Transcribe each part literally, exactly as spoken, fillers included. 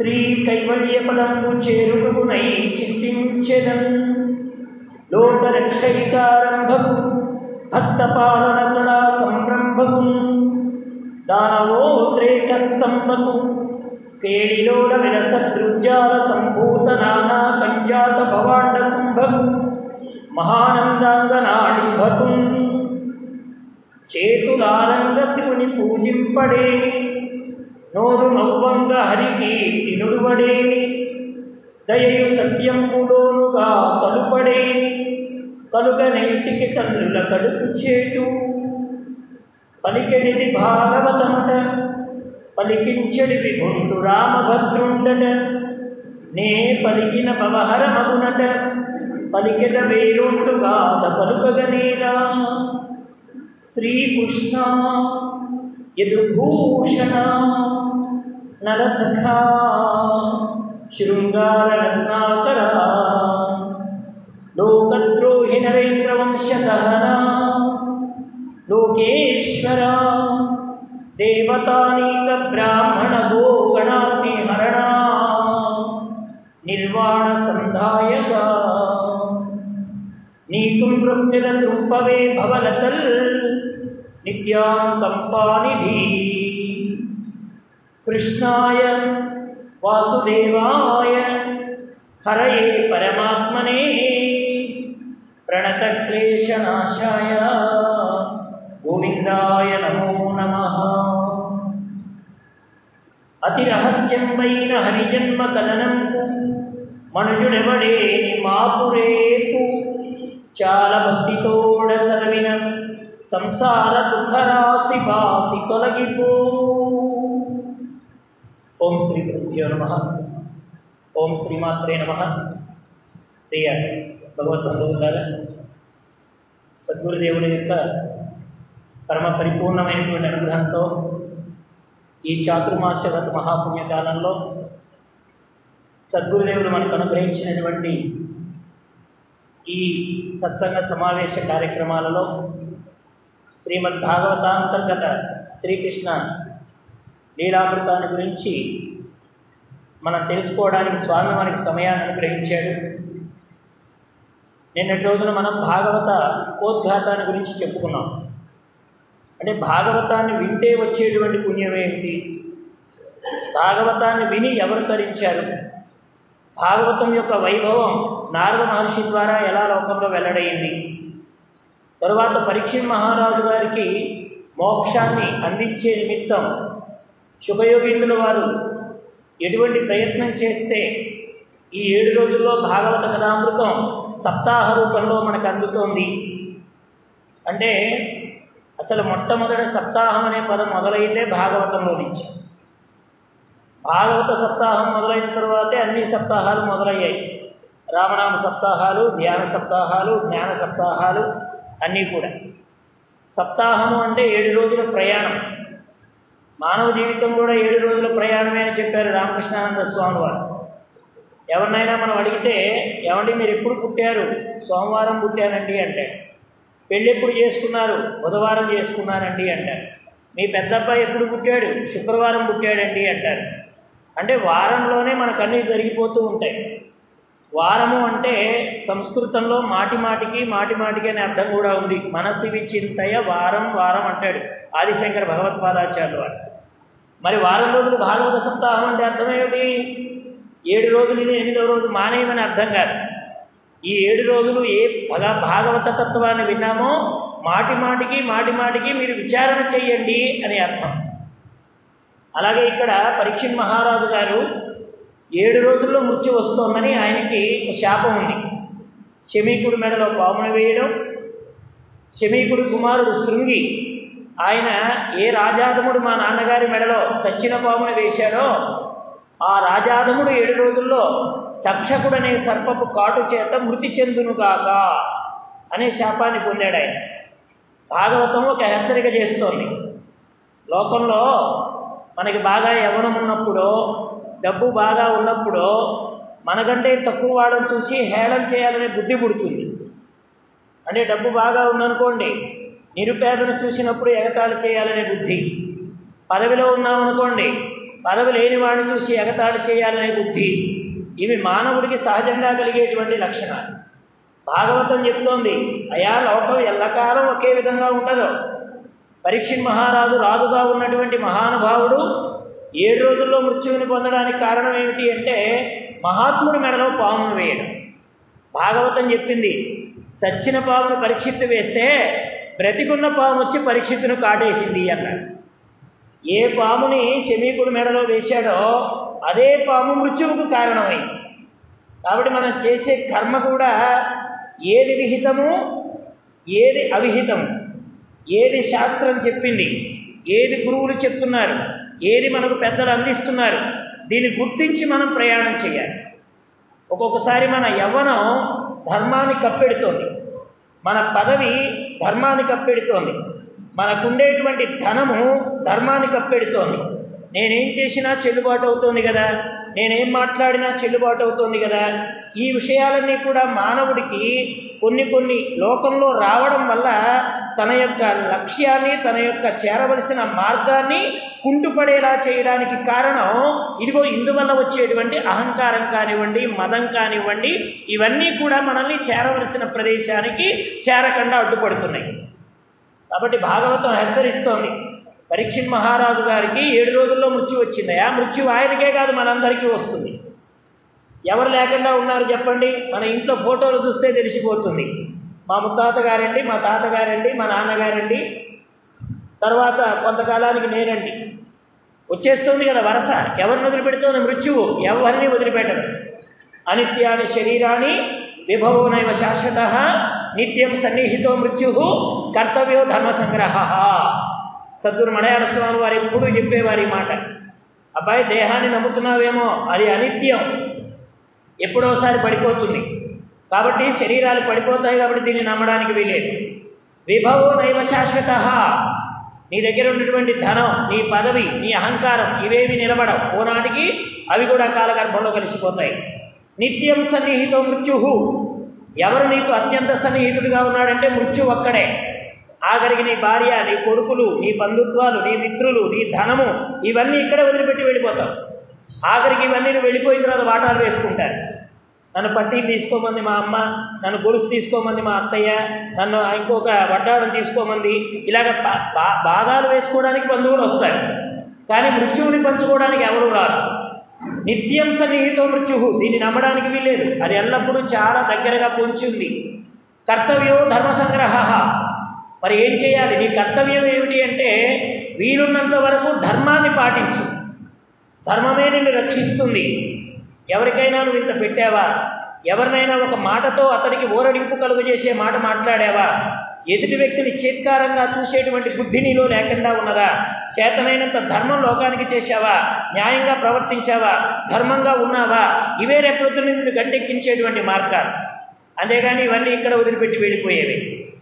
శ్రీ కైవల్యపదంబు చేరుకునై చింతించెదన్ లోకరక్షైకారంభకు భక్త పాలన కళా సంరంభకు దానవోద్రేకస్తంభకు కేళిలోల విరసదృజాల సంభూత నానా కంజాత భవాండ కుంభకు మహానందాంగనాడింభకు చేతులారంగ శివుని పూజింపడేని నోరు నవ్వంగ హరికి తినుడువడేని దయయు సత్యంబులోనుగా తలుపడేని కలుగ నైటికి తండ్రుల కడుపు చేటు పలికెడిది భాగవతమట పలికించడి విభుండు రామభద్రుండట నే పలికిన పవహర మగునట పలికెద వేరుండుగాద పలుకగనేలా శ్రీకృష్ణ యదుభూషణ నరసఖా శృంగార రత్నాకర లోకద్రోహి నరేంద్ర వంశదహన లోకేశ్వర దేవతానీక బ్రాహ్మణ గోగణాగ్ని హరణ నిర్వాణ సంధాయక నీకు మృత్యుల త్రుంపవే భవలతల్ నిత్యాంతంపానిధి కృష్ణాయ వాసుదేవాయ హరయే పరమాత్మనే ప్రణతక్లేశనాశాయ గోవిందాయ నమో నమః. అతి రహస్యంబైన హరిజన్మ కథనంకు మనుజుడెవడేని మాపురేపు చాలా భక్తితోడ చదివిన సంసార దుఃఖరాశి బాసి తొలగిపో. ఓం శ్రీ గురుభ్యో నమః. ఓం శ్రీమాత్రే నమః. ప్రియ భగవద్బంధువులారా, సద్గురుదేవుని యొక్క పరమ పరిపూర్ణమైనటువంటి అనుగ్రహంతో ఈ చాతుర్మాస్యవ్రత మహాపుణ్యకాలంలో సద్గురుదేవుడు మనకు అనుగ్రహించినటువంటి ఈ సత్సంగ సమావేశ కార్యక్రమాలలో శ్రీమద్ భాగవతాంతర్గత శ్రీకృష్ణ లీలామృతాన్ని గురించి మనం తెలుసుకోవడానికి స్వామి మనకి సమయాన్ని అనుగ్రహించాడు. నిన్నటి రోజున మనం భాగవత కోద్ఘాతాన్ని గురించి చెప్పుకున్నాం. అంటే భాగవతాన్ని వింటే వచ్చేటువంటి పుణ్యం ఏమిటి, భాగవతాన్ని విని ఎవరు తరించారు, భాగవతం యొక్క వైభవం నారద మహర్షి ద్వారా ఎలా లోకంలో వెల్లడైంది, తరువాత పరీక్షిత్ మహారాజు గారికి మోక్షాన్ని అందించే నిమిత్తం శుభయోగీంద్రుల వారు ఎటువంటి ప్రయత్నం చేస్తే ఈ ఏడు రోజుల్లో భాగవత కథామృతం సప్తాహ రూపంలో మనకు అందుతోంది. అంటే అసలు మొట్టమొదటి సప్తాహం అనే పదం మొదలైతే భాగవతంలో నుంచి. భాగవత సప్తాహం మొదలైన తర్వాతే అన్ని సప్తాహాలు మొదలయ్యాయి. రామనామ సప్తాహాలు, ధ్యాన సప్తాహాలు, జ్ఞాన సప్తాహాలు అన్నీ కూడా. సప్తాహము అంటే ఏడు రోజుల ప్రయాణం. మానవ జీవితం కూడా ఏడు రోజుల ప్రయాణమే అని చెప్పారు రామకృష్ణానంద స్వామి వారు. ఎవరినైనా మనం అడిగితే, ఏమండి మీరు ఎప్పుడు పుట్టారు? సోమవారం పుట్టానండి అంటారు. పెళ్ళి ఎప్పుడు చేసుకున్నారు? బుధవారం చేసుకున్నానండి అంటారు. మీ పెద్దబ్బాయి ఎప్పుడు పుట్టాడు? శుక్రవారం పుట్టాడండి అంటారు. అంటే వారంలోనే మనకు అన్నీ జరిగిపోతూ ఉంటాయి. వారము అంటే సంస్కృతంలో మాటి మాటికి మాటి మాటికి అనే అర్థం కూడా ఉంది. మనసి విచింతయ వారం వారం అంటాడు ఆదిశంకర భగవత్పాదాచార్యులు వారు. మరి వారం రోజులు భాగవత సప్తాహం అంటే అర్థం ఏమిటి? ఏడు రోజులు ఎనిమిదవ రోజు మానేయమని అర్థం కాదు. ఈ ఏడు రోజులు ఏ భగ భాగవత తత్వాన్ని విన్నామో మాటి మాటికి మాటి మాటికి మీరు విచారణ చెయ్యండి అని అర్థం. అలాగే ఇక్కడ పరీక్షిత్ మహారాజు గారు ఏడు రోజుల్లో మృత్యు వస్తోందని ఆయనకి శాపం ఉంది. శమీకుడి మెడలో పామును వేయడం, శమీకుడి కుమారుడు శృంగి ఆయన ఏ రాజాదముడు మా నాన్నగారి మెడలో చచ్చిన పామును వేశాడో ఆ రాజాదముడు ఏడు రోజుల్లో తక్షకుడనే సర్పపు కాటు చేత మృతి చెందునుగాక అనే శాపాన్ని పొందాడు ఆయన. భాగవతం ఒక హెచ్చరిక చేస్తోంది. లోకంలో మనకి బాగా యవ్వనం ఉన్నప్పుడో డబ్బు బాగా ఉన్నప్పుడో మనకంటే తక్కువ వాళ్ళని చూసి హేళన చేయాలనే బుద్ధి పుడుతుంది. అంటే డబ్బు బాగా ఉందనుకోండి, నిరుపేదను చూసినప్పుడు ఎగతాళి చేయాలనే బుద్ధి. పదవిలో ఉన్నామనుకోండి, పదవి లేని వాడిని చూసి ఎగతాళి చేయాలనే బుద్ధి, ఇవి మానవుడికి సహజంగా కలిగేటువంటి లక్షణాలు. భాగవతం చెప్తోంది, అయా లోకం ఎల్లకాలం ఒకే విధంగా ఉండదు. పరీక్షిత్ మహారాజు రాజుగా ఉన్నటువంటి మహానుభావుడు ఏడు రోజుల్లో మృత్యువుని పొందడానికి కారణం ఏమిటి అంటే మహాత్ముడి మెడలో పామును వేయడం. భాగవతం చెప్పింది, చచ్చిన పామును పరీక్షిత్తు వేస్తే బ్రతికున్న పాము వచ్చి పరీక్షిత్తును కాటేసింది అన్నాడు. ఏ పాముని శమీకుడి మెడలో వేశాడో అదే పాము మృత్యువుకు కారణమైంది. కాబట్టి మనం చేసే కర్మ కూడా ఏది విహితము, ఏది అవిహితము, ఏది శాస్త్రం చెప్పింది, ఏది గురువులు చెప్తున్నారు, ఏది మనకు పెద్దలు అందిస్తున్నారు, దీన్ని గుర్తించి మనం ప్రయాణం చేయాలి. ఒక్కొక్కసారి మన యవ్వనం ధర్మాన్ని కప్పెడుతోంది, మన పదవి ధర్మాన్ని కప్పెడుతోంది, మనకుండేటువంటి ధనము ధర్మాన్ని కప్పెడుతోంది. నేనేం చేసినా చెల్లుబాటు అవుతోంది కదా, నేనేం మాట్లాడినా చెల్లుబాటు అవుతోంది కదా. ఈ విషయాలన్నీ కూడా మానవుడికి కొన్ని కొన్ని లోకంలో రావడం వల్ల తన యొక్క లక్ష్యాన్ని, తన యొక్క చేరవలసిన మార్గాన్ని కుంటుపడేలా చేయడానికి కారణం ఇదిగో ఇందువల్ల వచ్చేటువంటి అహంకారం కానివ్వండి, మదం కానివ్వండి, ఇవన్నీ కూడా మనల్ని చేరవలసిన ప్రదేశానికి చేరకుండా అడ్డుపడుతున్నాయి. కాబట్టి భాగవతం హెచ్చరిస్తోంది, పరీక్షిత్ మహారాజు గారికి ఏడు రోజుల్లో మృత్యు వచ్చింది. ఆ మృత్యు ఆయనకే కాదు మనందరికీ వస్తుంది. ఎవరు లేకుండా ఉన్నారు చెప్పండి? మన ఇంట్లో ఫోటోలు చూస్తే తెలిసిపోతుంది. మా ముత్తాత గారండి, మా తాతగారండి, మా నాన్నగారండి, తర్వాత కొంతకాలానికి నేనండి, వచ్చేస్తుంది కదా వరస. ఎవరిని వదిలిపెడుతోంది మృత్యువు? ఎవరిని వదిలిపెట్టదు. అనిత్యాని శరీరాన్ని విభవోనైవ శాశ్వత నిత్యం సన్నిహితో మృత్యు కర్తవ్యో ధర్మ సంగ్రహ. సద్గురు మలయాళ స్వామి వారు ఎప్పుడూ చెప్పేవారి మాట. అబ్బాయి, దేహాన్ని నమ్ముతున్నావేమో, అది అనిత్యం, ఎప్పుడోసారి పడిపోతుంది. కాబట్టి శరీరాలు పడిపోతాయి, కాబట్టి దీన్ని నమ్మడానికి వీలేదు. విభవో నైవ శాశ్వత, నీ దగ్గర ఉన్నటువంటి ధనం, నీ పదవి, నీ అహంకారం ఇవేవి నిలబడవు. ఓనాటికి అవి కూడా కాలగర్భంలో కలిసిపోతాయి. నిత్యం సన్నిహితో మృత్యు, ఎవరు నీకు అత్యంత సన్నిహితుడిగా ఉన్నాడంటే మృత్యు ఒక్కడే. ఆఖరికి నీ భార్య, నీ కొడుకులు, నీ బంధుత్వాలు, నీ మిత్రులు, నీ ధనము, ఇవన్నీ ఇక్కడే వదిలిపెట్టి వెళ్ళిపోతావు. ఆఖరికి ఇవన్నీ వెళ్ళిపోయిన తర్వాత వాటాలు వేసుకుంటారు. నన్ను పట్టీలు తీసుకోమంది మా అమ్మ, నన్ను గొలుసు తీసుకోమంది మా అత్తయ్య, నన్ను ఇంకొక వడ్డాడం తీసుకోమంది, ఇలాగ భాగాలు వేసుకోవడానికి బంధువులు వస్తారు, కానీ మృత్యువుని పంచుకోవడానికి ఎవరు రారు. నిత్యం సన్నిహితో మృత్యు, దీన్ని నమ్మడానికి వీల్లేదు. అది ఎల్లప్పుడూ చాలా దగ్గరగా పొంచింది. కర్తవ్యో ధర్మ సంగ్రహ, మరి ఏం చేయాలి? నీ కర్తవ్యం ఏమిటి అంటే వీలున్నంత వరకు ధర్మాన్ని పాటించు. ధర్మమే నిన్ను రక్షిస్తుంది. ఎవరికైనా నువ్వు ఇంత పెట్టావా? ఎవరినైనా ఒక మాటతో అతనికి ఊరడింపు కలుగజేసే మాట మాట్లాడావా? ఎదుటి వ్యక్తిని చేత్కారంగా చూసేటువంటి బుద్ధి నీలో లేకుండా ఉన్నదా? చేతనైనంత ధర్మం లోకానికి చేశావా? న్యాయంగా ప్రవర్తించావా? ధర్మంగా ఉన్నావా? ఇవే రేపొద్దున నిన్ను గట్టెక్కించేటువంటి మార్గాలు. అంతేగాని ఇవన్నీ ఇక్కడ వదిలిపెట్టి వెళ్ళిపోయేవి.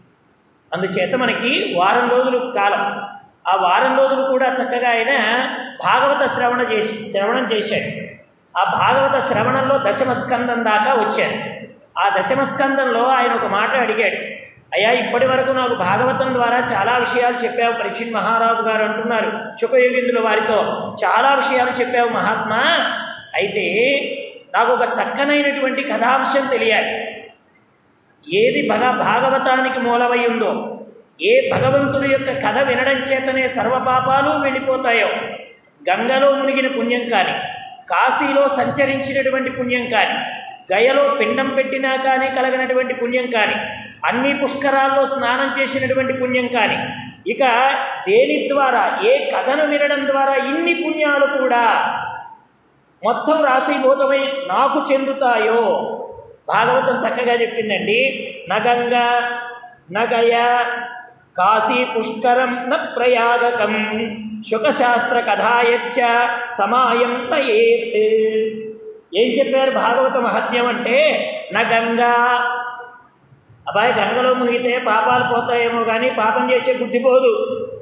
అందుచేత మనకి వారం రోజులు కాలం, ఆ వారం రోజులు కూడా చక్కగా ఆయన భాగవత శ్రవణ చేసి శ్రవణం చేశాడు. ఆ భాగవత శ్రవణంలో దశమస్కందం దాకా వచ్చాడు. ఆ దశమస్కందంలో ఆయన ఒక మాట అడిగాడు, అయ్యా, ఇప్పటి వరకు నాకు భాగవతం ద్వారా చాలా విషయాలు చెప్పావు. పరీక్షిత్ మహారాజు గారు అంటున్నారు శుకయోగిందుల వారితో, చాలా విషయాలు చెప్పావు మహాత్మా, అయితే నాకు ఒక చక్కనైనటువంటి కథాంశం తెలియాలి. ఏది భగ భాగవతానికి మూలమై ఉందో, ఏ భగవంతుడి యొక్క కథ వినడం చేతనే సర్వపాపాలు వెళ్ళిపోతాయో, గంగలో మునిగిన పుణ్యం కానీ, కాశీలో సంచరించినటువంటి పుణ్యం కానీ, గయలో పిండం పెట్టినా కానీ కలగినటువంటి పుణ్యం కానీ, అన్ని పుష్కరాల్లో స్నానం చేసినటువంటి పుణ్యం కానీ, ఇక దేని ద్వారా, ఏ కథను వినడం ద్వారా ఇన్ని పుణ్యాలు కూడా మొత్తం రాశీభూతమై నాకు చెందుతాయో భాగవతం చక్కగా చెప్పిందండి. నగంగా నగయ కాశీ పుష్కరం న ప్రయాగకం శుకశాస్త్ర కథాయచ్చ సమాయం తయేత్. ఏం చెప్పారు భాగవత మహత్యం అంటే, నగంగా, అబ్బాయి గంగలో మునిగితే పాపాలు పోతాయేమో కానీ పాపం చేసే బుద్ధి పోదు.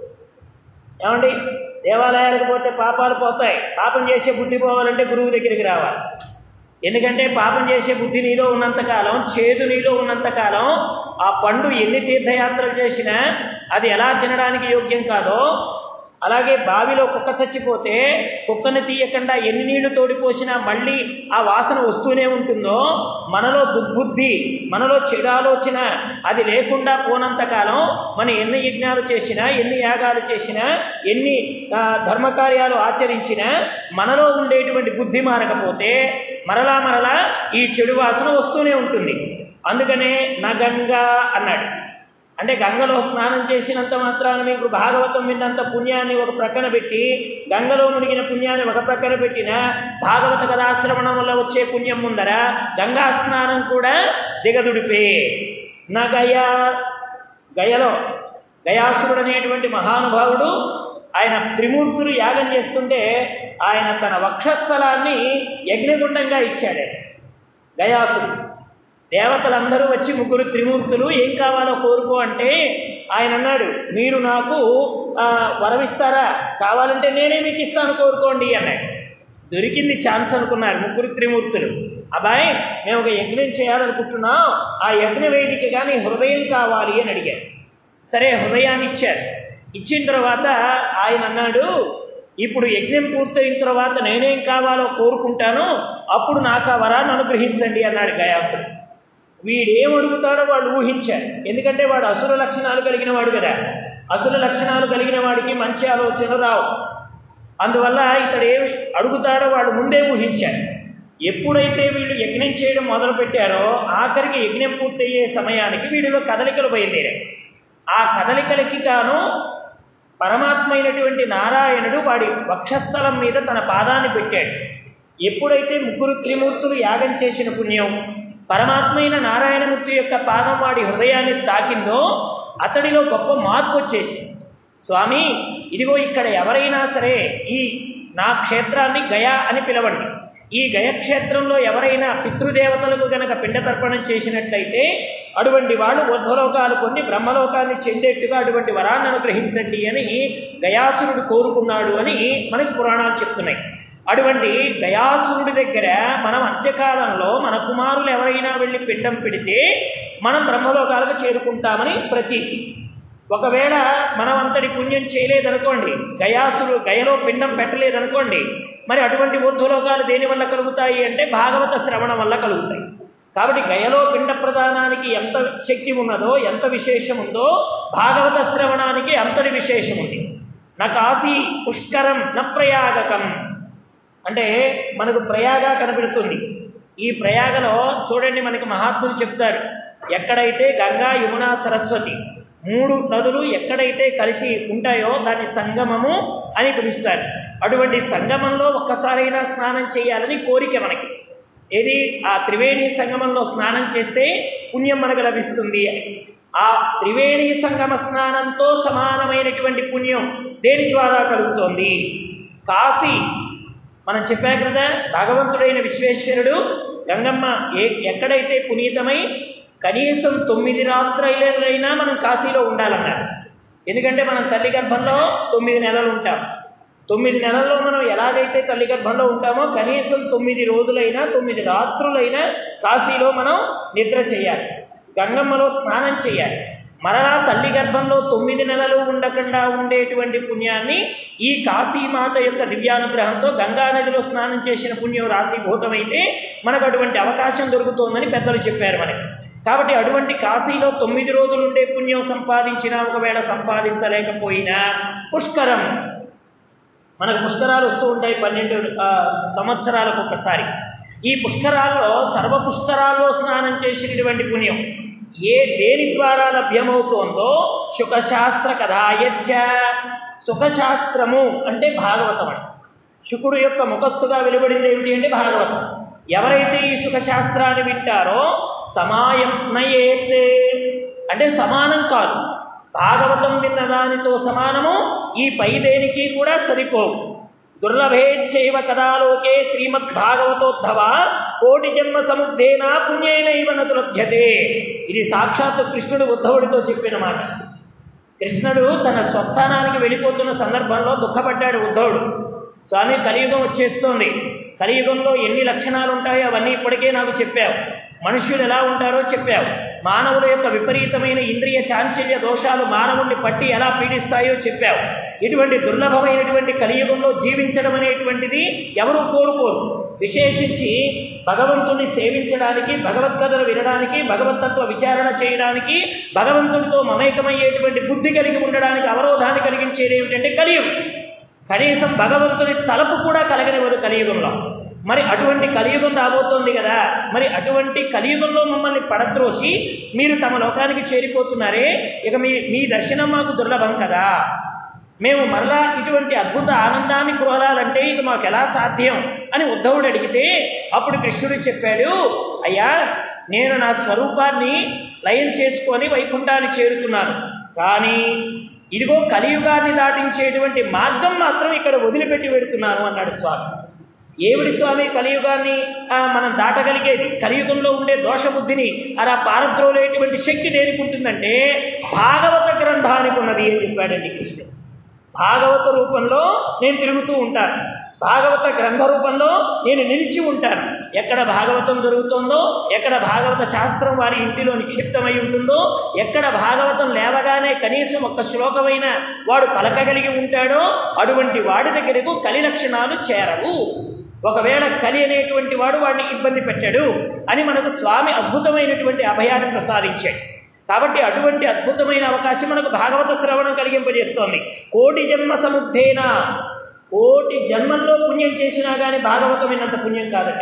ఏమండి, దేవాలయాలకు పోతే పాపాలు పోతాయి, పాపం చేసే బుద్ధి పోవాలంటే గురువు దగ్గరికి రావాలి. ఎందుకంటే పాపం చేసే బుద్ధి నీలో ఉన్నంతకాలం, చేదు నీలో ఉన్నంతకాలం, ఆ పండు ఎన్ని తీర్థయాత్రలు చేసినా అది ఎలా తినడానికి యోగ్యం కాదో, అలాగే బావిలో కుక్క చచ్చిపోతే కుక్కను తీయకుండా ఎన్ని నీళ్లు తోడిపోసినా మళ్ళీ ఆ వాసన వస్తూనే ఉంటుందో, మనలో దుర్బుద్ధి, మనలో చెడు ఆలోచన అది లేకుండా పోనంతకాలం మనం ఎన్ని యజ్ఞాలు చేసినా, ఎన్ని యాగాలు చేసినా, ఎన్ని ధర్మకార్యాలు ఆచరించినా మనలో ఉండేటువంటి బుద్ధి మారకపోతే మరలా మరలా ఈ చెడు వాసన వస్తూనే ఉంటుంది. అందుకనే నా గంగా అన్నాడు. అంటే గంగలో స్నానం చేసినంత మాత్రాన మీకు భాగవతం విన్నంత పుణ్యాన్ని ఒక ప్రక్కన పెట్టి, గంగలో మునిగిన పుణ్యాన్ని ఒక ప్రక్కన పెట్టిన భాగవత కథాశ్రవణం వల్ల వచ్చే పుణ్యం ముందర గంగా స్నానం కూడా దిగదుడిపే. నా గయా గయలో గయాసురుడు అనేటువంటి మహానుభావుడు ఆయన త్రిమూర్తులు యాగం చేస్తుంటే ఆయన తన వక్షస్థలాన్ని యజ్ఞగుండంగా ఇచ్చాడు. గయాసుడు దేవతలందరూ వచ్చి ముగ్గురు త్రిమూర్తులు ఏం కావాలో కోరుకో అంటే ఆయన అన్నాడు, మీరు నాకు వరమిస్తారా, కావాలంటే నేనే మీకు ఇస్తాను కోరుకోండి అన్నాడు. దొరికింది ఛాన్స్ అనుకున్నారు ముగ్గురు త్రిమూర్తులు. అబ్బాయి మేము ఒక యజ్ఞం చేయాలనుకుంటున్నాం, ఆ యజ్ఞ వేదిక కానీ హృదయం కావాలి అని అడిగారు. సరే హృదయాన్ని ఇచ్చారు. ఇచ్చిన తర్వాత ఆయన అన్నాడు, ఇప్పుడు యజ్ఞం పూర్తయిన తర్వాత నేనేం కావాలో కోరుకుంటాను, అప్పుడు నాకు ఆ వరాన్ని అనుగ్రహించండి అన్నాడు గయాసుడు. వీడేం అడుగుతాడో వాళ్ళు ఊహించారు. ఎందుకంటే వాడు అసుర లక్షణాలు కలిగిన వాడు కదా. అసుర లక్షణాలు కలిగిన వాడికి మంచి ఆలోచనలు రావు. అందువల్ల ఇతడు ఏమి అడుగుతాడో వాళ్ళు ముందే ఊహించారు. ఎప్పుడైతే వీళ్ళు యజ్ఞం చేయడం మొదలు పెట్టారో ఆఖరికి యజ్ఞం పూర్తయ్యే సమయానికి వీడిలో కదలికలు బయలుదేరాయి. ఆ కదలికలకి గాను పరమాత్మ అయినటువంటి నారాయణుడు వాడి వక్షస్థలం మీద తన పాదాన్ని పెట్టాడు. ఎప్పుడైతే ముగ్గురు త్రిమూర్తులు యాగం చేసిన పుణ్యం పరమాత్మ అయిన నారాయణమూర్తి యొక్క పాదం వాడి హృదయాన్ని తాకిందో అతడిలో గొప్ప మార్పు వచ్చేసింది. స్వామి, ఇదిగో ఇక్కడ ఎవరైనా సరే ఈ నా క్షేత్రాన్ని గయా అని పిలవండి. ఈ గయక్షేత్రంలో ఎవరైనా పితృదేవతలకు గనక పిండతర్పణం చేసినట్లయితే అటువంటి వాళ్ళు ఊర్ధ్వలోకాలు పొంది బ్రహ్మలోకాన్ని చెందేట్టుగా అటువంటి వరాన్ని అనుగ్రహించండి అని గయాసురుడు కోరుకున్నాడు అని మనకి పురాణాలు చెప్తున్నాయి. అటువంటి గయాసురుడి దగ్గర మనం అంత్యకాలంలో మన కుమారులు ఎవరైనా వెళ్ళి పిండం పెడితే మనం బ్రహ్మలోకాలకు చేరుకుంటామని ప్రతీతి. ఒకవేళ మనం అంతటి పుణ్యం చేయలేదనుకోండి, గయాసురు గయలో పిండం పెట్టలేదనుకోండి, మరి అటువంటి ఊర్ధ్వలోకాలు దేనివల్ల కలుగుతాయి అంటే భాగవత శ్రవణం వల్ల కలుగుతాయి. కాబట్టి గయలో పిండ ప్రదానానికి ఎంత శక్తి ఉన్నదో, ఎంత విశేషం ఉందో భాగవత శ్రవణానికి అంతటి విశేషం ఉంది. నా కాశీ పుష్కరం న ప్రయాగకం అంటే మనకు ప్రయాగ కనబడుతుంది. ఈ ప్రయాగలో చూడండి, మనకి మహాత్ములు చెప్తారు, ఎక్కడైతే గంగా యమునా సరస్వతి మూడు నదులు ఎక్కడైతే కలిసి ఉంటాయో దాన్ని సంగమము అని పిలుస్తారు. అటువంటి సంగమంలో ఒక్కసారైనా స్నానం చేయాలని కోరిక మనకి. ఏది ఆ త్రివేణి సంగమంలో స్నానం చేస్తే పుణ్యం మనకు లభిస్తుంది అని. ఆ త్రివేణి సంగమ స్నానంతో సమానమైనటువంటి పుణ్యం దేని ద్వారా కలుగుతోంది? కాశీ మనం చెప్పాం కదా, భగవంతుడైన విశ్వేశ్వరుడు గంగమ్మ ఏ ఎక్కడైతే పునీతమై కనీసం తొమ్మిది రాత్రులైనా మనం కాశీలో ఉండాలన్నారు. ఎందుకంటే మనం తల్లి గర్భంలో తొమ్మిది నెలలు ఉంటాం. తొమ్మిది నెలల్లో మనం ఎలాగైతే తల్లి గర్భంలో ఉంటామో కనీసం తొమ్మిది రోజులైనా తొమ్మిది రాత్రులైనా కాశీలో మనం నిద్ర చేయాలి, గంగమ్మలో స్నానం చేయాలి. మరలా తల్లి గర్భంలో తొమ్మిది నెలలు ఉండకుండా ఉండేటువంటి పుణ్యాన్ని ఈ కాశీమాత యొక్క దివ్యానుగ్రహంతో గంగానదిలో స్నానం చేసిన పుణ్యం రాశీభూతమైతే మనకు అటువంటి అవకాశం దొరుకుతోందని పెద్దలు చెప్పారు మనకి. కాబట్టి అటువంటి కాశీలో తొమ్మిది రోజులు ఉండే పుణ్యం సంపాదించినా, ఒకవేళ సంపాదించలేకపోయినా పుష్కరం, మనకు పుష్కరాలు వస్తూ ఉంటాయి పన్నెండు సంవత్సరాలకు ఒకసారి. ఈ పుష్కరాల్లో సర్వ పుష్కరాల్లో స్నానం చేసినటువంటి పుణ్యం ఏ దేని ద్వారా లభ్యమవుతోందో శుకశాస్త్ర కథాయచ్చ. సుఖశాస్త్రము అంటే భాగవతం అండి. శుకుడు యొక్క ముఖస్థుగా వెలువడింది ఏమిటి అంటే భాగవతం. ఎవరైతే ఈ సుఖశాస్త్రాన్ని వింటారో సమాయం నయేత్ అంటే సమానం కాదు, భాగవతం విన్న దానితో సమానము ఈ పై దేనికి కూడా సరిపోవు. దుర్లభేచ్ఛైవ కదాలోకే శ్రీమద్ భాగవతోద్ధవ కోటి జన్మ సముద్ధేన పుణ్యేనైవ నతు లభ్యతే. ఇది సాక్షాత్తు కృష్ణుడు ఉద్ధవుడితో చెప్పిన మాట. కృష్ణుడు తన స్వస్థానానికి వెళ్ళిపోతున్న సందర్భంలో దుఃఖపడ్డాడు ఉద్ధవుడు. స్వామి, కలియుగం వచ్చేస్తోంది, కలియుగంలో ఎన్ని లక్షణాలు ఉంటాయో అవన్నీ ఇప్పటికే నాకు చెప్పావు, మనుష్యులు ఎలా ఉంటారో చెప్పావు, మానవుల యొక్క విపరీతమైన ఇంద్రియ చాంచల్య దోషాలు మానవుణ్ణి పట్టి ఎలా పీడిస్తాయో చెప్పావు. ఇటువంటి దుర్లభమైనటువంటి కలియుగంలో జీవించడం అనేటువంటిది ఎవరూ కోరుకోరు. విశేషించి భగవంతుణ్ణి సేవించడానికి, భగవద్గీతను వినడానికి, భగవతత్వ విచారణ చేయడానికి, భగవంతుడితో మమేకమయ్యేటువంటి బుద్ధి కలిగి ఉండడానికి అవరోధాన్ని కలిగించేది ఏమిటంటే కలియుగం. కనీసం భగవంతుని తలపు కూడా కలగనివ్వదు కలియుగంలో. మరి అటువంటి కలియుగం రాబోతోంది కదా, మరి అటువంటి కలియుగంలో మమ్మల్ని పడద్రోసి మీరు తమ లోకానికి చేరిపోతున్నారే, ఇక మీ మీ దర్శనం మాకు దుర్లభం కదా, మేము మరలా ఇటువంటి అద్భుత ఆనందాన్ని కురవాలంటే ఇక మాకు ఎలా సాధ్యం అని ఉద్ధవుడు అడిగితే అప్పుడు కృష్ణుడు చెప్పాడు, అయ్యా నేను నా స్వరూపాన్ని లయం చేసుకొని వైకుంఠాన్ని చేరుతున్నాను, కానీ ఇదిగో కలియుగాన్ని దాటించేటువంటి మార్గం మాత్రం ఇక్కడ వదిలిపెట్టి పెడుతున్నాను అన్నాడు స్వామి. ఏమిటి స్వామి కలియుగాన్ని మనం దాటగలిగేది? కలియుగంలో ఉండే దోషబుద్ధిని అలా పారద్రోలేటువంటి శక్తి దేనికి ఉంటుందంటే భాగవత గ్రంథానికి ఉన్నది అని చెప్పాడండి కృష్ణుడు. భాగవత రూపంలో నేను తిరుగుతూ ఉంటాను, భాగవత గ్రంథ రూపంలో నేను నిలిచి ఉంటాను. ఎక్కడ భాగవతం జరుగుతుందో, ఎక్కడ భాగవత శాస్త్రం వారి ఇంటిలో నిక్షిప్తమై ఉంటుందో, ఎక్కడ భాగవతం లేవగానే కనీసం ఒక్క శ్లోకమైన వాడు పలకగలిగి ఉంటాడో అటువంటి వాడి దగ్గరకు కలి లక్షణాలు చేరవు. ఒకవేళ కలి అనేటువంటి వాడు వాడిని ఇబ్బంది పెట్టాడు అని మనకు స్వామి అద్భుతమైనటువంటి అభయాన్ని ప్రసాదించాడు. కాబట్టి అటువంటి అద్భుతమైన అవకాశం మనకు భాగవత శ్రవణం కలిగింపజేస్తోంది. కోటి జన్మ సముద్ధేన, కోటి జన్మల్లో పుణ్యం చేసినా కానీ భాగవతం విన్నంత పుణ్యం కాదండి.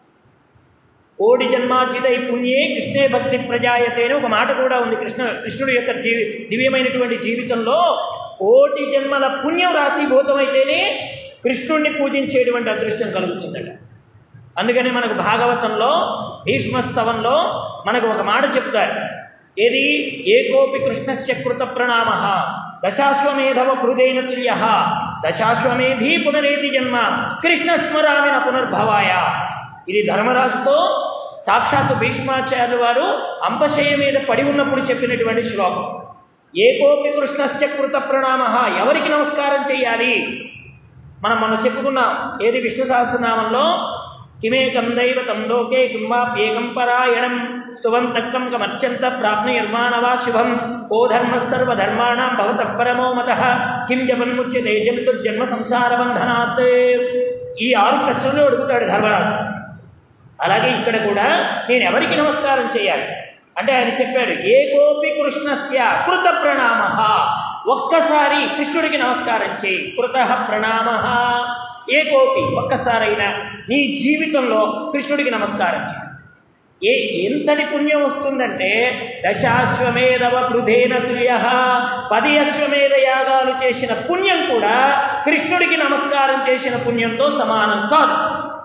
కోటి జన్మార్జితై పుణ్యే కృష్ణే భక్తి ప్రజాయతే అని ఒక మాట కూడా ఉంది కృష్ణ కృష్ణుడి యొక్క జీవి దివ్యమైనటువంటి జీవితంలో. కోటి జన్మల పుణ్యం రాశీభూతమైతేనే కృష్ణుణ్ణి పూజించేటువంటి అదృష్టం కలుగుతుందట. అందుకని మనకు భాగవతంలో భీష్మస్తవంలో మనకు ఒక మాట చెప్తారు, ఏది ఏకోపి కృష్ణస్య కృత ప్రణామ దశాశ్వమేధవ కృదేన తుల్య దశాశ్వమేధీ పునరేతి జన్మ కృష్ణస్మరామిన పునర్భవాయ. ఇది ధర్మరాజుతో సాక్షాత్తు భీష్మాచార్యులు వారు అంపశయ మీద పడి ఉన్నప్పుడు చెప్పినటువంటి శ్లోకం. ఏకోపి కృష్ణస్య కృత ప్రణామ, ఎవరికి నమస్కారం చేయాలి? మనం మనం చెప్పుకున్నాం ఏది విష్ణు సహస్రనామంలో కిమేకం దైవతం లోకే కింవాప్యేకం పరాయణం స్తువంతక్కం కమర్చంత ప్రాప్నుయర్మానవా శుభం కో ధర్మ సర్వధర్మాణం భవతః పరమో మతః కిం జపన్ముచ్యతే జంతుర్జన్మ సంసార బంధనాత్. ఈ ఆరు ప్రశ్నలు అడుగుతాడు ధర్మరాజు. అలాగే ఇక్కడ కూడా నేను ఎవరికి నమస్కారం చేయాలి అంటే ఆయన చెప్పాడు, ఏకోపి కృష్ణస్య కృత ప్రణామ, ఒక్కసారి కృష్ణుడికి నమస్కారం చేయి. కృత ప్రణామ ఏకోపి, ఒక్కసారైనా నీ జీవితంలో కృష్ణుడికి నమస్కారం చేయి. ఏ ఎంతటి పుణ్యం వస్తుందంటే దశాశ్వమేధవ వృధేన తుల్య, పది అశ్వమేధ యాగాలు చేసిన పుణ్యం కూడా కృష్ణుడికి నమస్కారం చేసిన పుణ్యంతో సమానం కాదు.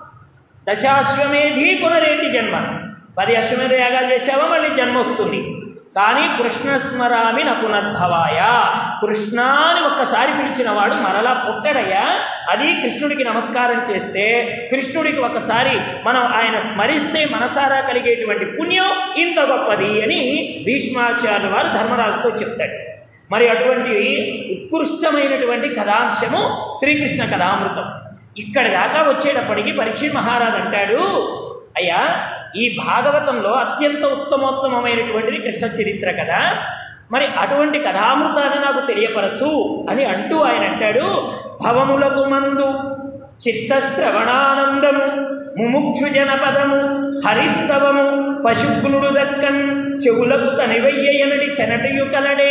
దశాశ్వమేధీ పునరేతి జన్మ, పది అశ్వమేధ యాగాలు చేసావా మళ్ళీ జన్మ వస్తుంది. కానీ కృష్ణస్మరామి న పునర్భవాయ, కృష్ణాని ఒక్కసారి పిలిచిన వాడు మరలా పుట్టడయ్యా. అది కృష్ణుడికి నమస్కారం చేస్తే, కృష్ణుడికి ఒకసారి మనం ఆయన స్మరిస్తే మనసారా కలిగేటువంటి పుణ్యం ఇంత గొప్పది అని భీష్మాచార్యుల వారు ధర్మరాజుతో చెప్తాడు. మరి అటువంటి ఉత్కృష్టమైనటువంటి కథాంశము శ్రీకృష్ణ కథామృతం. ఇక్కడి దాకా వచ్చేటప్పటికి పరీక్షిత్ మహారాజు అంటాడు, అయ్యా ఈ భాగవతంలో అత్యంత ఉత్తమోత్తమైనటువంటిది కృష్ణ చరిత్ర కదా, మరి అటువంటి కథామృతాన్ని నాకు తెలియపరచు అని అంటూ ఆయన అంటాడు, భవములకు మందు చిత్తశ్రవణానందము ముముక్షు జనపదము హరిస్తవము పశుగ్నుడు దక్కన్ చెవులకు తనివయ్యనడి చెనటయు కలడే.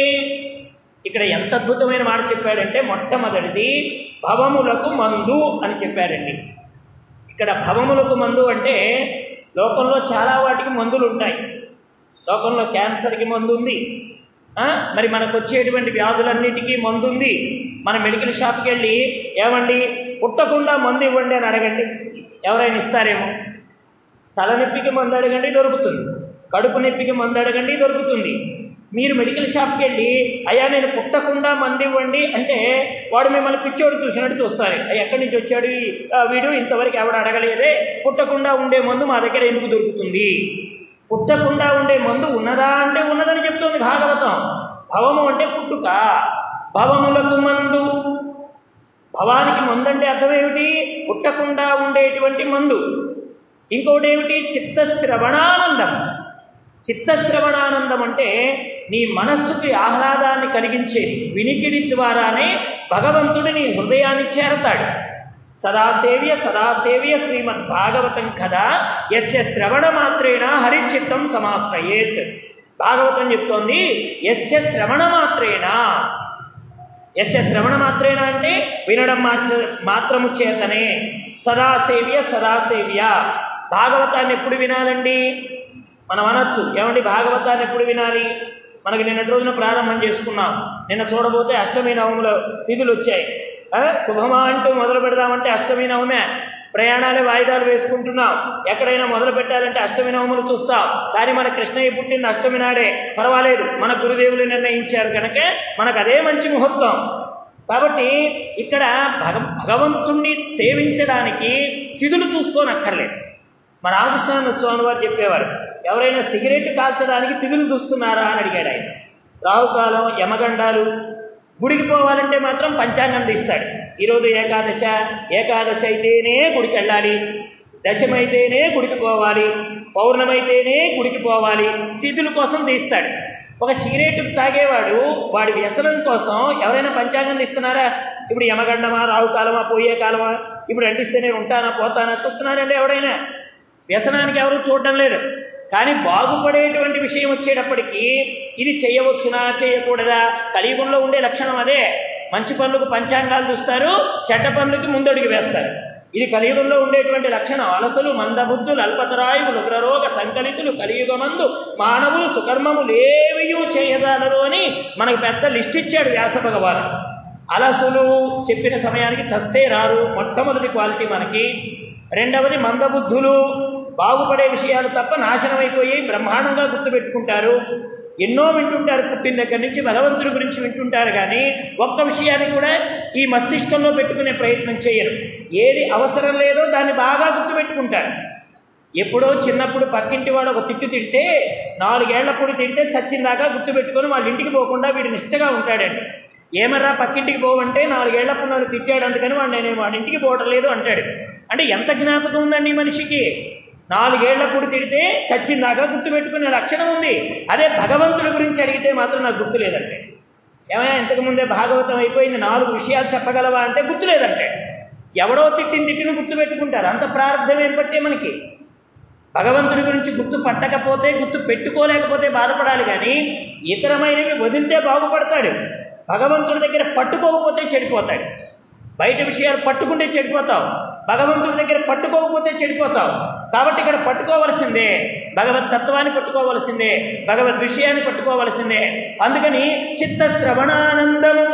ఇక్కడ ఎంత అద్భుతమైన మాట చెప్పాడంటే, మొట్టమొదటిది భవములకు మందు అని చెప్పారండి. ఇక్కడ భవములకు మందు అంటే లోకంలో చాలా వాటికి మందులు ఉంటాయి. లోకంలో క్యాన్సర్కి మందు ఉంది, మరి మనకు వచ్చేటువంటి వ్యాధులన్నిటికీ మందు ఉంది. మన మెడికల్ షాప్కి వెళ్ళి ఏమండి పుట్టకుండా మందు ఇవ్వండి అని అడగండి, ఎవరైనా ఇస్తారేమో. తలనొప్పికి మందు అడగండి, దొరుకుతుంది. కడుపు నొప్పికి మందు అడగండి, దొరుకుతుంది. మీరు మెడికల్ షాప్కి వెళ్ళి అయ్యా నేను పుట్టకుండా మందు ఇవ్వండి అంటే వాడు మిమ్మల్ని పిచ్చోడు చూసినట్టు చూస్తారు. ఎక్కడి నుంచి వచ్చాడు వీడు, ఇంతవరకు ఎవడు అడగలేదే, పుట్టకుండా ఉండే మందు మా దగ్గర ఎందుకు దొరుకుతుంది? పుట్టకుండా ఉండే మందు ఉన్నదా అంటే ఉన్నదని చెప్తుంది భాగవతం. భవము అంటే పుట్టుక, భవములకు మందు. భవానికి మందు అంటే అర్థం ఏమిటి? పుట్టకుండా ఉండేటువంటి మందు. ఇంకోటి ఏమిటి? చిత్తశ్రవణానందం. చిత్తశ్రవణానందం అంటే నీ మనస్సుకి ఆహ్లాదాన్ని కలిగించేది. వినికిడి ద్వారానే భగవంతుడు నీ హృదయాన్ని చేరతాడు. సదాసేవ్య సదాసేవ్య శ్రీమద్ భాగవతం కదా యస్య శ్రవణ మాత్రేణ హరిచిత్తం సమాశ్రయేత్. భాగవతం చెప్తోంది యస్య శ్రవణ మాత్రేణ. యస్య శ్రవణ మాత్రేణ అంటే వినడం మాత్ర మాత్రము చేతనే. సదాసేవ్య సదాసేవ్య. భాగవతాన్ని ఎప్పుడు వినాలండి? మనం అనొచ్చు, ఏమండి భాగవతాన్ని ఎప్పుడు వినాలి? మనకి నిన్నటి రోజున ప్రారంభం చేసుకున్నాం. నిన్న చూడబోతే అష్టమి నవముల తిథులు వచ్చాయి. శుభమా అంటూ మొదలు పెడదామంటే అష్టమి నవమే. ప్రయాణాలే వాయిదాలు వేసుకుంటున్నాం. ఎక్కడైనా మొదలు పెట్టాలంటే అష్టమి నవములు చూస్తాం. కానీ మన కృష్ణయ్య పుట్టింది అష్టమి నాడే. పర్వాలేదు, మన గురుదేవులు నిర్ణయించారు కనుక మనకు అదే మంచి ముహూర్తం. కాబట్టి ఇక్కడ భగ భగవంతుణ్ణి సేవించడానికి తిథులు చూసుకోనక్కర్లేదు. మా రామకృష్ణానంద స్వామి వారు చెప్పేవారు, ఎవరైనా సిగరెట్ కాల్చడానికి తిథులు చూస్తున్నారా అని అడిగాడు ఆయన. రాహుకాలం, యమగండాలు. గుడికి పోవాలంటే మాత్రం పంచాంగం తీస్తాడు. ఈరోజు ఏకాదశ, ఏకాదశి అయితేనే గుడికి వెళ్ళాలి, దశమైతేనే గుడికి పోవాలి, పౌర్ణమైతేనే గుడికి పోవాలి, తిథుల కోసం తీస్తాడు. ఒక సిగరెట్ తాగేవాడు వాడి వ్యసనం కోసం ఎవరైనా పంచాంగం తీస్తున్నారా? ఇప్పుడు యమగండమా, రాహుకాలమా, పోయే కాలమా, ఇప్పుడు అంటిస్తేనే ఉంటానా పోతానా చూస్తున్నారంటే ఎవడైనా? వ్యసనానికి ఎవరు చూడడం లేదు. కానీ బాగుపడేటువంటి విషయం వచ్చేటప్పటికీ ఇది చేయవచ్చునా చేయకూడదా? కలియుగంలో ఉండే లక్షణం అదే. మంచి పనులకు పంచాంగాలు చూస్తారు, చెడ్డ పనులకి ముందడుగు వేస్తారు. ఇది కలియుగంలో ఉండేటువంటి లక్షణం. అలసలు, మందబుద్ధులు, అల్పతరాయువులు, ఉగ్రరోగ సంకలితులు, కలియుగమందు మానవులు సుకర్మములు ఏవియూ చేయగలరు అని మనకు పెద్ద లిస్ట్ ఇచ్చాడు వ్యాస భగవాను. అలసులు చెప్పిన సమయానికి చస్తే రారు, మొట్టమొదటి క్వాలిటీ మనకి. రెండవది మందబుద్ధులు, బాగుపడే విషయాలు తప్ప నాశనం అయిపోయి బ్రహ్మాండంగా గుర్తుపెట్టుకుంటారు. ఎన్నో వింటుంటారు, పుట్టిన దగ్గర నుంచి భగవంతుడి గురించి వింటుంటారు, కానీ ఒక్క విషయాన్ని కూడా ఈ మస్తిష్కంలో పెట్టుకునే ప్రయత్నం చేయరు. ఏది అవసరం లేదో దాన్ని బాగా గుర్తుపెట్టుకుంటారు. ఎప్పుడో చిన్నప్పుడు పక్కింటి వాడు ఒక తిట్టు తిడితే నాలుగేళ్లప్పుడు తిడితే చచ్చిందాకా గుర్తుపెట్టుకొని వాళ్ళ ఇంటికి పోకుండా వీడు నిష్టగా ఉంటాడండి. ఏమర్రా పక్కింటికి పోవంటే నాలుగేళ్లప్పుడు నన్ను తిట్టాడు అందుకని వాడు నేను వాడి ఇంటికి పోవటం లేదు అంటాడు. అంటే ఎంత జ్ఞాపకం ఉందండి మనిషికి? నాలుగేళ్లప్పుడు తిడితే చచ్చిందాకా గుర్తుపెట్టుకునే లక్షణం ఉంది. అదే భగవంతుడి గురించి అడిగితే మాత్రం నాకు గుర్తు లేదంటే, ఏమైనా ఇంతకుముందే భాగవతం అయిపోయింది, నాలుగు విషయాలు చెప్పగలవా అంటే గుర్తు లేదంటే. ఎవడో తిట్టిన తిట్టిని గుర్తుపెట్టుకుంటారు. అంత ప్రారంభం ఏం పట్టే మనకి? భగవంతుడి గురించి గుర్తు పట్టకపోతే, గుర్తు పెట్టుకోలేకపోతే బాధపడాలి, కానీ ఇతరమైనవి వదిలితే బాగుపడతాడు. భగవంతుడి దగ్గర పట్టుకోకపోతే చెడిపోతాడు. బయట విషయాలు పట్టుకుంటే చెడిపోతావు, భగవంతుడి దగ్గర పట్టుకోకపోతే చెడిపోతావు. కాబట్టి ఇక్కడ పట్టుకోవలసిందే, భగవత్ తత్వాన్ని పట్టుకోవలసిందే, భగవద్ విషయాన్ని పట్టుకోవలసిందే. అందుకని చిత్త శ్రవణానందము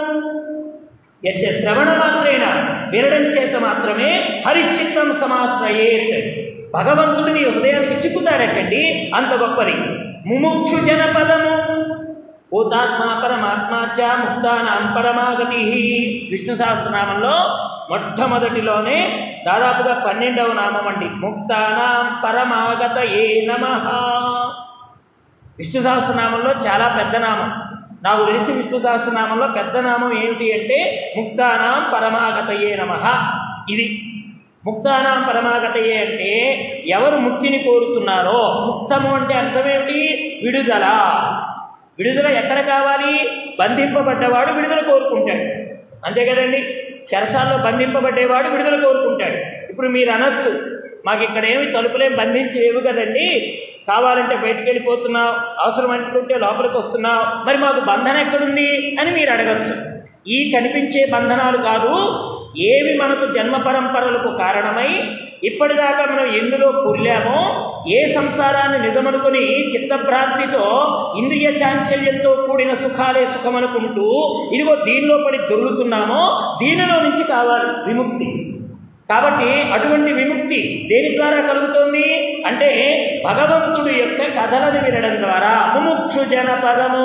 యస్య శ్రవణ మాత్రేణ, వినడం చేత మాత్రమే హరిచిత్తం సమాశ్రయేత్. భగవంతుడిని హృదయానికి చిక్కుతాడటండి, అంత గొప్పది. ముముక్షు జనపదము భూతాత్మ పరమాత్మాచ ముక్తానాం పరమాగతి. విష్ణు సహస్రనామంలో మొట్టమొదటిలోనే దాదాపుగా పన్నెండవ నామం అండి, ముక్తానాం పరమాగతయే నమః. విష్ణు సహస్రనామంలో చాలా పెద్ద నామం. నాకు తెలిసి విష్ణు సహస్రనామంలో పెద్ద నామం ఏమిటి అంటే ముక్తానాం పరమాగతయే నమః. ఇది ముక్తానాం పరమాగతయే అంటే ఎవరు ముక్తిని కోరుతున్నారో, ముక్తము అంటే అర్థమేమిటి? విడుదల. విడుదల ఎక్కడ కావాలి? బంధింపబడ్డవాడు విడుదల కోరుకుంటాడు, అంతే కదండి. చెరసాల్లో బంధింపబడ్డేవాడు విడుదల కోరుకుంటాడు. ఇప్పుడు మీరు అనొచ్చు, మాకు ఇక్కడ ఏమి తలుపులేం బంధించి లేవు కదండి, కావాలంటే బయటికి వెళ్ళిపోతున్నావు, అవసరం అనుకుంటే లోపలికి వస్తున్నావు, మరి మాకు బంధన ఎక్కడుంది అని మీరు అడగచ్చు. ఈ కనిపించే బంధనాలు కాదు, ఏవి మనకు జన్మ పరంపరలకు కారణమై ఇప్పటిదాకా మనం ఎందులో పుర్లామో, ఏ సంసారాన్ని నిజమనుకుని చిత్తభ్రాంతితో ఇంద్రియ చాంచల్యంతో కూడిన సుఖాలే సుఖమనుకుంటూ ఇదిగో దీనిలో పడి దొరుకుతున్నామో, దీనిలో నుంచి కావాలి విముక్తి. కాబట్టి అటువంటి విముక్తి దేని ద్వారా కలుగుతోంది అంటే భగవంతుడి యొక్క కథలను వినడం ద్వారా. ముముక్షు జనపదము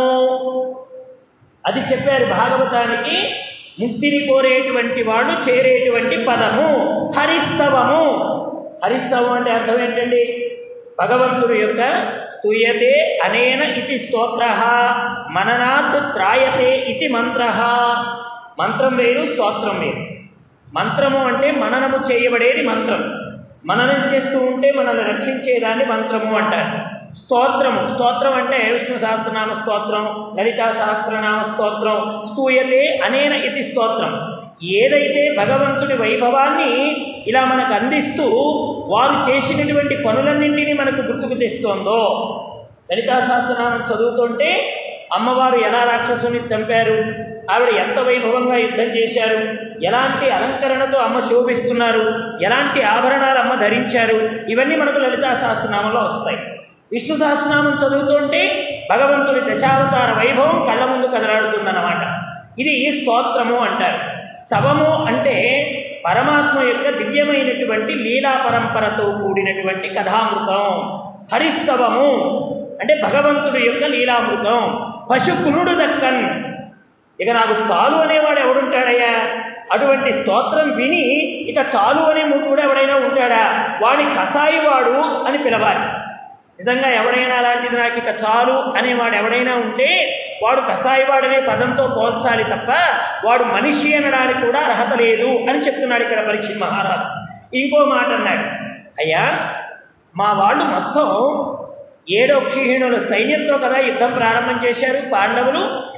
అది చెప్పారు భాగవతానికి. ముక్తిని కోరేటువంటి వాడు చేరేటువంటి పదము హరిస్తవము. హరిస్తవం అంటే అర్థం ఏంటండి? భగవంతుడి యొక్క స్తూయతే అనేన ఇతి స్తోత్ర మననాత్ త్రాయతే ఇతి మంత్ర. మంత్రం వేరు, స్తోత్రం వేరు. మంత్రము అంటే మననము చేయబడేది మంత్రం. మననం చేస్తూ ఉంటే మనల్ని రక్షించేదాన్ని మంత్రము అంటారు. స్తోత్రము, స్తోత్రం అంటే విష్ణు సహస్రనామ స్తోత్రం, లలితా సహస్రనామ స్తోత్రం, స్తూయతే అనేన ఇది స్తోత్రం. ఏదైతే భగవంతుడి వైభవాన్ని ఇలా మనకు అందిస్తూ వారు చేసినటువంటి పనులన్నింటినీ మనకు గుర్తుకు తెస్తోందో, లలితా సహస్రనామం చదువుతుంటే అమ్మవారు ఎలా రాక్షసుని చంపారు, ఆవిడ ఎంత వైభవంగా యుద్ధం చేశారు, ఎలాంటి అలంకరణతో అమ్మ శోభిస్తున్నారు, ఎలాంటి ఆభరణాలు అమ్మ ధరించారు, ఇవన్నీ మనకు లలితా సహస్రనామంలో వస్తాయి. విష్ణు సహస్రనామం చదువుతుంటే భగవంతుడి దశావతార వైభవం కళ్ళ ముందు కదలాడుతుందన్నమాట. ఇది స్తోత్రము అంటారు. స్తవము అంటే పరమాత్మ యొక్క దివ్యమైనటువంటి లీలా పరంపరతో కూడినటువంటి కథామృతం. హరిస్తవము అంటే భగవంతుడి యొక్క లీలామృతం. పశుకునుడు దక్కన్, ఇక నాకు చాలు అనేవాడు ఎవడుంటాడయ్యా? అటువంటి స్తోత్రం విని ఇక చాలు అనే మూడు ఎవడైనా ఉంటాడా? వాడి కసాయివాడు అని పిలవాలి. నిజంగా ఎవడైనా అలాంటిది నాకు ఇక చాలు అనేవాడు ఎవడైనా ఉంటే వాడు కసాయివాడనే పదంతో పోల్చాలి తప్ప వాడు మనిషి అనడానికి కూడా అర్హత లేదు అని చెప్తున్నాడు ఇక్కడ పరీక్షిత్ మహారాజు. ఇంకో మాట అన్నాడు, అయ్యా మా వాళ్ళు మొత్తం ఏడో క్షీహిణుల సైన్యంతో కదా యుద్ధం ప్రారంభం చేశారు పాండవులు.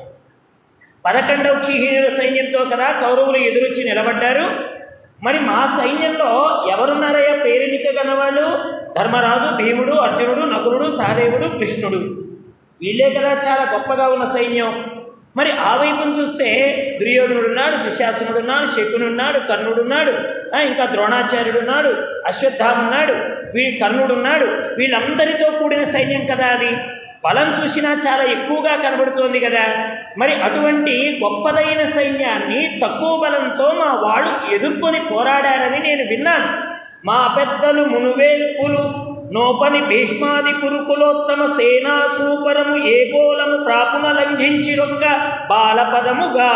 పదకొండవ క్షీహిణుల సైన్యంతో కదా కౌరవులు ఎదురొచ్చి నిలబడ్డారు. మరి మా సైన్యంలో ఎవరున్నారయ్యా పేరెనిక గన్నవాళ్ళు? ధర్మరాజు, భీముడు, అర్జునుడు, నకులుడు, సహదేవుడు, కృష్ణుడు. వీళ్ళే కదా చాలా గొప్పగా ఉన్న సైన్యం. మరి ఆ వైపును చూస్తే దుర్యోధనుడున్నాడు, దుశ్శాసనుడున్నాడు, శకునున్నాడు, కర్ణుడున్నాడు, ఇంకా ద్రోణాచార్యుడున్నాడు, అశ్వత్థామున్నాడు, వీ కర్ణుడున్నాడు. వీళ్ళందరితో కూడిన సైన్యం కదా అది. బలం చూసినా చాలా ఎక్కువగా కనబడుతోంది కదా. మరి అటువంటి గొప్పదైన సైన్యాన్ని తక్కువ బలంతో మా వాళ్ళు ఎదుర్కొని పోరాడారని నేను విన్నాను. మా పెద్దలు మునువేల్పులు నోపని భీష్మాది కురుకులోత్తమ సేనా కూపరము ఏగోలము ప్రాపున లంఘించిరొక్క బాలపదముగా.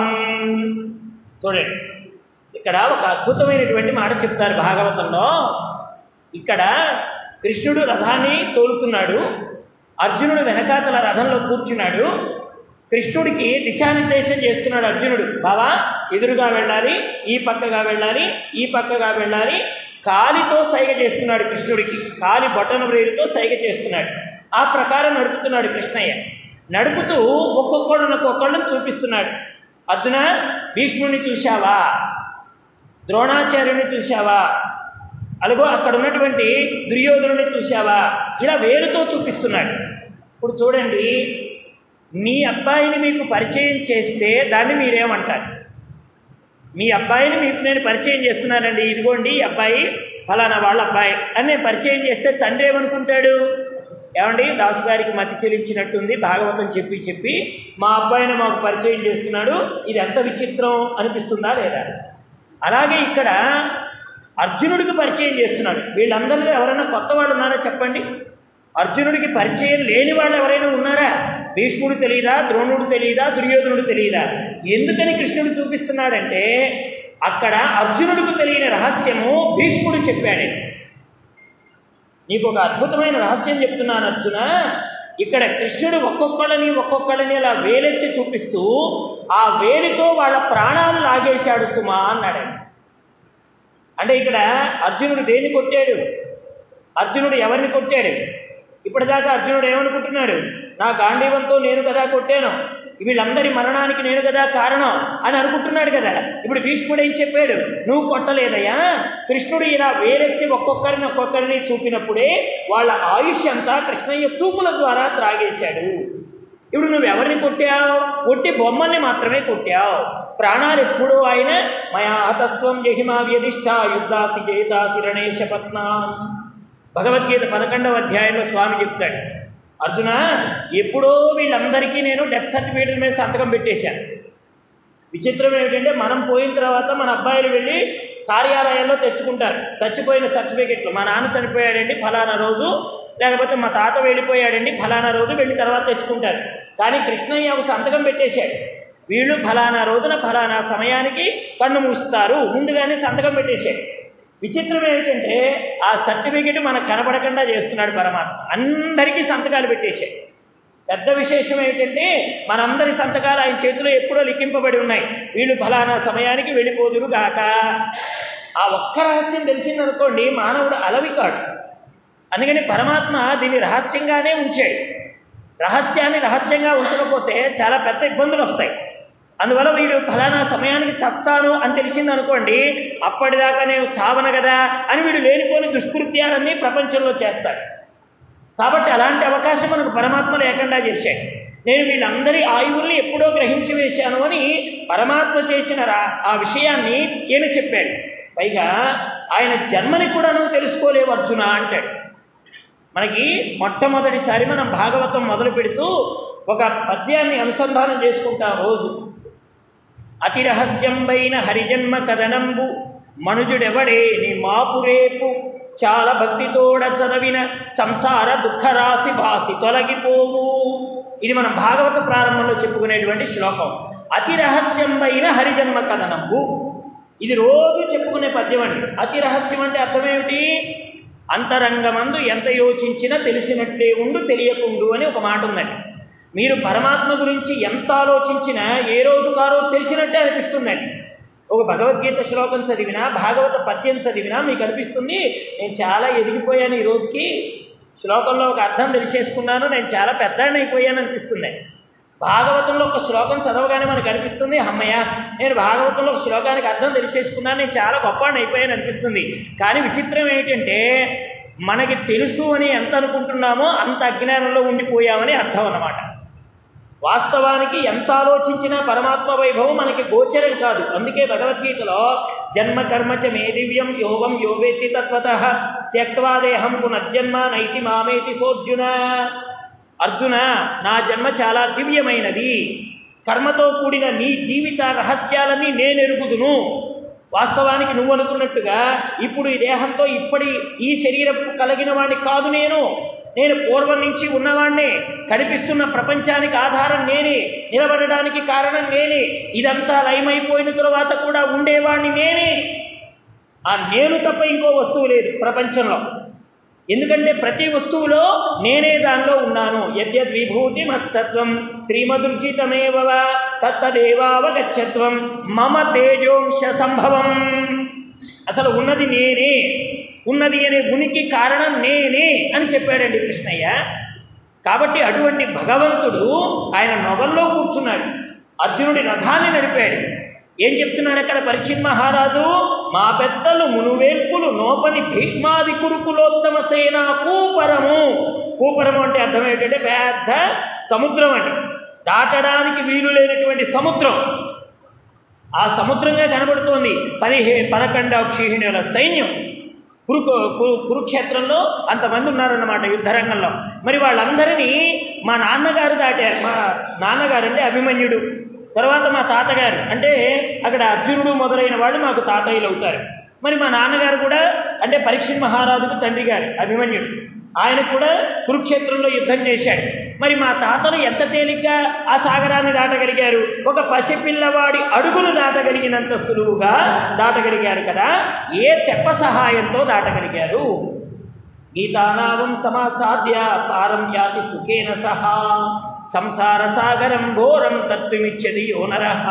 చూడండి, ఇక్కడ ఒక అద్భుతమైనటువంటి మాట చెప్తారు భాగవతంలో. ఇక్కడ కృష్ణుడు రథాన్ని తోలుతున్నాడు, అర్జునుడు వెనకాతల రథంలో కూర్చున్నాడు. కృష్ణుడికి దిశానిర్దేశం చేస్తున్నాడు అర్జునుడు. బావా ఎదురుగా వెళ్ళాలి, ఈ పక్కగా వెళ్ళాలి, ఈ పక్కగా వెళ్ళాలి. కాలితో సైగ చేస్తున్నాడు కృష్ణుడికి, కాలి బొటన వ్రేలుతో సైగ చేస్తున్నాడు. ఆ ప్రకారం నడుపుతున్నాడు కృష్ణయ్య. నడుపుతూ ఒక్కొక్కళ్ళను ఒక్కొక్కళ్ళని చూపిస్తున్నాడు. అర్జున, భీష్ముడిని చూశావా? ద్రోణాచార్యుని చూశావా? అలాగో అక్కడ ఉన్నటువంటి దుర్యోధనుని చూశావా? ఇలా వేలుతో చూపిస్తున్నాడు. ఇప్పుడు చూడండి, మీ అబ్బాయిని మీకు పరిచయం చేస్తే దాన్ని మీరేమంటారు? మీ అబ్బాయిని మీకు నేను పరిచయం చేస్తున్నానండి, ఇదిగోండి ఈ అబ్బాయి ఫలానా వాళ్ళ అబ్బాయి అని నేను పరిచయం చేస్తే తండ్రి ఏమనుకుంటాడు? ఏమండి దాసు గారికి మతి చెల్లించినట్టుంది, భాగవతం చెప్పి చెప్పి మా అబ్బాయిని మాకు పరిచయం చేస్తున్నాడు, ఇది ఎంత విచిత్రం అనిపిస్తుందా లేదా? అలాగే ఇక్కడ అర్జునుడికి పరిచయం చేస్తున్నాడు. వీళ్ళందరిలో ఎవరైనా కొత్త వాళ్ళు ఉన్నారా చెప్పండి? అర్జునుడికి పరిచయం లేని వాళ్ళు ఎవరైనా ఉన్నారా? భీష్ముడు తెలియదా? ద్రోణుడు తెలియదా? దుర్యోధనుడు తెలియదా? ఎందుకని కృష్ణుడు చూపిస్తున్నాడంటే అక్కడ అర్జునుడికి తెలియని రహస్యము భీష్ముడు చెప్పాడండి. నీకు ఒక అద్భుతమైన రహస్యం చెప్తున్నాను అర్జున. ఇక్కడ కృష్ణుడు ఒక్కొక్కళ్ళని ఒక్కొక్కళ్ళని అలా వేలెత్తి చూపిస్తూ ఆ వేలితో వాళ్ళ ప్రాణాలు లాగేశాడు సుమా అన్నాడండి. అంటే ఇక్కడ అర్జునుడు దేన్ని కొట్టాడు? అర్జునుడు ఎవరిని కొట్టాడు? ఇప్పటిదాకా అర్జునుడు ఏమనుకుంటున్నాడు? నా గాంధీవంతో నేను కదా కొట్టాను, వీళ్ళందరి మరణానికి నేను కదా కారణం అని అనుకుంటున్నాడు కదా. ఇప్పుడు భీష్ముడు ఏం చెప్పాడు? నువ్వు కొట్టలేదయ్యా, కృష్ణుడు ఇలా వేరెత్తి ఒక్కొక్కరిని ఒక్కొక్కరిని చూపినప్పుడే వాళ్ళ ఆయుష్ అంతా కృష్ణయ్య చూపుల ద్వారా త్రాగేశాడు. ఇప్పుడు నువ్వు ఎవరిని కొట్టావు? కొట్టి బొమ్మల్ని మాత్రమే కొట్టావు. ప్రాణాలు ఎప్పుడూ ఆయన మయా హతస్వం జహిమా వ్యధిష్ఠ యుద్ధాసి జేతాసి రణేశ పత్న. భగవద్గీత పదకొండవ అధ్యాయంలో స్వామి చెప్తాడు, అర్జున ఎప్పుడో వీళ్ళందరికీ నేను డెత్ సర్టిఫికేట్ మీద సంతకం పెట్టేశాను. విచిత్రం ఏమిటంటే మనం పోయిన తర్వాత మన అబ్బాయిలు వెళ్ళి కార్యాలయాల్లో తెచ్చుకుంటారు చచ్చిపోయిన సర్టిఫికెట్లు. మా నాన్న చనిపోయాడండి ఫలానా రోజు, లేకపోతే మా తాత వెళ్ళిపోయాడండి ఫలానా రోజు, వెళ్ళి తర్వాత తెచ్చుకుంటారు. కానీ కృష్ణయ్య ఒక సంతకం పెట్టేశాడు, వీళ్ళు ఫలానా రోజున ఫలానా సమయానికి కన్ను మూస్తారు, ముందుగానే సంతకం పెట్టేశాడు. విచిత్రం ఏమిటంటే ఆ సర్టిఫికెట్ మనకు కనపడకుండా చేస్తున్నాడు పరమాత్మ, అందరికీ సంతకాలు పెట్టేశాడు. పెద్ద విశేషం ఏమిటంటే మనందరి సంతకాలు ఆయన చేతిలో ఎప్పుడో లిఖింపబడి ఉన్నాయి, వీళ్ళు ఫలానా సమయానికి వెళ్ళిపోదురు గాక. ఆ ఒక్క రహస్యం తెలిసిందనుకోండి మానవుడు అలవి కాడు. అందుకని పరమాత్మ దీన్ని రహస్యంగానే ఉంచాడు. రహస్యాన్ని రహస్యంగా ఉంచకపోతే చాలా పెద్ద ఇబ్బందులు వస్తాయి. అందువల్ల వీడు ఫలానా సమయానికి చస్తాను అని తెలిసింది అనుకోండి, అప్పటిదాకా నేను చావను కదా అని వీడు లేనిపోని దుష్కృత్యాలన్నీ ప్రపంచంలో చేస్తాడు. కాబట్టి అలాంటి అవకాశం మనకు పరమాత్మ లేకుండా చేశాడు. నేను వీళ్ళందరి ఆయువుల్ని ఎప్పుడో గ్రహించి వేశాను అని పరమాత్మ చేసిన ఆ విషయాన్ని ఈయన చెప్పాడు. పైగా ఆయన జన్మని కూడా నువ్వు తెలుసుకోలేవు అర్జున అంటాడు. మనకి మొట్టమొదటిసారి మనం భాగవతం మొదలు పెడుతూ ఒక పద్యాన్ని అనుసంధానం చేసుకుంటాం రోజు. అతి రహస్యంబైన హరిజన్మ కథనంబు మనుజుడెవడే నీ మాపురేపు చాలా భక్తితోడ చదవిన సంసార దుఃఖరాశి భాసి తొలగిపోవు. ఇది మనం భాగవత ప్రారంభంలో చెప్పుకునేటువంటి శ్లోకం. అతి రహస్యంబైన హరిజన్మ కథనంబు, ఇది రోజు చెప్పుకునే పద్యం అండి. అతి రహస్యం అంటే అర్థమేమిటి? అంతరంగమందు ఎంత యోచించినా తెలిసినట్లే ఉండు తెలియకుండు అని ఒక మాట ఉందండి. మీరు పరమాత్మ గురించి ఎంత ఆలోచించినా ఏ రోజు కారో తెలిసినట్టే అనిపిస్తుందండి. ఒక భగవద్గీత శ్లోకం చదివినా, భాగవత పద్యం చదివినా మీకు అనిపిస్తుంది నేను చాలా ఎదిగిపోయాను, ఈ రోజుకి శ్లోకంలో ఒక అర్థం తెలిసేసుకున్నాను, నేను చాలా పెద్దాన్ని అయిపోయాను అనిపిస్తుంది. భాగవతంలో ఒక శ్లోకం చదవగానే మనకు అనిపిస్తుంది అమ్మయ్య నేను భాగవతంలో ఒక శ్లోకానికి అర్థం తెలిసేసుకున్నాను, నేను చాలా గొప్పవాడిని అయిపోయాను అనిపిస్తుంది. కానీ విచిత్రం ఏంటంటే మనకి తెలుసు అని ఎంత అనుకుంటున్నామో అంత అజ్ఞానంలో ఉండిపోయామని అర్థం అన్నమాట. వాస్తవానికి ఎంత ఆలోచించినా పరమాత్మ వైభవం మనకి గోచరం కాదు. అందుకే భగవద్గీతలో జన్మ కర్మచ మే దివ్యం యోగం యోవేతి తత్వతః త్యక్త్వా దేహం పునర్జన్మ నైతి మామేతి సోర్జున. అర్జున, నా జన్మ చాలా దివ్యమైనది, కర్మతో కూడిన నీ జీవిత రహస్యాలన్నీ నేనెరుగుదును. వాస్తవానికి నువ్వు అనుకున్నట్టుగా ఇప్పుడు ఈ దేహంతో ఇప్పటి ఈ శరీరం కలిగిన వాడిని కాదు నేను. నేను పూర్వం నుంచి ఉన్నవాణ్ణే, కనిపిస్తున్న ప్రపంచానికి ఆధారం నేనే, నిలబడడానికి కారణం నేనే, ఇదంతా లయమైపోయిన తరువాత కూడా ఉండేవాణ్ణి నేనే. ఆ నేను తప్ప ఇంకో వస్తువు లేదు ప్రపంచంలో. ఎందుకంటే ప్రతి వస్తువులో నేనే దానిలో ఉన్నాను. యద్యద్ విభూతి మత్సత్వం శ్రీమదుర్జితమేవ తత్తదేవావగచ్చత్వం మమ తేజోంశ సంభవం. అసలు ఉన్నది నేనే, ఉన్నది అనే ఉనికి కారణం నేనే అని చెప్పాడండి కృష్ణయ్య. కాబట్టి అటువంటి భగవంతుడు ఆయన నొగల్లో కూర్చున్నాడు, అర్జునుడి రథాన్ని నడిపాడు. ఏం చెప్తున్నాడు అక్కడ పరీక్షిత్ మహారాజు? మా పెద్దలు మునువేల్పులు నోపని భీష్మాది కురుకులోత్తమ సేనా కూపరము. కూపరము అంటే అర్థం ఏంటంటే పెద్ద సముద్రం అండి, దాటడానికి వీలు లేనటువంటి సముద్రం. ఆ సముద్రంగా కనబడుతోంది పదిహే పదకొండ క్షీహిణుల సైన్యం. కురు కురుక్షేత్రంలో అంతమంది ఉన్నారన్నమాట యుద్ధరంగంలో. మరి వాళ్ళందరినీ మా నాన్నగారు దాటారు. మా నాన్నగారు అంటే అభిమన్యుడు, తర్వాత మా తాతగారు అంటే అక్కడ అర్జునుడు మొదలైన వాళ్ళు మాకు తాతయ్యలు అవుతారు. మరి మా నాన్నగారు కూడా అంటే పరీక్షిత్ మహారాజుకు తండ్రి గారు అభిమన్యుడు, ఆయన కూడా కురుక్షేత్రంలో యుద్ధం చేశాడు. మరి మా తాతలు ఎంత తేలిగ్గా ఆ సాగరాన్ని దాటగలిగారు? ఒక పసిపిల్లవాడి అడుగులు దాటగలిగినంత సులువుగా దాటగలిగారు కదా. ఏ తెప్ప సహాయంతో దాటగలిగారు? గీతానావం సమాసాద్య పారం యాతి సుఖేన సహా సంసార సాగరం ఘోరం తత్తుమిచ్చది యో నరః.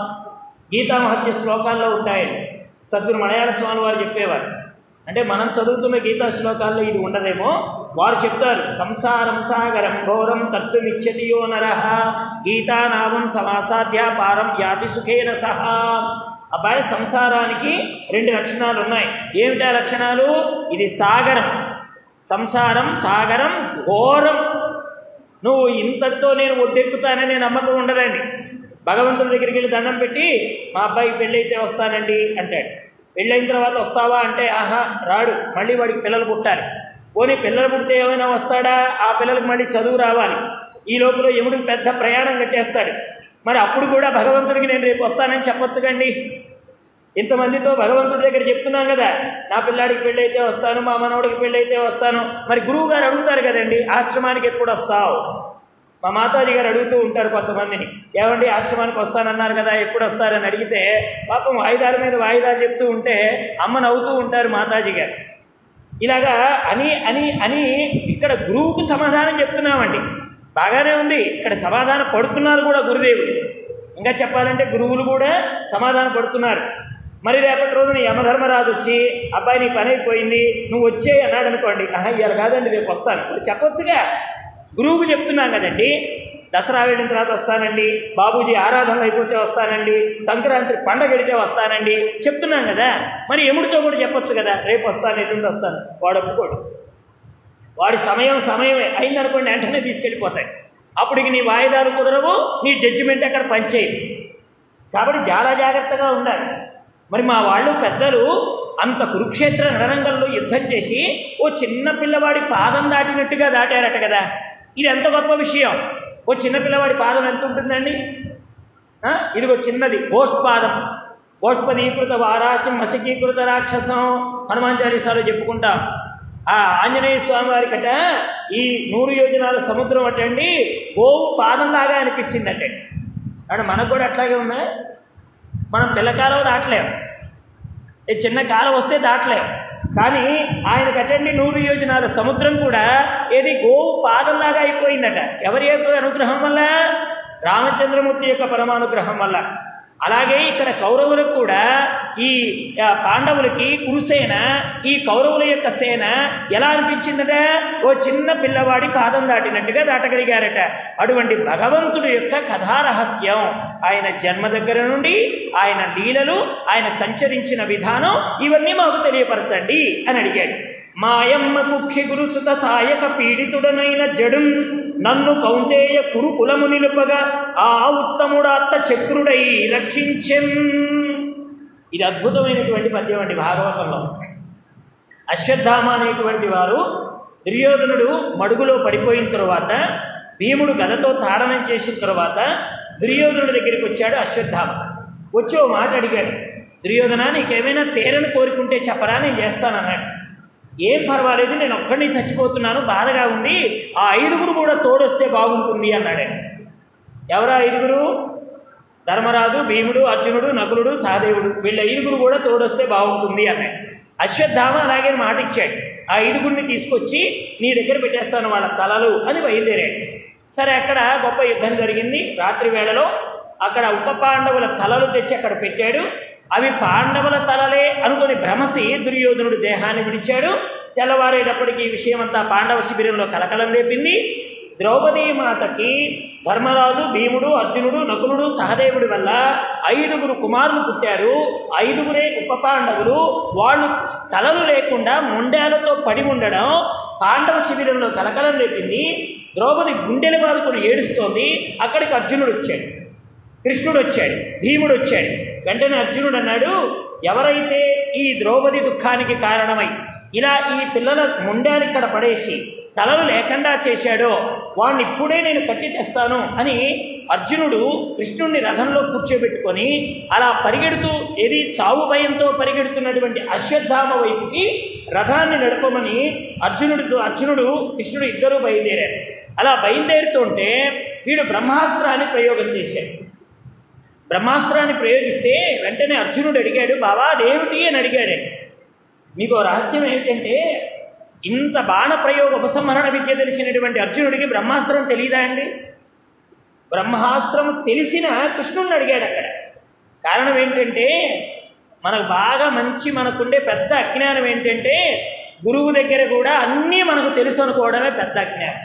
గీతా మహత్య శ్లోకాల్లో ఉంటాయి. సద్గురు మలయాళ స్వామి వారు చెప్పేవారు. అంటే మనం చదువుతున్న గీతా శ్లోకాల్లో ఇది ఉండదేమో, వారు చెప్తారు సంసారం సాగరం ఘోరం తత్తుమిచ్చతి యో నరః గీతానావం సమాసాద్య పారం యాతి సుఖేన సహా. అబ్బాయి సంసారానికి రెండు లక్షణాలు ఉన్నాయి. ఏమిటా లక్షణాలు? ఇది సాగరం, సంసారం సాగరం ఘోరం. నువ్వు ఇంతటితో నేను ఒడ్డెక్కుతానని నమ్మకం ఉండదండి. భగవంతుడి దగ్గరికి వెళ్ళి దండం పెట్టి మా అబ్బాయికి పెళ్ళైతే వస్తానండి అంటాడు. పెళ్ళైన తర్వాత వస్తావా అంటే ఆహా రాడు, మళ్ళీ వాడికి పిల్లలు పుట్టాలి. పోనీ పిల్లలు పుడితే ఏమైనా వస్తాడా? ఆ పిల్లలకు మళ్ళీ చదువు రావాలి. ఈ లోపల యముడికి పెద్ద ప్రయాణం కట్టేస్తాడు. మరి అప్పుడు కూడా భగవంతుడికి నేను రేపు వస్తానని చెప్పొచ్చుకండి. ఇంతమందితో భగవంతుడి దగ్గర చెప్తున్నాం కదా, నా పిల్లాడికి పెళ్ళైతే వస్తాను, మా మనవడికి పెళ్ళైతే వస్తాను. మరి గురువు గారు అడుగుతారు కదండి, ఆశ్రమానికి ఎప్పుడు వస్తావు? మా మాతాజీ గారు అడుగుతూ ఉంటారు కొంతమందిని, ఏమండి ఆశ్రమానికి వస్తానన్నారు కదా ఎప్పుడు వస్తారని అడిగితే పాపం వాయిదాల మీద వాయిదాలు చెప్తూ ఉంటే అమ్మ నవ్వుతూ ఉంటారు మాతాజీ గారు. ఇలాగా అని అని అని ఇక్కడ గురువుకు సమాధానం చెప్తున్నామండి. బాగానే ఉంది, ఇక్కడ సమాధానం పడుతున్నారు కూడా గురుదేవుడు. ఇంకా చెప్పాలంటే గురువులు కూడా సమాధానం పడుతున్నారు. మరి రేపటి రోజున యమధర్మరాజు వచ్చి అబ్బాయి నీ పని అయిపోయింది నువ్వు వచ్చే అన్నాడు అనుకోండి, ఆహా ఇవాళ కాదండి రేపు వస్తాను చెప్పొచ్చుగా. గురువుకు చెప్తున్నాం కదండి, దసరా వెళ్ళిన తర్వాత వస్తానండి, బాబూజీ ఆరాధనలు అయిపోతే వస్తానండి, సంక్రాంతి పండగ వెళితే వస్తానండి చెప్తున్నాం కదా. మరి యముడితో కూడా చెప్పొచ్చు కదా, రేపు వస్తాను ఎల్లుండి వస్తాను. వాడు ఒప్పుకోడు. వాడి సమయం సమయమే అయిందనుకోండి వెంటనే తీసుకెళ్ళిపోతాయి. అప్పటికి నీ వాయిదాలు కుదరవు, నీ జడ్జిమెంట్ అక్కడ పనిచేయదు. కాబట్టి చాలా జాగ్రత్తగా ఉండాలి. మరి మా వాళ్ళు పెద్దలు అంత కురుక్షేత్ర రణరంగంలో యుద్ధం చేసి ఓ చిన్న పిల్లవాడి పాదం దాటినట్టుగా దాటారట కదా. ఇది ఎంత గొప్ప విషయం. ఓ చిన్న పిల్లవాడి పాదం ఎంత ఉంటుందండి? ఇదిగో చిన్నది గోష్పాదం. గోష్పదీకృత వారాశం మశకీకృత రాక్షసం హనుమాన్ చాలీసాలో చెప్పుకుంటాం. ఆ ఆంజనేయ స్వామి వారికట ఈ నూరు యోజనాల సముద్రం అటండి గోవు పాదంలాగా అనిపించిందట. అంటే మనకు కూడా అట్లాగే ఉన్నాయి. మనం పిల్లకాలం దాటలేం, చిన్న కాలం వస్తే దాటలేం. కానీ ఆయన కట్టండి నూరు యోజనాల సముద్రం కూడా ఏది గోవు పాదంలాగా అయిపోయిందట. ఎవరి యొక్క అనుగ్రహం వల్ల? రామచంద్రమూర్తి యొక్క పరమానుగ్రహం వల్ల. అలాగే ఇక్కడ కౌరవులకు కూడా ఈ పాండవులకి కురుసేన ఈ కౌరవుల యొక్క సేన ఎలా అనిపించిందట? ఓ చిన్న పిల్లవాడి పాదం దాటినట్టుగా దాటగలిగారట. అటువంటి భగవంతుడి యొక్క కథారహస్యం ఆయన జన్మ దగ్గర నుండి ఆయన లీలలు, ఆయన సంచరించిన విధానం ఇవన్నీ మాకు తెలియపరచండి అని అడిగాడు. మాయమ్మ కుక్షి గురుసుత సాయక పీడితుడనైన జడుం నన్ను కౌంతేయ కురు కులము నిలుపగా ఆ ఉత్తముడాత్త చక్రుడై రక్షించెన్. ఇది అద్భుతమైనటువంటి పద్యం అండి భాగవతంలో. అశ్వత్థామ అనేటువంటి వారు దుర్యోధనుడు మడుగులో పడిపోయిన తరువాత భీముడు గదతో తాడనం చేసిన తరువాత దుర్యోధనుడి దగ్గరికి వచ్చాడు అశ్వత్థామ. వచ్చి ఓ మాట అడిగాడు, దుర్యోధన నీకేమైనా తేరని కోరుకుంటే చెప్పరా నేను చేస్తానన్నాడు. ఏం పర్వాలేదు, నేను ఒక్కడిని చచ్చిపోతున్నాను, బాధగా ఉంది, ఆ ఐదుగురు కూడా తోడొస్తే బాగుంటుంది అన్నాడు. ఎవరా ఐదుగురు? ధర్మరాజు, భీముడు, అర్జునుడు, నకులుడు, సహదేవుడు. వీళ్ళ ఐదుగురు కూడా తోడొస్తే బాగుంటుంది అన్నాడు. అశ్వత్థామ అలాగే మాట ఇచ్చాడు. ఆ ఐదుగురిని తీసుకొచ్చి నీ దగ్గర పెట్టేస్తాను వాళ్ళ తలలు అని బయలుదేరాడు. సరే, అక్కడ గొప్ప యుద్ధం జరిగింది. రాత్రి వేళలో అక్కడ ఉప పాండవుల తలలు తెచ్చి అక్కడ పెట్టాడు. అవి పాండవుల తలలే అనుకుని భ్రమసి దుర్యోధనుడు దేహాన్ని విడిచాడు. తెల్లవారేటప్పటికీ ఈ విషయం అంతా పాండవ శిబిరంలో కలకలం రేపింది. ద్రౌపదీ మాతకి ధర్మరాజు, భీముడు, అర్జునుడు, నకులుడు, సహదేవుడి వల్ల ఐదుగురు కుమారులు పుట్టారు. ఐదుగురే ఉప పాండవులు. వాళ్ళు తలలు లేకుండా మొండాలతో పడి ఉండడం పాండవ శిబిరంలో కలకలం రేపింది. ద్రౌపది గుండెలు బాదుకుని ఏడుస్తోంది. అక్కడికి అర్జునుడు వచ్చాడు, కృష్ణుడు వచ్చాడు, భీముడు వచ్చాడు. వెంటనే అర్జునుడు అన్నాడు, ఎవరైతే ఈ ద్రౌపది దుఃఖానికి కారణమై ఇలా ఈ పిల్లల ముండాలు ఇక్కడ పడేసి తలలు లేకుండా చేశాడో వాడిని ఇప్పుడే నేను కట్టి తెస్తాను అని అర్జునుడు కృష్ణుడిని రథంలో కూర్చోబెట్టుకొని అలా పరిగెడుతూ ఏది చావు భయంతో పరిగెడుతున్నటువంటి అశ్వత్థామ వైపుకి రథాన్ని నడపమని అర్జునుడితో అర్జునుడు కృష్ణుడు ఇద్దరూ బయలుదేరారు. అలా బయలుదేరుతుంటే వీడు బ్రహ్మాస్త్రాన్ని ప్రయోగం చేశాడు. బ్రహ్మాస్త్రాన్ని ప్రయోగిస్తే వెంటనే అర్జునుడు అడిగాడు, బావా అదేమిటి అని అడిగాడు. మీకు రహస్యం ఏమిటంటే, ఇంత బాణ ప్రయోగ ఉపసంహరణ విద్య తెలిసినటువంటి అర్జునుడికి బ్రహ్మాస్త్రం తెలియదా అండి? బ్రహ్మాస్త్రం తెలిసిన కృష్ణుడిని అడిగాడు అక్కడ. కారణం ఏంటంటే, మనకు బాగా మంచి మనకుండే పెద్ద అజ్ఞానం ఏంటంటే, గురువు దగ్గర కూడా అన్నీ మనకు తెలుసు అనుకోవడమే పెద్ద అజ్ఞానం.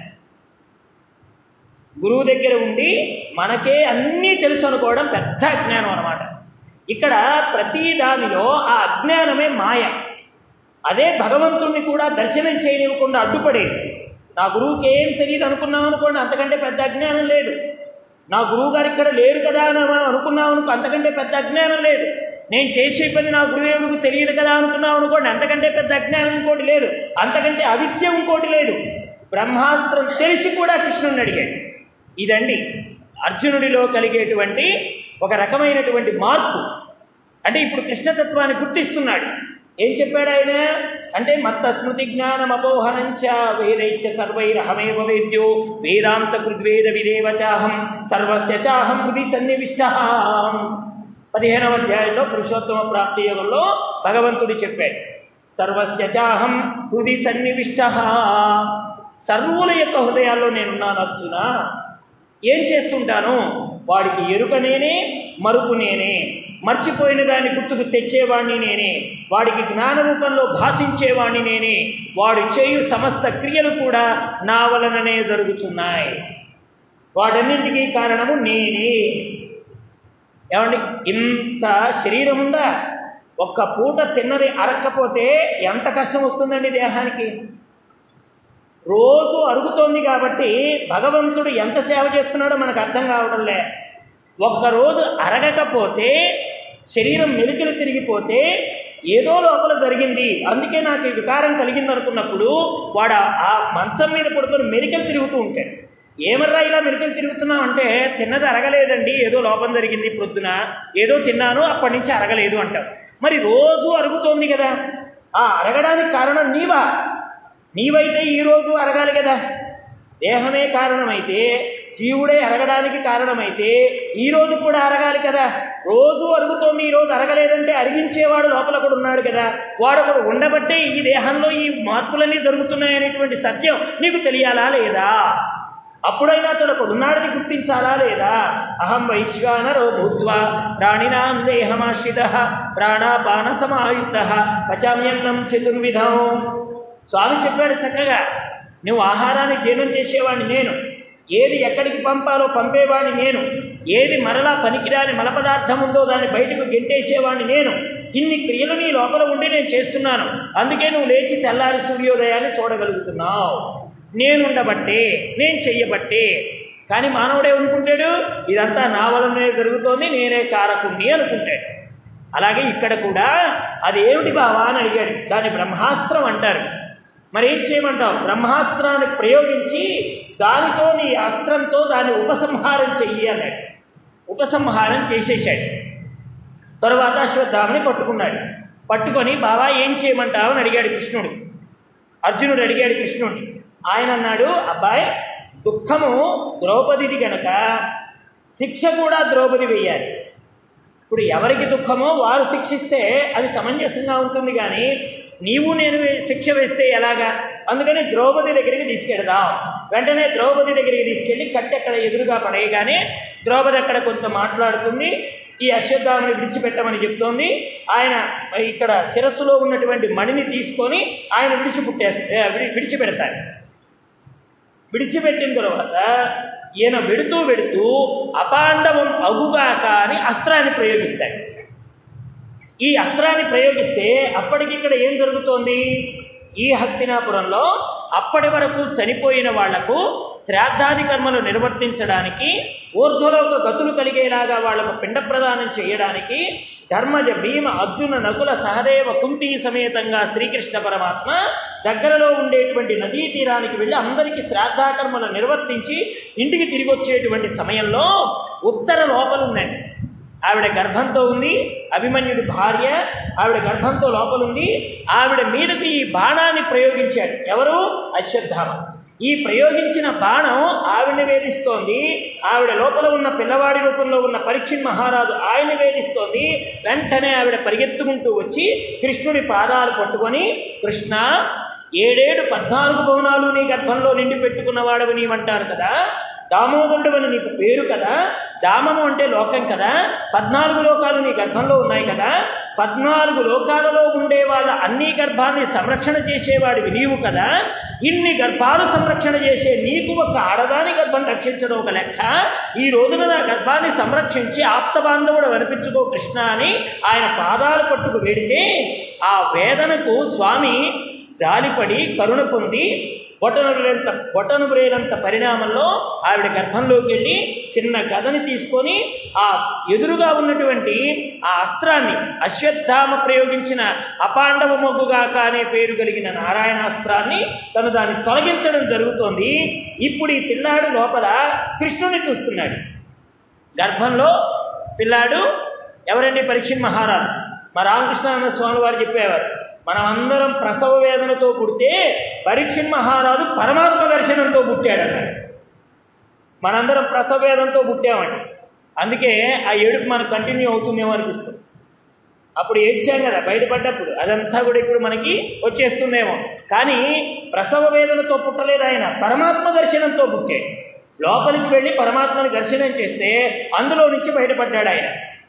గురువు దగ్గర ఉండి మనకే అన్నీ తెలుసు అనుకోవడం పెద్ద అజ్ఞానం అన్నమాట. ఇక్కడ ప్రతి దానిలో ఆ అజ్ఞానమే మాయ. అదే భగవంతుణ్ణి కూడా దర్శనం చేయనివ్వకుండా అడ్డుపడేది. నా గురువుకి ఏం తెలియదు అనుకున్నాం అనుకోండి, అంతకంటే పెద్ద అజ్ఞానం లేదు. నా గురువు గారు ఇక్కడ లేరు కదా అని మనం అనుకున్నాం అనుకో, అంతకంటే పెద్ద అజ్ఞానం లేదు. నేను చేసే పని నా గురుదేవుడికి తెలియదు కదా అనుకున్నాం అనుకోండి, అంతకంటే పెద్ద అజ్ఞానం ఇంకోటి లేదు. అంతకంటే అవిద్య ఇంకోటి లేదు. బ్రహ్మాస్త్రం తెలిసి కూడా కృష్ణుడిని అడిగాడు. ఇదండి అర్జునుడిలో కలిగేటువంటి ఒక రకమైనటువంటి మార్పు. అంటే ఇప్పుడు కృష్ణతత్వాన్ని గుర్తిస్తున్నాడు. ఏం చెప్పాడు ఆయన అంటే, మత్త స్మృతి జ్ఞానం అపోహనంచ వేదైచ్చ సర్వైరహమేవ వేద్యో వేదాంత కృద్వేద విదేవచాహం సర్వస్య చాహం హృది సన్నివిష్ట. పదిహేనవ అధ్యాయంలో పురుషోత్తమ ప్రాప్తి యోగంలో భగవంతుడు చెప్పాడు, సర్వస్య చాహం హృది సన్నివిష్ట. సర్వుల యొక్క హృదయాల్లో నేనున్నాను అర్జున. ఏం చేస్తుంటాను? వాడికి ఎరుక నేనే, మరుపు నేనే. మర్చిపోయిన దాన్ని గుర్తుకు తెచ్చేవాణ్ణి నేనే, వాడికి జ్ఞాన రూపంలో భాషించేవాణ్ణి నేనే, వాడు చేయు సమస్త క్రియలు కూడా నా వలననే జరుగుతున్నాయి, వాటన్నింటికీ కారణము నేనే. ఏమండి, ఇంత శరీరం ఉందా, ఒక్క పూట తిన్నది అరక్కపోతే ఎంత కష్టం వస్తుందండి దేహానికి. రోజు అరుగుతోంది కాబట్టి భగవంతుడు ఎంత సేవ చేస్తున్నాడో మనకు అర్థం కావడంలే. ఒక్కరోజు అరగకపోతే శరీరం మెలికలు తిరిగిపోతే ఏదో లోపల జరిగింది, అందుకే నాకు ఈ వికారం కలిగింది అనుకున్నప్పుడు వాడు ఆ మంచం మీద పడుకొని మెలికలు తిరుగుతూ ఉంటాడు. ఏమర్రా ఇలా మెలికలు తిరుగుతున్నావు అంటే, తిన్నది అరగలేదండి, ఏదో లోపం జరిగింది, ప్రొద్దున ఏదో తిన్నాను అప్పటి నుంచి అరగలేదు అంటావు. మరి రోజు అరుగుతోంది కదా, ఆ అరగడానికి కారణం నీవా? నీవైతే ఈరోజు అరగాలి కదా. దేహమే కారణమైతే, జీవుడే అరగడానికి కారణమైతే ఈరోజు కూడా అరగాలి కదా. రోజు అరుగుతోంది, ఈరోజు అరగలేదంటే అరిగించేవాడు లోపల కూడా ఉన్నాడు కదా. వాడు కూడా ఉండబట్టే ఈ దేహంలో ఈ మార్పులన్నీ జరుగుతున్నాయనేటువంటి సత్యం నీకు తెలియాలా లేదా? అప్పుడైనా అతడు ఒక ఉన్నాడని గుర్తించాలా లేదా? అహం వైశ్వానరో భూత్వా ప్రాణినాం దేహమాశ్రితః ప్రాణాపాన సమాయుక్తః పచామ్యన్నం చతుర్విధం. స్వామి చెప్పాడు చక్కగా, నువ్వు ఆహారాన్ని జీర్ణం చేసేవాడిని నేను, ఏది ఎక్కడికి పంపాలో పంపేవాడిని నేను, ఏది మరలా పనికిరాని మల పదార్థం ఉందో దాన్ని బయటకు గెంటేసేవాడిని నేను. ఇన్ని క్రియలు నీ లోపల ఉండి నేను చేస్తున్నాను, అందుకే నువ్వు లేచి తెల్లారి సూర్యోదయాన్ని చూడగలుగుతున్నావు. నేనుండబట్టే, నేను చెయ్యబట్టే. కానీ మానవుడే అనుకుంటాడు ఇదంతా నా వలనే జరుగుతోంది, నేనే కారకుణ్ణి అనుకుంటాడు. అలాగే ఇక్కడ కూడా అది ఏమిటి బావా అని అడిగాడు. దాన్ని బ్రహ్మాస్త్రం అంటారు. మరి ఏం చేయమంటావు? బ్రహ్మాస్త్రాన్ని ప్రయోగించి దానితో నీ అస్త్రంతో దాన్ని ఉపసంహారం చెయ్యి అన్నాడు. ఉపసంహారం చేసేసాడు. తరువాత అశ్వత్థామని పట్టుకున్నాడు. పట్టుకొని బావా ఏం చేయమంటావు అని అడిగాడు కృష్ణుడు. అర్జునుడు అడిగాడు కృష్ణుడు. ఆయన అన్నాడు, అబ్బాయి దుఃఖము ద్రౌపదిది గనక శిక్ష కూడా ద్రౌపది వేయాలి. ఇప్పుడు ఎవరికి దుఃఖమో వారు శిక్షిస్తే అది సమంజసంగా ఉంటుంది, కానీ నీవు నేను శిక్ష వేస్తే ఎలాగా? అందుకని ద్రౌపది దగ్గరికి తీసుకెడదాం. వెంటనే ద్రౌపది దగ్గరికి తీసుకెళ్ళి కట్టెక్కడ ఎదురుగా పడేయగానే ద్రౌపది అక్కడ కొంత మాట్లాడుతుంది. ఈ అశ్వత్థామని విడిచిపెట్టమని చెప్తోంది. ఆయన ఇక్కడ శిరస్సులో ఉన్నటువంటి మణిని తీసుకొని ఆయన విడిచిపుట్టేస్తే విడిచిపెడతారు. విడిచిపెట్టిన తర్వాత ఈయన వెడుతూ వెడుతూ అపాండవం అగుగాక అని అస్త్రాన్ని ప్రయోగిస్తాడు. ఈ అస్త్రాన్ని ప్రయోగిస్తే అప్పటికిక్కడ ఏం జరుగుతోంది? ఈ హస్తినాపురంలో అప్పటి వరకు చనిపోయిన వాళ్లకు శ్రాద్ధాది కర్మలు నిర్వర్తించడానికి, ఊర్ధ్వలోక గతులు కలిగేలాగా వాళ్లకు పిండ ప్రదానం చేయడానికి ధర్మజ భీమ అర్జున నకుల సహదేవ కుంతి సమేతంగా శ్రీకృష్ణ పరమాత్మ దగ్గరలో ఉండేటువంటి నదీ తీరానికి వెళ్ళి అందరికీ శ్రాద్ధాకర్మలు నిర్వర్తించి ఇంటికి తిరిగి వచ్చేటువంటి సమయంలో ఉత్తర లోపలుందండి. ఆవిడ గర్భంతో ఉంది, అభిమన్యుడి భార్య, ఆవిడ గర్భంతో లోపలుంది. ఆవిడ మీదకి ఈ బాణాన్ని ప్రయోగించాడు. ఎవరు? అశ్వత్థామ. ఈ ప్రయోగించిన బాణం ఆవిడని వేధిస్తోంది. ఆవిడ లోపల ఉన్న పిల్లవాడి రూపంలో ఉన్న పరీక్షిత్ మహారాజు ఆయన వేధిస్తోంది. వెంటనే ఆవిడ పరిగెత్తుకుంటూ వచ్చి కృష్ణుడి పాదాలు పట్టుకొని, కృష్ణ ఏడేడు పద్నాలుగు భవనాలు నీ గర్భంలో నిండి పెట్టుకున్నవాడవు నీవంటారు కదా, దామోదరుడవని నీకు పేరు కదా, దామము అంటే లోకం కదా, పద్నాలుగు లోకాలు నీ గర్భంలో ఉన్నాయి కదా, పద్నాలుగు లోకాలలో ఉండే వాళ్ళ అన్ని గర్భాన్ని సంరక్షణ చేసేవాడివి నీవు కదా, ఇన్ని గర్భాలు సంరక్షణ చేసే నీకు ఒక ఆడదాని గర్భం రక్షించడం ఒక లెక్క, ఈ రోజున నా గర్భాన్ని సంరక్షించి ఆప్త బాంధవుడు అనిపించుకో కృష్ణ అని ఆయన పాదాలు పట్టుకు వేడితే ఆ వేదనకు స్వామి జాలిపడి కరుణ పొంది బొటనులేంత బొటనుబ్రేలంత పరిణామంలో ఆవిడ గర్భంలోకి వెళ్ళి చిన్న గదని తీసుకొని ఆ ఎదురుగా ఉన్నటువంటి ఆ అస్త్రాన్ని, అశ్వత్థామ ప్రయోగించిన అపాండవ మొగ్గుగాక అనే పేరు కలిగిన నారాయణాస్త్రాన్ని తను దాన్ని తొలగించడం జరుగుతోంది. ఇప్పుడు ఈ పిల్లాడు లోపల కృష్ణుని చూస్తున్నాడు. గర్భంలో పిల్లాడు ఎవరండి? పరీక్షిత్ మహారాజు. మా రామకృష్ణానంద స్వామి వారు చెప్పేవారు, మనం అందరం ప్రసవ వేదనతో పుడితే పరీక్షిత్ మహారాజు పరమాత్మ దర్శనంతో పుట్టాడన్నాడు. మనందరం ప్రసవ వేదనతో పుట్టామండి. అందుకే ఆ ఏడుపు మనకు కంటిన్యూ అవుతుందేమో అనిపిస్తుంది. అప్పుడు ఏడ్చాం కదా బయటపడ్డప్పుడు, అదంతా కూడా ఇప్పుడు మనకి వచ్చేస్తుందేమో. కానీ ప్రసవ వేదనతో పుట్టలేదు ఆయన, పరమాత్మ దర్శనంతో పుట్టాడు. లోపలికి వెళ్ళి పరమాత్మని దర్శనం చేస్తే అందులో నుంచి బయటపడ్డాడు ఆయన.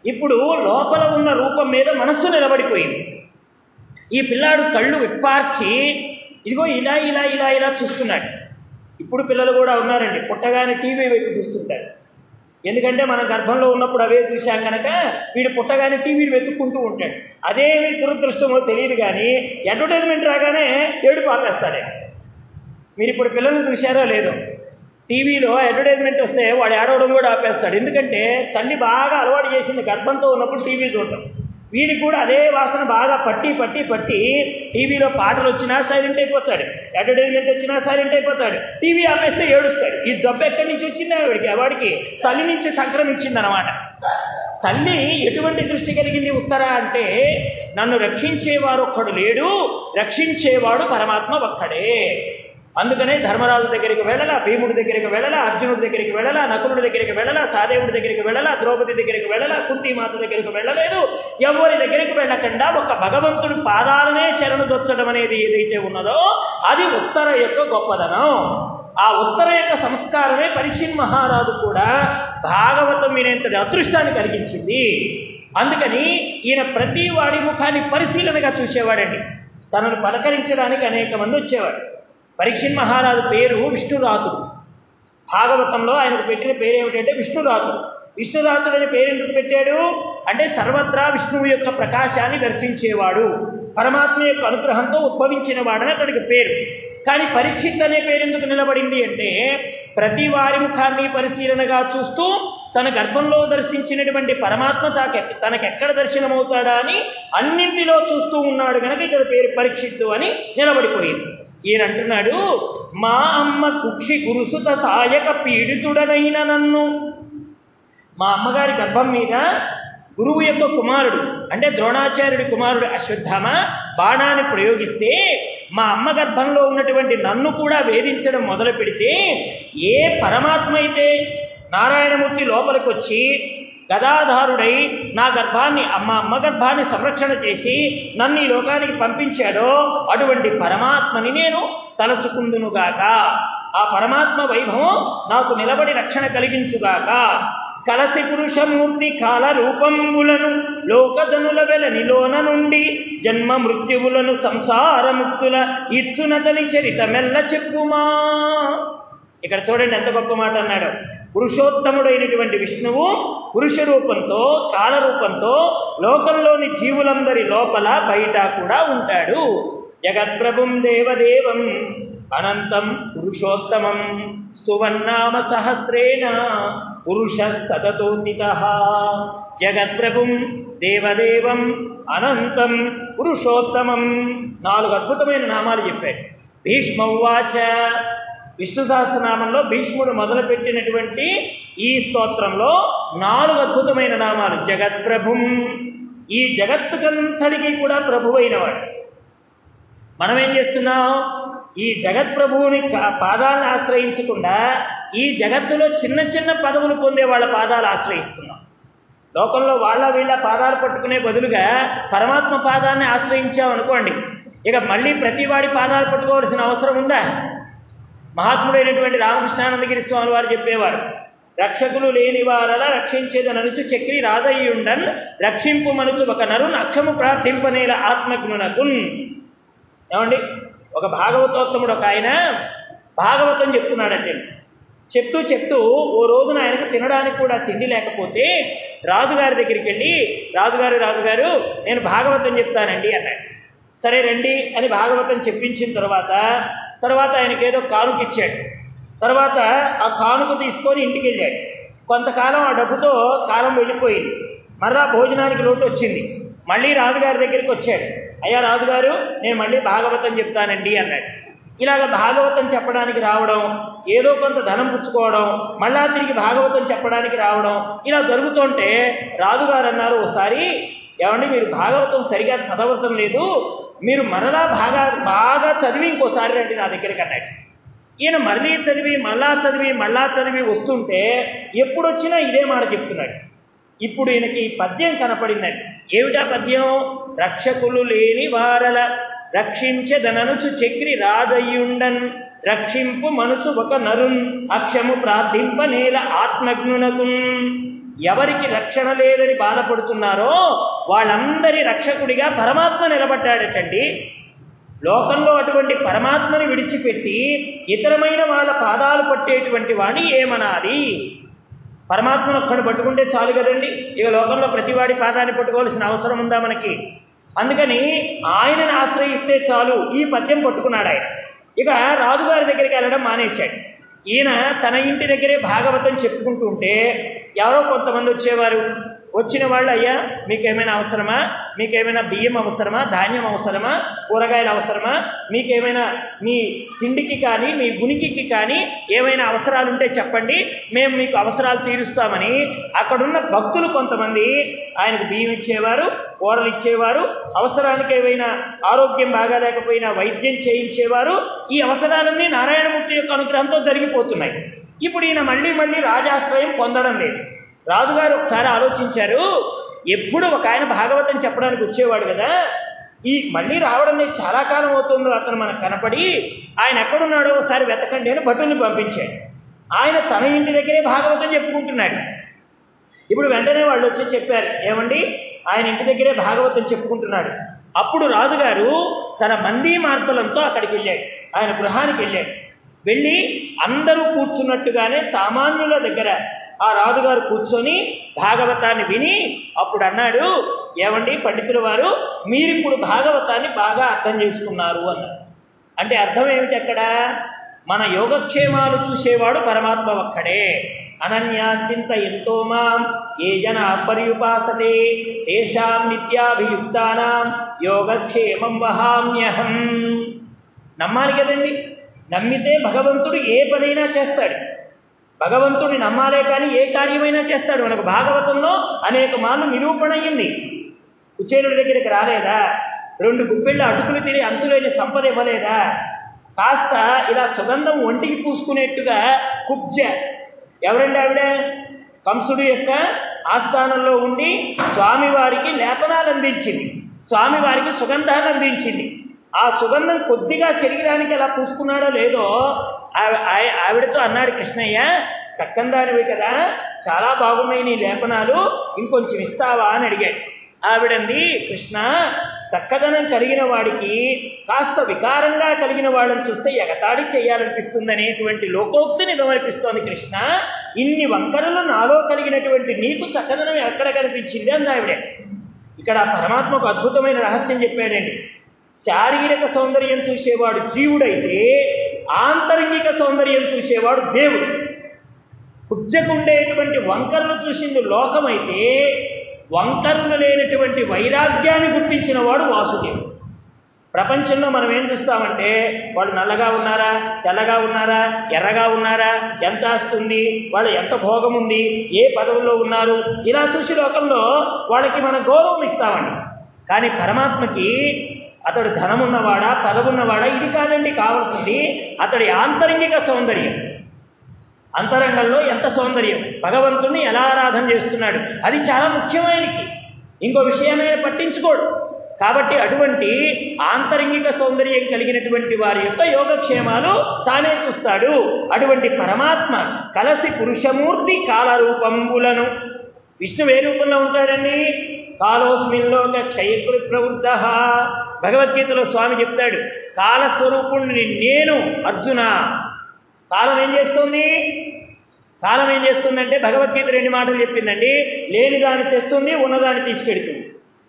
ఇప్పుడు లోపల ఉన్న రూపం మీద మనస్సు నిలబడిపోయింది. ఈ పిల్లాడు కళ్ళు విప్పార్చి ఇదిగో ఇలా ఇలా ఇలా ఇలా చూస్తున్నాడు. ఇప్పుడు పిల్లలు కూడా ఉన్నారండి, పుట్టగానే టీవీ వైపు చూస్తుంటారు. ఎందుకంటే మనం గర్భంలో ఉన్నప్పుడు అవే చూశాం కనుక వీడు పుట్టగానే టీవీని వెతుక్కుంటూ ఉంటాడు. అదేమి దురదృష్టమో తెలియదు కానీ అడ్వర్టైజ్మెంట్ రాగానే ఏడుపు ఆపేస్తాడే. మీరు ఇప్పుడు పిల్లల్ని చూశారో లేదో, టీవీలో అడ్వర్టైజ్మెంట్ వస్తే వాడు ఏడవడం కూడా ఆపేస్తాడు. ఎందుకంటే తల్లి బాగా అలవాటు చేసింది గర్భంతో ఉన్నప్పుడు టీవీ చూడటం. వీడికి కూడా అదే వాసన బాగా పట్టి పట్టి పట్టి టీవీలో పాటలు వచ్చినా సైలెంట్ అయిపోతాడు, అడ్వర్టైజ్మెంట్ వచ్చినా సైలెంట్ అయిపోతాడు, టీవీ ఆపేస్తే ఏడుస్తాడు. ఈ జబ్బు ఎక్కడి నుంచి వచ్చిందా వాడికి? వాడికి తల్లి నుంచి సంక్రమించింది అనమాట. తల్లి ఎటువంటి దృష్టి కలిగింది ఉత్తర అంటే, నన్ను రక్షించేవారు ఒక్కడు లేడు, రక్షించేవాడు పరమాత్మ ఒక్కడే. అందుకనే ధర్మరాజు దగ్గరికి వెళ్ళలా, భీముడి దగ్గరికి వెళ్ళలా, అర్జునుడి దగ్గరికి వెళ్ళలా, నకులుడి దగ్గరికి వెళ్ళలా, సహదేవుడి దగ్గరికి వెళ్ళలా, ద్రౌపది దగ్గరికి వెళ్ళలా, కుంతిమాత దగ్గరికి వెళ్ళలేదు. ఎవరి దగ్గరికి వెళ్ళకుండా ఒక భగవంతుడి పాదాలనే శరణు దొచ్చడం అనేది ఏదైతే ఉన్నదో అది ఉత్తర యొక్క గొప్పదనం. ఆ ఉత్తర యొక్క సంస్కారమే పరీక్షిత్ మహారాజు కూడా భాగవతం వినేంతటి అదృష్టాన్ని కలిగించింది. అందుకని ఈయన ప్రతి వాడి ముఖాన్ని పరిశీలనగా చూసేవాడండి. తనను పలకరించడానికి అనేక మంది వచ్చేవాడు. పరీక్షిత్ మహారాజు పేరు విష్ణురాతుడు. భాగవతంలో ఆయనకు పెట్టిన పేరు ఏమిటంటే విష్ణురాతుడు. విష్ణురాతుడు అనే పేరు ఎందుకు పెట్టాడు అంటే సర్వత్రా విష్ణువు యొక్క ప్రకాశాన్ని దర్శించేవాడు, పరమాత్మ యొక్క అనుగ్రహంతో ఉద్భవించిన వాడని అతనికి పేరు. కానీ పరీక్షిత్ అనే పేరు ఎందుకు నిలబడింది అంటే ప్రతి వారి ముఖాన్ని పరిశీలనగా చూస్తూ తన గర్భంలో దర్శించినటువంటి పరమాత్మ తాకె తనకెక్కడ దర్శనమవుతాడా అని అన్నింటిలో చూస్తూ ఉన్నాడు కనుక ఇక్కడ పేరు పరీక్షిత్తు అని నిలబడిపోయింది. ఈయన అంటున్నాడు, మా అమ్మ కుక్షి గురుసుత సాయక పీడితుడనైన నన్ను, మా అమ్మగారి గర్భం మీద గురువు యొక్క కుమారుడు అంటే ద్రోణాచార్యుడి కుమారుడు అశ్వత్థామ బాణాన్ని ప్రయోగిస్తే మా అమ్మ గర్భంలో ఉన్నటువంటి నన్ను కూడా వేధించడం మొదలు పెడితే ఏ పరమాత్మ అయితే నారాయణమూర్తి లోపలికి వచ్చి గదాధారుడై నా గర్భాన్ని అమ్మ అమ్మ గర్భాన్ని సంరక్షణ చేసి నన్ను ఈ లోకానికి పంపించాడో అటువంటి పరమాత్మని నేను తలచుకుందునుగాక. ఆ పరమాత్మ వైభవం నాకు నిలబడి రక్షణ కలిగించుగాక. కలసి పురుషమూర్తి కాల రూపంబులను లోకజనుల వెలనిలోన నుండి జన్మ మృత్యువులను సంసారముక్తుల ఇచ్చునతని చరితమెల్ల చెప్పుమా. ఇక్కడ చూడండి ఎంత గొప్ప మాట అన్నాడు. పురుషోత్తముడైనటువంటి విష్ణువు పురుష రూపంతో కాల రూపంతో లోకంలోని జీవులందరి లోపల బయట కూడా ఉంటాడు. జగత్ప్రభుం దేవదేవం అనంతం పురుషోత్తమం స్తువన్నామ సహస్రేణ పురుష సతతోన్నితః. జగత్ప్రభుం దేవదేవం అనంతం పురుషోత్తమం. నాలుగు అద్భుతమైన నామాలు చెప్పాడు. భీష్మౌవాచ, విష్ణు సహస్రనామంలో భీష్ముడు మొదలుపెట్టినటువంటి ఈ స్తోత్రంలో నాలుగు అద్భుతమైన నామాలు. జగత్ప్రభుం, ఈ జగత్తుకంతటికీ కూడా ప్రభువైన వాడు. మనం ఏం చేస్తున్నాం? ఈ జగత్ప్రభువుని పాదాలను ఆశ్రయించకుండా ఈ జగత్తులో చిన్న చిన్న పదవులు పొందే వాళ్ళ పాదాలు ఆశ్రయిస్తున్నాం. లోకంలో వాళ్ళ వీళ్ళ పాదాలు పట్టుకునే బదులుగా పరమాత్మ పాదాన్ని ఆశ్రయించామనుకోండి, ఇక మళ్ళీ ప్రతి వాడి పాదాలు పట్టుకోవాల్సిన అవసరం ఉందా? మహాత్ముడైనటువంటి రామకృష్ణానందగిరి స్వామి వారు చెప్పేవారు, రక్షకులు లేని వారలా రక్షించేదననుచు చక్రి రాజయ్యుండన్ రక్షింపు మనుచు ఒక నరున్ అక్షము ప్రార్థింపనేల ఆత్మజ్ఞునకున్. ఏమండి, ఒక భాగవతోత్తముడు ఒక ఆయన భాగవతం చెప్తున్నాడంటే, చెప్తూ చెప్తూ ఓ రోజున ఆయనకు తినడానికి కూడా తిండి లేకపోతే రాజుగారి దగ్గరికి వెళ్ళి, రాజుగారు రాజుగారు నేను భాగవతం చెప్తానండి అన్నాడు. సరే రండి అని భాగవతం చెప్పించిన తర్వాత తర్వాత ఆయనకి ఏదో కానుక ఇచ్చాడు. తర్వాత ఆ కానుక తీసుకొని ఇంటికి వెళ్ళాడు. కొంతకాలం ఆ డబ్బుతో కాలం వెళ్ళిపోయింది. మరలా భోజనానికి లోటు వచ్చింది. మళ్ళీ రాజుగారి దగ్గరికి వచ్చాడు. అయ్యా రాజుగారు నేను మళ్ళీ భాగవతం చెప్తానండి అన్నాడు. ఇలాగ భాగవతం చెప్పడానికి రావడం, ఏదో కొంత ధనం పుచ్చుకోవడం, మళ్ళా తిరిగి భాగవతం చెప్పడానికి రావడం, ఇలా జరుగుతుంటే రాజుగారు అన్నారు ఒకసారి, ఏమండి మీరు భాగవతం సరిగా చదవటం లేదు, మీరు మరలా బాగా బాగా చదివి ఇంకోసారి రండి నా దగ్గరికి అన్నాడు. ఈయన మళ్ళీ చదివి మళ్ళా చదివి మళ్ళా చదివి వస్తుంటే ఎప్పుడొచ్చినా ఇదే మాట చెప్తున్నాడు. ఇప్పుడు ఈయనకి పద్యం కనపడిందండి. ఏమిటా పద్యం? రక్షకులు లేని వారల రక్షించెదననుచు చక్రి రాజయ్యుండన్ రక్షింపు మనుచు ఒక నరున్ అక్షము ప్రార్థింప నేల ఆత్మజ్ఞునకున్. ఎవరికి రక్షణ లేదని బాధపడుతున్నారో వాళ్ళందరి రక్షకుడిగా పరమాత్మ నిలబడ్డాడటండి. లోకంలో అటువంటి పరమాత్మని విడిచిపెట్టి ఇతరమైన వాళ్ళ పాదాలు పట్టేటువంటి వాడిని ఏమనాలి? పరమాత్మను ఒక్కడు పట్టుకుంటే చాలు కదండి. ఇక లోకంలో ప్రతివాడి పాదాన్ని పట్టుకోవాల్సిన అవసరం ఉందా మనకి? అందుకని ఆయనను ఆశ్రయిస్తే చాలు ఈ పద్యం పట్టుకున్నాడు ఆయన. ఇక రాజుగారి దగ్గరికి వెళ్ళడం మానేశాడు. ఈయన తన ఇంటి దగ్గరే భాగవతం చెప్పుకుంటూ ఉంటే ఎవరో కొంతమంది వచ్చేవారు. వచ్చిన వాళ్ళు, అయ్యా మీకేమైనా అవసరమా, మీకేమైనా బియ్యం అవసరమా, ధాన్యం అవసరమా, కూరగాయలు అవసరమా, మీకేమైనా మీ తిండికి కానీ మీ ఉనికికి కానీ ఏమైనా అవసరాలు ఉంటే చెప్పండి, మేము మీకు అవసరాలు తీరుస్తామని అక్కడున్న భక్తులు కొంతమంది ఆయనకు బియ్యం ఇచ్చేవారు, కూరలు ఇచ్చేవారు, అవసరానికి ఏమైనా ఆరోగ్యం బాగాలేకపోయినా వైద్యం చేయించేవారు. ఈ అవసరాలన్నీ నారాయణమూర్తి యొక్క అనుగ్రహంతో జరిగిపోతున్నాయి. ఇప్పుడు ఈయన మళ్ళీ మళ్ళీ రాజాశ్రయం పొందడం లేదు. రాజుగారు ఒకసారి ఆలోచించారు, ఎప్పుడు ఒక ఆయన భాగవతం చెప్పడానికి వచ్చేవాడు కదా, ఈ మళ్ళీ రావడం లేదు, చాలా కాలం అవుతుందో అతను మనకు కనపడి, ఆయన ఎక్కడున్నాడో ఒకసారి వెతకండి అని భటుల్ని పంపించాడు. ఆయన తన ఇంటి దగ్గరే భాగవతం చెప్పుకుంటున్నాడు. ఇప్పుడు వెంటనే వాళ్ళు వచ్చి చెప్పారు, ఏమండి ఆయన ఇంటి దగ్గరే భాగవతం చెప్పుకుంటున్నాడు. అప్పుడు రాజుగారు తన మందీ మార్బలంతో అక్కడికి వెళ్ళాడు, ఆయన గృహానికి వెళ్ళాడు. వెళ్ళి అందరూ కూర్చున్నట్టుగానే సామాన్యుల దగ్గర ఆ రాజుగారు కూర్చొని భాగవతాన్ని విని అప్పుడు అన్నాడు, ఏమండి పండితుల వారు, మీరిప్పుడు భాగవతాన్ని బాగా అర్థం చేసుకున్నారు అన్నారు. అంటే అర్థం ఏమిటి? అక్కడ మన యోగక్షేమాలు చూసేవాడు పరమాత్మ ఒక్కడే. అనన్యాచింత ఎంతో మాం ఏ జన పర్యుపాసతే తేషాం నిత్యాభియుక్తానాం యోగక్షేమం వహామ్యహం. నమ్మాలి కదండి. నమ్మితే భగవంతుడు ఏ పనైనా చేస్తాడు. భగవంతుడిని నమ్మాలే కానీ ఏ కార్యమైనా చేస్తాడు. మనకు భాగవతంలో అనేక మార్లు నిరూపణ అయ్యింది. కుచేరుడి దగ్గరికి రాలేదా? రెండు గుప్పెళ్ళ అటుకులు తిని అంతులేని సంపద ఇవ్వలేదా? కాస్త ఇలా సుగంధం ఒంటికి పూసుకునేట్టుగా కుబ్జ, ఎవరండి ఆవిడ? కంసుడు యొక్క ఆస్థానంలో ఉండి స్వామివారికి లేపనాలు అందించింది, స్వామివారికి సుగంధాలు అందించింది. ఆ సుగంధం కొద్దిగా శరీరానికి ఎలా పూసుకున్నాడో లేదో ఆవిడతో అన్నాడు కృష్ణయ్య, చక్కందానివి కదా, చాలా బాగున్నాయి నీ లేపనాలు, ఇంకొంచెం ఇస్తావా అని అడిగాడు. ఆవిడంది, కృష్ణ చక్కదనం కలిగిన వాడికి కాస్త వికారంగా కలిగిన వాళ్ళని చూస్తే ఎగతాడి చేయాలనిపిస్తుంది అనేటువంటి లోకోక్తి నిజమనిపిస్తోంది కృష్ణ. ఇన్ని వంకరలు నాలో కలిగినటువంటి నీకు చక్కదనం ఎక్కడ కనిపించింది అంది ఆవిడ. ఇక్కడ పరమాత్మకు అద్భుతమైన రహస్యం చెప్పాడండి. శారీరక సౌందర్యం చూసేవాడు జీవుడైతే ఆంతరంగిక సౌందర్యం చూసేవాడు దేవుడు. కుజ్జకుండేటువంటి వంకరలు చూసింది లోకమైతే వంకరలు లేనటువంటి వైరాగ్యాన్ని గుర్తించిన వాడు వాసుదేవుడు. ప్రపంచంలో మనం ఏం చూస్తామంటే వాళ్ళు నల్లగా ఉన్నారా, తెల్లగా ఉన్నారా, ఎర్రగా ఉన్నారా, ఎంత ఆస్తుంది, వాళ్ళు ఎంత భోగం ఉంది, ఏ పదవుల్లో ఉన్నారు, ఇలా చూసి లోకంలో వాళ్ళకి మనం గౌరవం ఇస్తామండి. కానీ పరమాత్మకి అతడు ధనమున్నవాడా, పదవున్నవాడా, ఇది కాదండి కావాల్సింది. అతడి ఆంతరంగిక సౌందర్యం, అంతరంగంలో ఎంత సౌందర్యం, భగవంతుణ్ణి ఎలా ఆరాధన చేస్తున్నాడు, అది చాలా ముఖ్యమైనది. ఇంకో విషయాన్ని పట్టించుకోడు. కాబట్టి అటువంటి ఆంతరంగిక సౌందర్యం కలిగినటువంటి వారి యొక్క యోగక్షేమాలు తానే చూస్తాడు. అటువంటి పరమాత్మ కలసి పురుషమూర్తి కాలరూపంబులను, విష్ణువు ఏ రూపంలో ఉంటాడండి? కాలోస్మిల్లోక క్షయకృ ప్రవృద్ధ. భగవద్గీతలో స్వామి చెప్తాడు, కాలస్వరూపుణ్ణి నేను అర్జున. కాలం ఏం చేస్తుంది? కాలం ఏం చేస్తుందంటే భగవద్గీత రెండు మాటలు చెప్పిందండి. లేని దాన్ని తెస్తుంది, ఉన్నదాన్ని తీసుకెడుతుంది.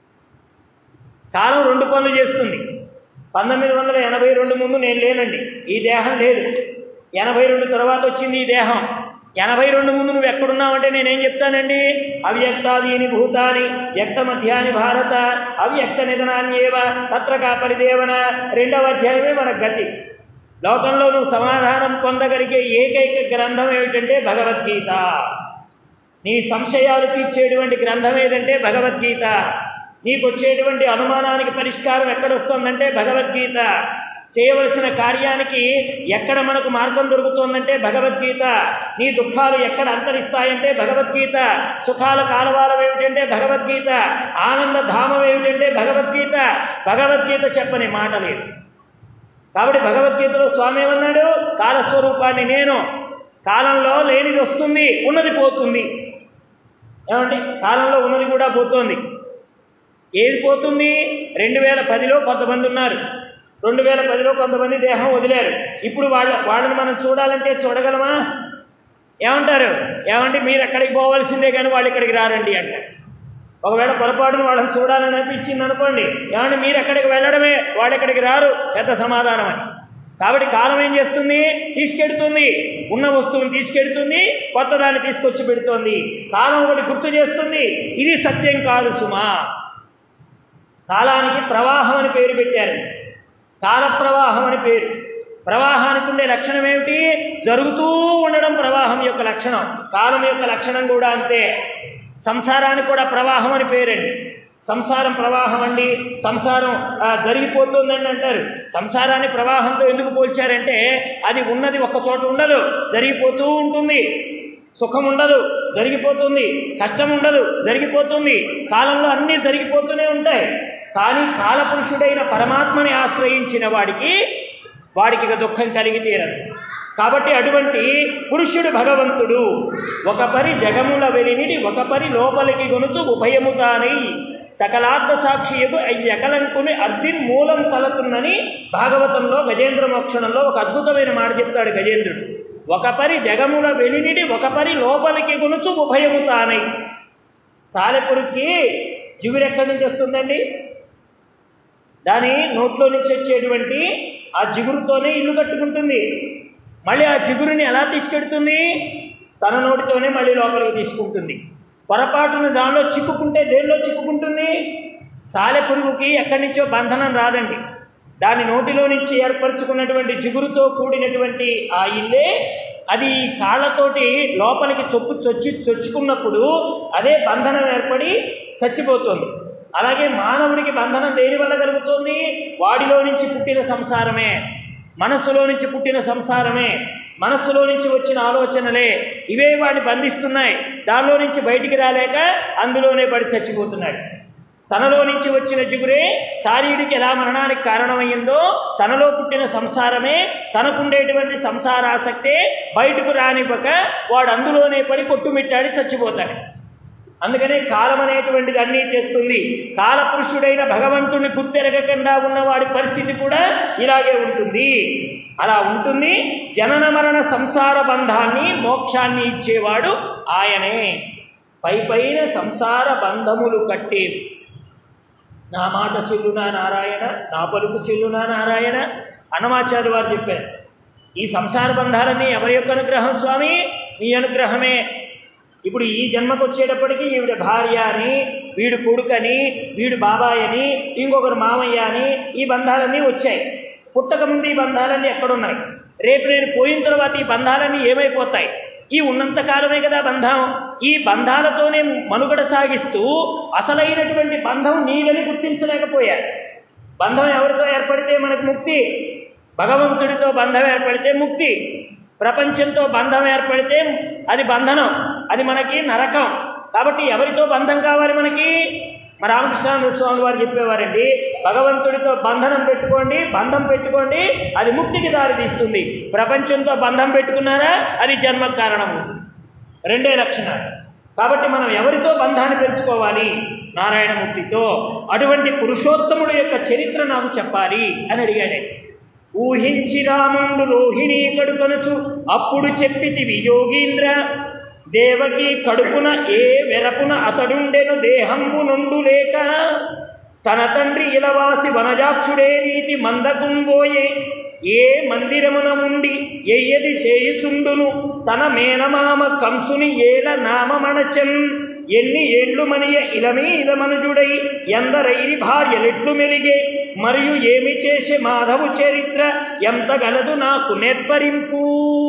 కాలం రెండు పనులు చేస్తుంది. పంతొమ్మిది వందల ఎనభై రెండు ముందు నేను లేనండి, ఈ దేహం లేదు. ఎనభై రెండు తర్వాత వచ్చింది ఈ దేహం. ఎనభై రెండు ముందు నువ్వు ఎక్కడున్నావంటే నేనేం చెప్తానండి? అవ్యక్తాదీని భూతాని వ్యక్త మధ్యాని భారత అవ్యక్త నిధనాన్యేవ తత్రకా పరిదేవన. రెండవ అధ్యాయమే మన గతి. లోకంలో నువ్వు సమాధానం పొందగలిగే ఏకైక గ్రంథం ఏమిటంటే భగవద్గీత. నీ సంశయాలు తీర్చేటువంటి గ్రంథం ఏదంటే భగవద్గీత. నీకు వచ్చేటువంటి అనుమానానికి పరిష్కారం ఎక్కడొస్తుందంటే భగవద్గీత. చేయవలసిన కార్యానికి ఎక్కడ మనకు మార్గం దొరుకుతుందంటే భగవద్గీత. నీ దుఃఖాలు ఎక్కడ అంతరిస్తాయంటే భగవద్గీత. సుఖాల కాలవాలం ఏమిటంటే భగవద్గీత. ఆనంద ధామం ఏమిటంటే భగవద్గీత. భగవద్గీత చెప్పని మాట లేదు. కాబట్టి భగవద్గీతలో స్వామి ఏమన్నాడు? కాలస్వరూపాన్ని నేను. కాలంలో లేనిది వస్తుంది, ఉన్నది పోతుంది. ఏమండి కాలంలో ఉన్నది కూడా పోతుంది. ఏది పోతుంది? రెండు వేల పదిలో కొంతమంది ఉన్నారు, రెండు వేల పదిలో కొంతమంది దేహం వదిలేరు. ఇప్పుడు వాళ్ళ వాళ్ళని మనం చూడాలంటే చూడగలమా? ఏమంటారు? ఏమంటే మీరు ఎక్కడికి పోవాల్సిందే కానీ వాళ్ళు ఇక్కడికి రారండి అంటారు. ఒకవేళ పొరపాటును వాళ్ళని చూడాలని అనిపించింది అనుకోండి, ఏమంటే మీరు ఎక్కడికి వెళ్ళడమే, వాళ్ళు ఎక్కడికి రారు, పెద్ద సమాధానం అని. కాబట్టి కాలం ఏం చేస్తుంది? తీసుకెడుతుంది, ఉన్న వస్తువుని తీసుకెడుతుంది, కొత్త దాన్ని తీసుకొచ్చి పెడుతోంది. కాలం ఒకటి గుర్తు చేస్తుంది, ఇది సత్యం కాదు సుమా. కాలానికి ప్రవాహం అని పేరు పెట్టారు, కాల ప్రవాహం అని పేరు. ప్రవాహానికి ఉండే లక్షణం ఏమిటి? జరుగుతూ ఉండడం ప్రవాహం యొక్క లక్షణం. కాలం యొక్క లక్షణం కూడా అంతే. సంసారానికి కూడా ప్రవాహం అని పేరండి. సంసారం ప్రవాహం అండి, సంసారం జరిగిపోతుందండి అంటారు. సంసారాన్ని ప్రవాహంతో ఎందుకు పోల్చారంటే అది ఉన్నది ఒక్క చోట ఉండదు, జరిగిపోతూ ఉంటుంది. సుఖం ఉండదు, జరిగిపోతుంది. కష్టం ఉండదు, జరిగిపోతుంది. కాలంలో అన్నీ జరిగిపోతూనే ఉంటాయి. కానీ కాలపురుషుడైన పరమాత్మని ఆశ్రయించిన వాడికి వాడికి ఇక దుఃఖం కలిగి తీరదు. కాబట్టి అటువంటి పురుషుడు భగవంతుడు ఒక పరి జగముల వెలినిడి ఒక పరి లోపలికి గొనుచు ఉభయముతానై సకలార్థ సాక్షియకు అయ్యకలంకుని అర్ధిన్ మూలం తలతున్నని భాగవతంలో గజేంద్ర మోక్షణంలో ఒక అద్భుతమైన మాట చెప్తాడు గజేంద్రుడు. ఒక పరి జగముల వెలినిడి ఒక పరి లోపలికి గొనుచు ఉభయముతానై. సాలెపురుక్కి జిగురు ఎక్కడి నుంచి వస్తుందండి? దాని నోట్లో నుంచి వచ్చేటువంటి ఆ జిగురుతోనే ఇల్లు కట్టుకుంటుంది. మళ్ళీ ఆ జిగురుని ఎలా తీసుకెడుతుంది? తన నోటితోనే మళ్ళీ లోపలికి తీసుకుంటుంది. పొరపాటున దానిలో చిక్కుకుంటే దేనిలో చిక్కుకుంటుంది? సాలెపురుగుకి ఎక్కడి నుంచో బంధనం రాదండి. దాని నోటిలో నుంచి ఏర్పరచుకున్నటువంటి జిగురుతో కూడినటువంటి ఆ ఇల్లే అది కాళ్ళతోటి లోపలికి చొప్పు చొచ్చి చొచ్చుకున్నప్పుడు అదే బంధనం ఏర్పడి చచ్చిపోతుంది. అలాగే మానవుడికి బంధనం దేని వల్ల కలుగుతుంది? వాడిలో నుంచి పుట్టిన సంసారమే, మనస్సులో నుంచి పుట్టిన సంసారమే, మనస్సులో నుంచి వచ్చిన ఆలోచనలే ఇవే వాడిని బంధిస్తున్నాయి. దానిలో నుంచి బయటికి రాలేక అందులోనే పడి చచ్చిపోతున్నాడు. తనలో నుంచి వచ్చిన జిగురే శారీరుడికి ఎలా మరణానికి కారణమయ్యిందో తనలో పుట్టిన సంసారమే, తనకుండేటువంటి సంసారాసక్తే బయటకు రానివ్వక వాడు అందులోనే పడి కొట్టుమిట్టాడి చచ్చిపోతాడు. అందుకనే కాలం అనేటువంటిది అన్నీ చేస్తుంది. కాలపురుషుడైన భగవంతుని గుర్తెరగకుండా ఉన్నవాడి పరిస్థితి కూడా ఇలాగే ఉంటుంది. అలా ఉంటుంది. జనన మరణ సంసార బంధాన్ని మోక్షాన్ని ఇచ్చేవాడు ఆయనే. పై పైన సంసార బంధములు కట్టే నా మాట చెల్లునా నారాయణ, నా పలుకు చెల్లునా నారాయణ అన్నమాచార్య వారు చెప్పారు. ఈ సంసార బంధాలన్నీ ఎవరి యొక్క అనుగ్రహం స్వామి? నీ అనుగ్రహమే. ఇప్పుడు ఈ జన్మకు వచ్చేటప్పటికీ ఈవిడ భార్య అని, వీడు కొడుకని, వీడు బాబాయ్ అని, ఇంకొకరు మామయ్య అని ఈ బంధాలన్నీ వచ్చాయి. పుట్టకముందు ఈ బంధాలన్నీ ఎక్కడున్నాయి? రేపు నేను పోయిన తర్వాత ఈ బంధాలన్నీ ఏమైపోతాయి? ఈ ఉన్నంతకాలమే కదా బంధం. ఈ బంధాలతోనే మనుగడ సాగిస్తూ అసలైనటువంటి బంధం నీదని గుర్తించలేకపోయారు. బంధం ఎవరితో ఏర్పడితే మనకు ముక్తి? భగవంతుడితో బంధం ఏర్పడితే ముక్తి. ప్రపంచంతో బంధం ఏర్పడితే అది బంధనం, అది మనకి నరకం. కాబట్టి ఎవరితో బంధం కావాలి మనకి? మా రామకృష్ణానంద స్వామి వారు చెప్పేవారండి, భగవంతుడితో బంధనం పెట్టుకోండి, బంధం పెట్టుకోండి, అది ముక్తికి దారి తీస్తుంది. ప్రపంచంతో బంధం పెట్టుకున్నారా అది జన్మకు కారణము. రెండే లక్షణాలు. కాబట్టి మనం ఎవరితో బంధాన్ని పెంచుకోవాలి? నారాయణమూర్తితో. అటువంటి పురుషోత్తముడు యొక్క చరిత్ర నాకు చెప్పాలి అని అడిగాడే. ఊహించి రాముండు రోహిణీ కడుకొనుచు అప్పుడు చెప్పితివి యోగీంద్ర, దేవకి కడుపున ఏ వెరపున అతడుండెను దేహంబు నుండు లేక, తన తండ్రి ఇలవాసి వనజాక్షుడే రీతి మందకుంబోయే, ఏ మందిరమున ఉండి ఎయ్యది చేయుచుండును తన మేనమామ కంసుని ఏల నామమణచన్, ఎన్ని ఏళ్ళు మనియ ఇలమీ ఇలమనుజుడై ఎందరైరి భార్యలెట్లు మెలిగే, మరియు ఏమి చేసే మాధవు చరిత్ర ఎంత గలదు నాకు నేర్పరింపు.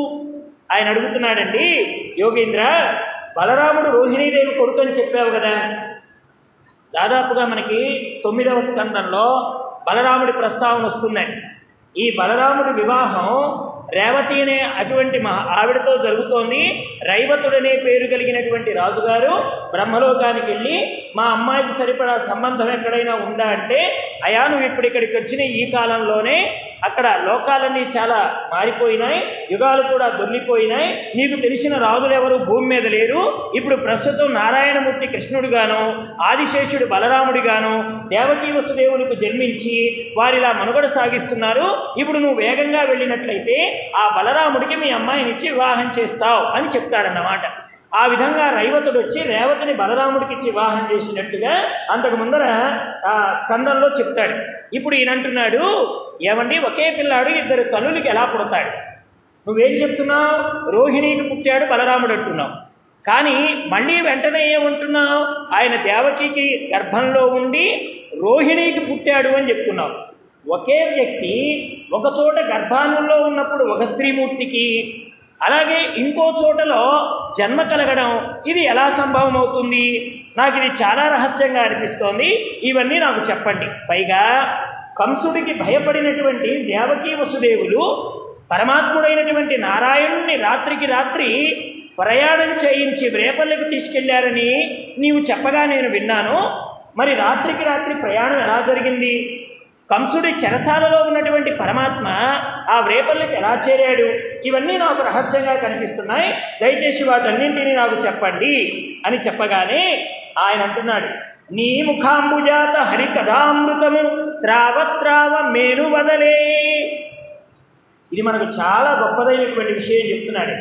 ఆయన అడుగుతున్నాడండి, యోగీంద్ర, బలరాముడు రోహిణీదేవి కొడుకు అని చెప్పావు కదా. దాదాపుగా మనకి తొమ్మిదవ స్కందంలో బలరాముడి ప్రస్తావన వస్తుందండి. ఈ బలరాముడి వివాహం రేవతి అనే అటువంటి మహా ఆవిడతో జరుగుతోంది. రైవతుడనే పేరు కలిగినటువంటి రాజుగారు బ్రహ్మలోకానికి వెళ్ళి మా అమ్మాయికి సరిపడా సంబంధం ఎక్కడైనా ఉందా అంటే, అయా నువ్వు ఇప్పుడు ఇక్కడికి వచ్చిన ఈ కాలంలోనే అక్కడ లోకాలన్నీ చాలా మారిపోయినాయి, యుగాలు కూడా దొర్లిపోయినాయి, నీకు తెలిసిన రాజులు ఎవరు భూమి మీద లేరు. ఇప్పుడు ప్రస్తుతం నారాయణమూర్తి కృష్ణుడిగాను, ఆదిశేషుడు బలరాముడిగాను దేవకీ వసుదేవులకు జన్మించి వారిలా మనుగడ సాగిస్తున్నారు. ఇప్పుడు నువ్వు వేగంగా వెళ్ళినట్లయితే ఆ బలరాముడికి మీ అమ్మాయినిచ్చి వివాహం చేస్తావు అని చెప్తాడన్నమాట. ఆ విధంగా రైవతుడు వచ్చి రేవతిని బలరాముడికి ఇచ్చి వివాహం చేసినట్టుగా అంతకు ముందర ఆ స్కందంలో చెప్తాడు. ఇప్పుడు ఈయనంటున్నాడు, ఏమండి ఒకే పిల్లాడు ఇద్దరు తల్లులకి ఎలా పుడతాడు? నువ్వేం చెప్తున్నావు? రోహిణికి పుట్టాడు బలరాముడు అంటున్నావు, కానీ మళ్ళీ వెంటనే ఏమంటున్నావు? ఆయన దేవకికి గర్భంలో ఉండి రోహిణికి పుట్టాడు అని చెప్తున్నావు. ఒకే వ్యక్తి ఒక చోట గర్భానుల్లో ఉన్నప్పుడు ఒక స్త్రీమూర్తికి, అలాగే ఇంకో చోటలో జన్మ కలగడం ఇది ఎలా సంభవం అవుతుంది? నాకు ఇది చాలా రహస్యంగా అనిపిస్తోంది, ఇవన్నీ నాకు చెప్పండి. పైగా కంసుడికి భయపడినటువంటి దేవకీ వసుదేవులు పరమాత్ముడైనటువంటి నారాయణుణ్ణి రాత్రికి రాత్రి ప్రయాణం చేయించి రేపల్లెకు తీసుకెళ్లారని నీవు చెప్పగా నేను విన్నాను. మరి రాత్రికి రాత్రి ప్రయాణం ఎలా జరిగింది? కంసుడి చెరసాలలో ఉన్నటువంటి పరమాత్మ ఆ రేపల్లెకి ఎలా చేరాడు? ఇవన్నీ నాకు రహస్యంగా కనిపిస్తున్నాయి, దయచేసి వాటన్నింటినీ నాకు చెప్పండి అని చెప్పగానే ఆయన అంటున్నాడు, నీ ముఖాంబుజాత హరికథామృతము త్రావత్రావ మేను వదలే. ఇది మనకు చాలా గొప్పదైనటువంటి విషయం చెప్తున్నాడు.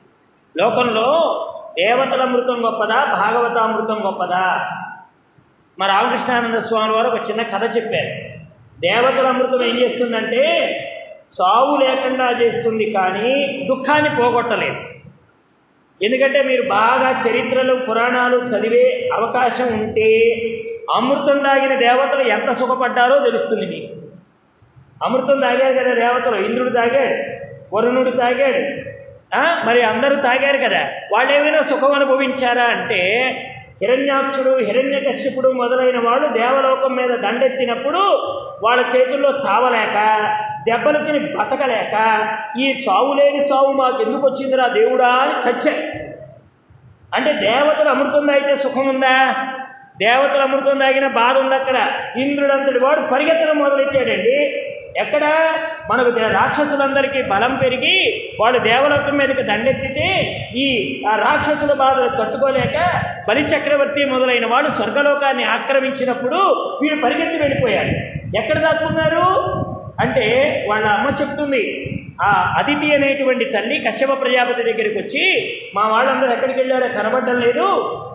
లోకంలో దేవతల అమృతం గొప్పదా, భాగవతామృతం గొప్పదా? మా రామకృష్ణానంద స్వామి వారు ఒక చిన్న కథ చెప్పారు. దేవతల అమృతం ఏం చేస్తుందంటే సావు లేకుండా చేస్తుంది, కానీ దుఃఖాన్ని పోగొట్టలేదు. ఎందుకంటే మీరు బాగా చరిత్రలు పురాణాలు చదివే అవకాశం ఉంటే అమృతం తాగిన దేవతలు ఎంత సుఖపడ్డారో తెలుస్తుంది మీకు. అమృతం తాగారు కదా దేవతలు, ఇంద్రుడు తాగాడు, వరుణుడు తాగాడు, మరి అందరూ తాగారు కదా, వాళ్ళు ఏమైనా సుఖం అనుభవించారా అంటే హిరణ్యాక్షుడు హిరణ్యకశ్యపుడు మొదలైన వాళ్ళు దేవలోకం మీద దండెత్తినప్పుడు వాళ్ళ చేతుల్లో చావలేక దెబ్బలు తిని బతకలేక ఈ చావు లేని చావు మాకు ఎందుకు వచ్చిందిరా దేవుడా అని చచ్చాయి. అంటే దేవతలు అమృతం తాగితే సుఖం ఉందా? దేవతలు అమృతం తాగిన బాధ ఉంది అక్కడ. ఇంద్రుడంతటి వాడు పరిగెత్తడం మొదలెట్టాడండి. ఎక్కడ? మనకు రాక్షసులందరికీ బలం పెరిగి వాళ్ళు దేవలోకం మీదకి దండెత్తితే ఈ ఆ రాక్షసుల బాధలు తట్టుకోలేక బలి చక్రవర్తి మొదలైన వాళ్ళు స్వర్గలోకాన్ని ఆక్రమించినప్పుడు వీళ్ళు పరిగెత్తి వెళ్ళిపోయారు. ఎక్కడ దాక్కున్నారు అంటే వాళ్ళ అమ్మ చెప్తుంది, ఆ అదితి అనేటువంటి తల్లి కశ్యప ప్రజాపతి దగ్గరికి వచ్చి, మా వాళ్ళందరూ ఎక్కడికి వెళ్ళారో కనబడడం లేదు,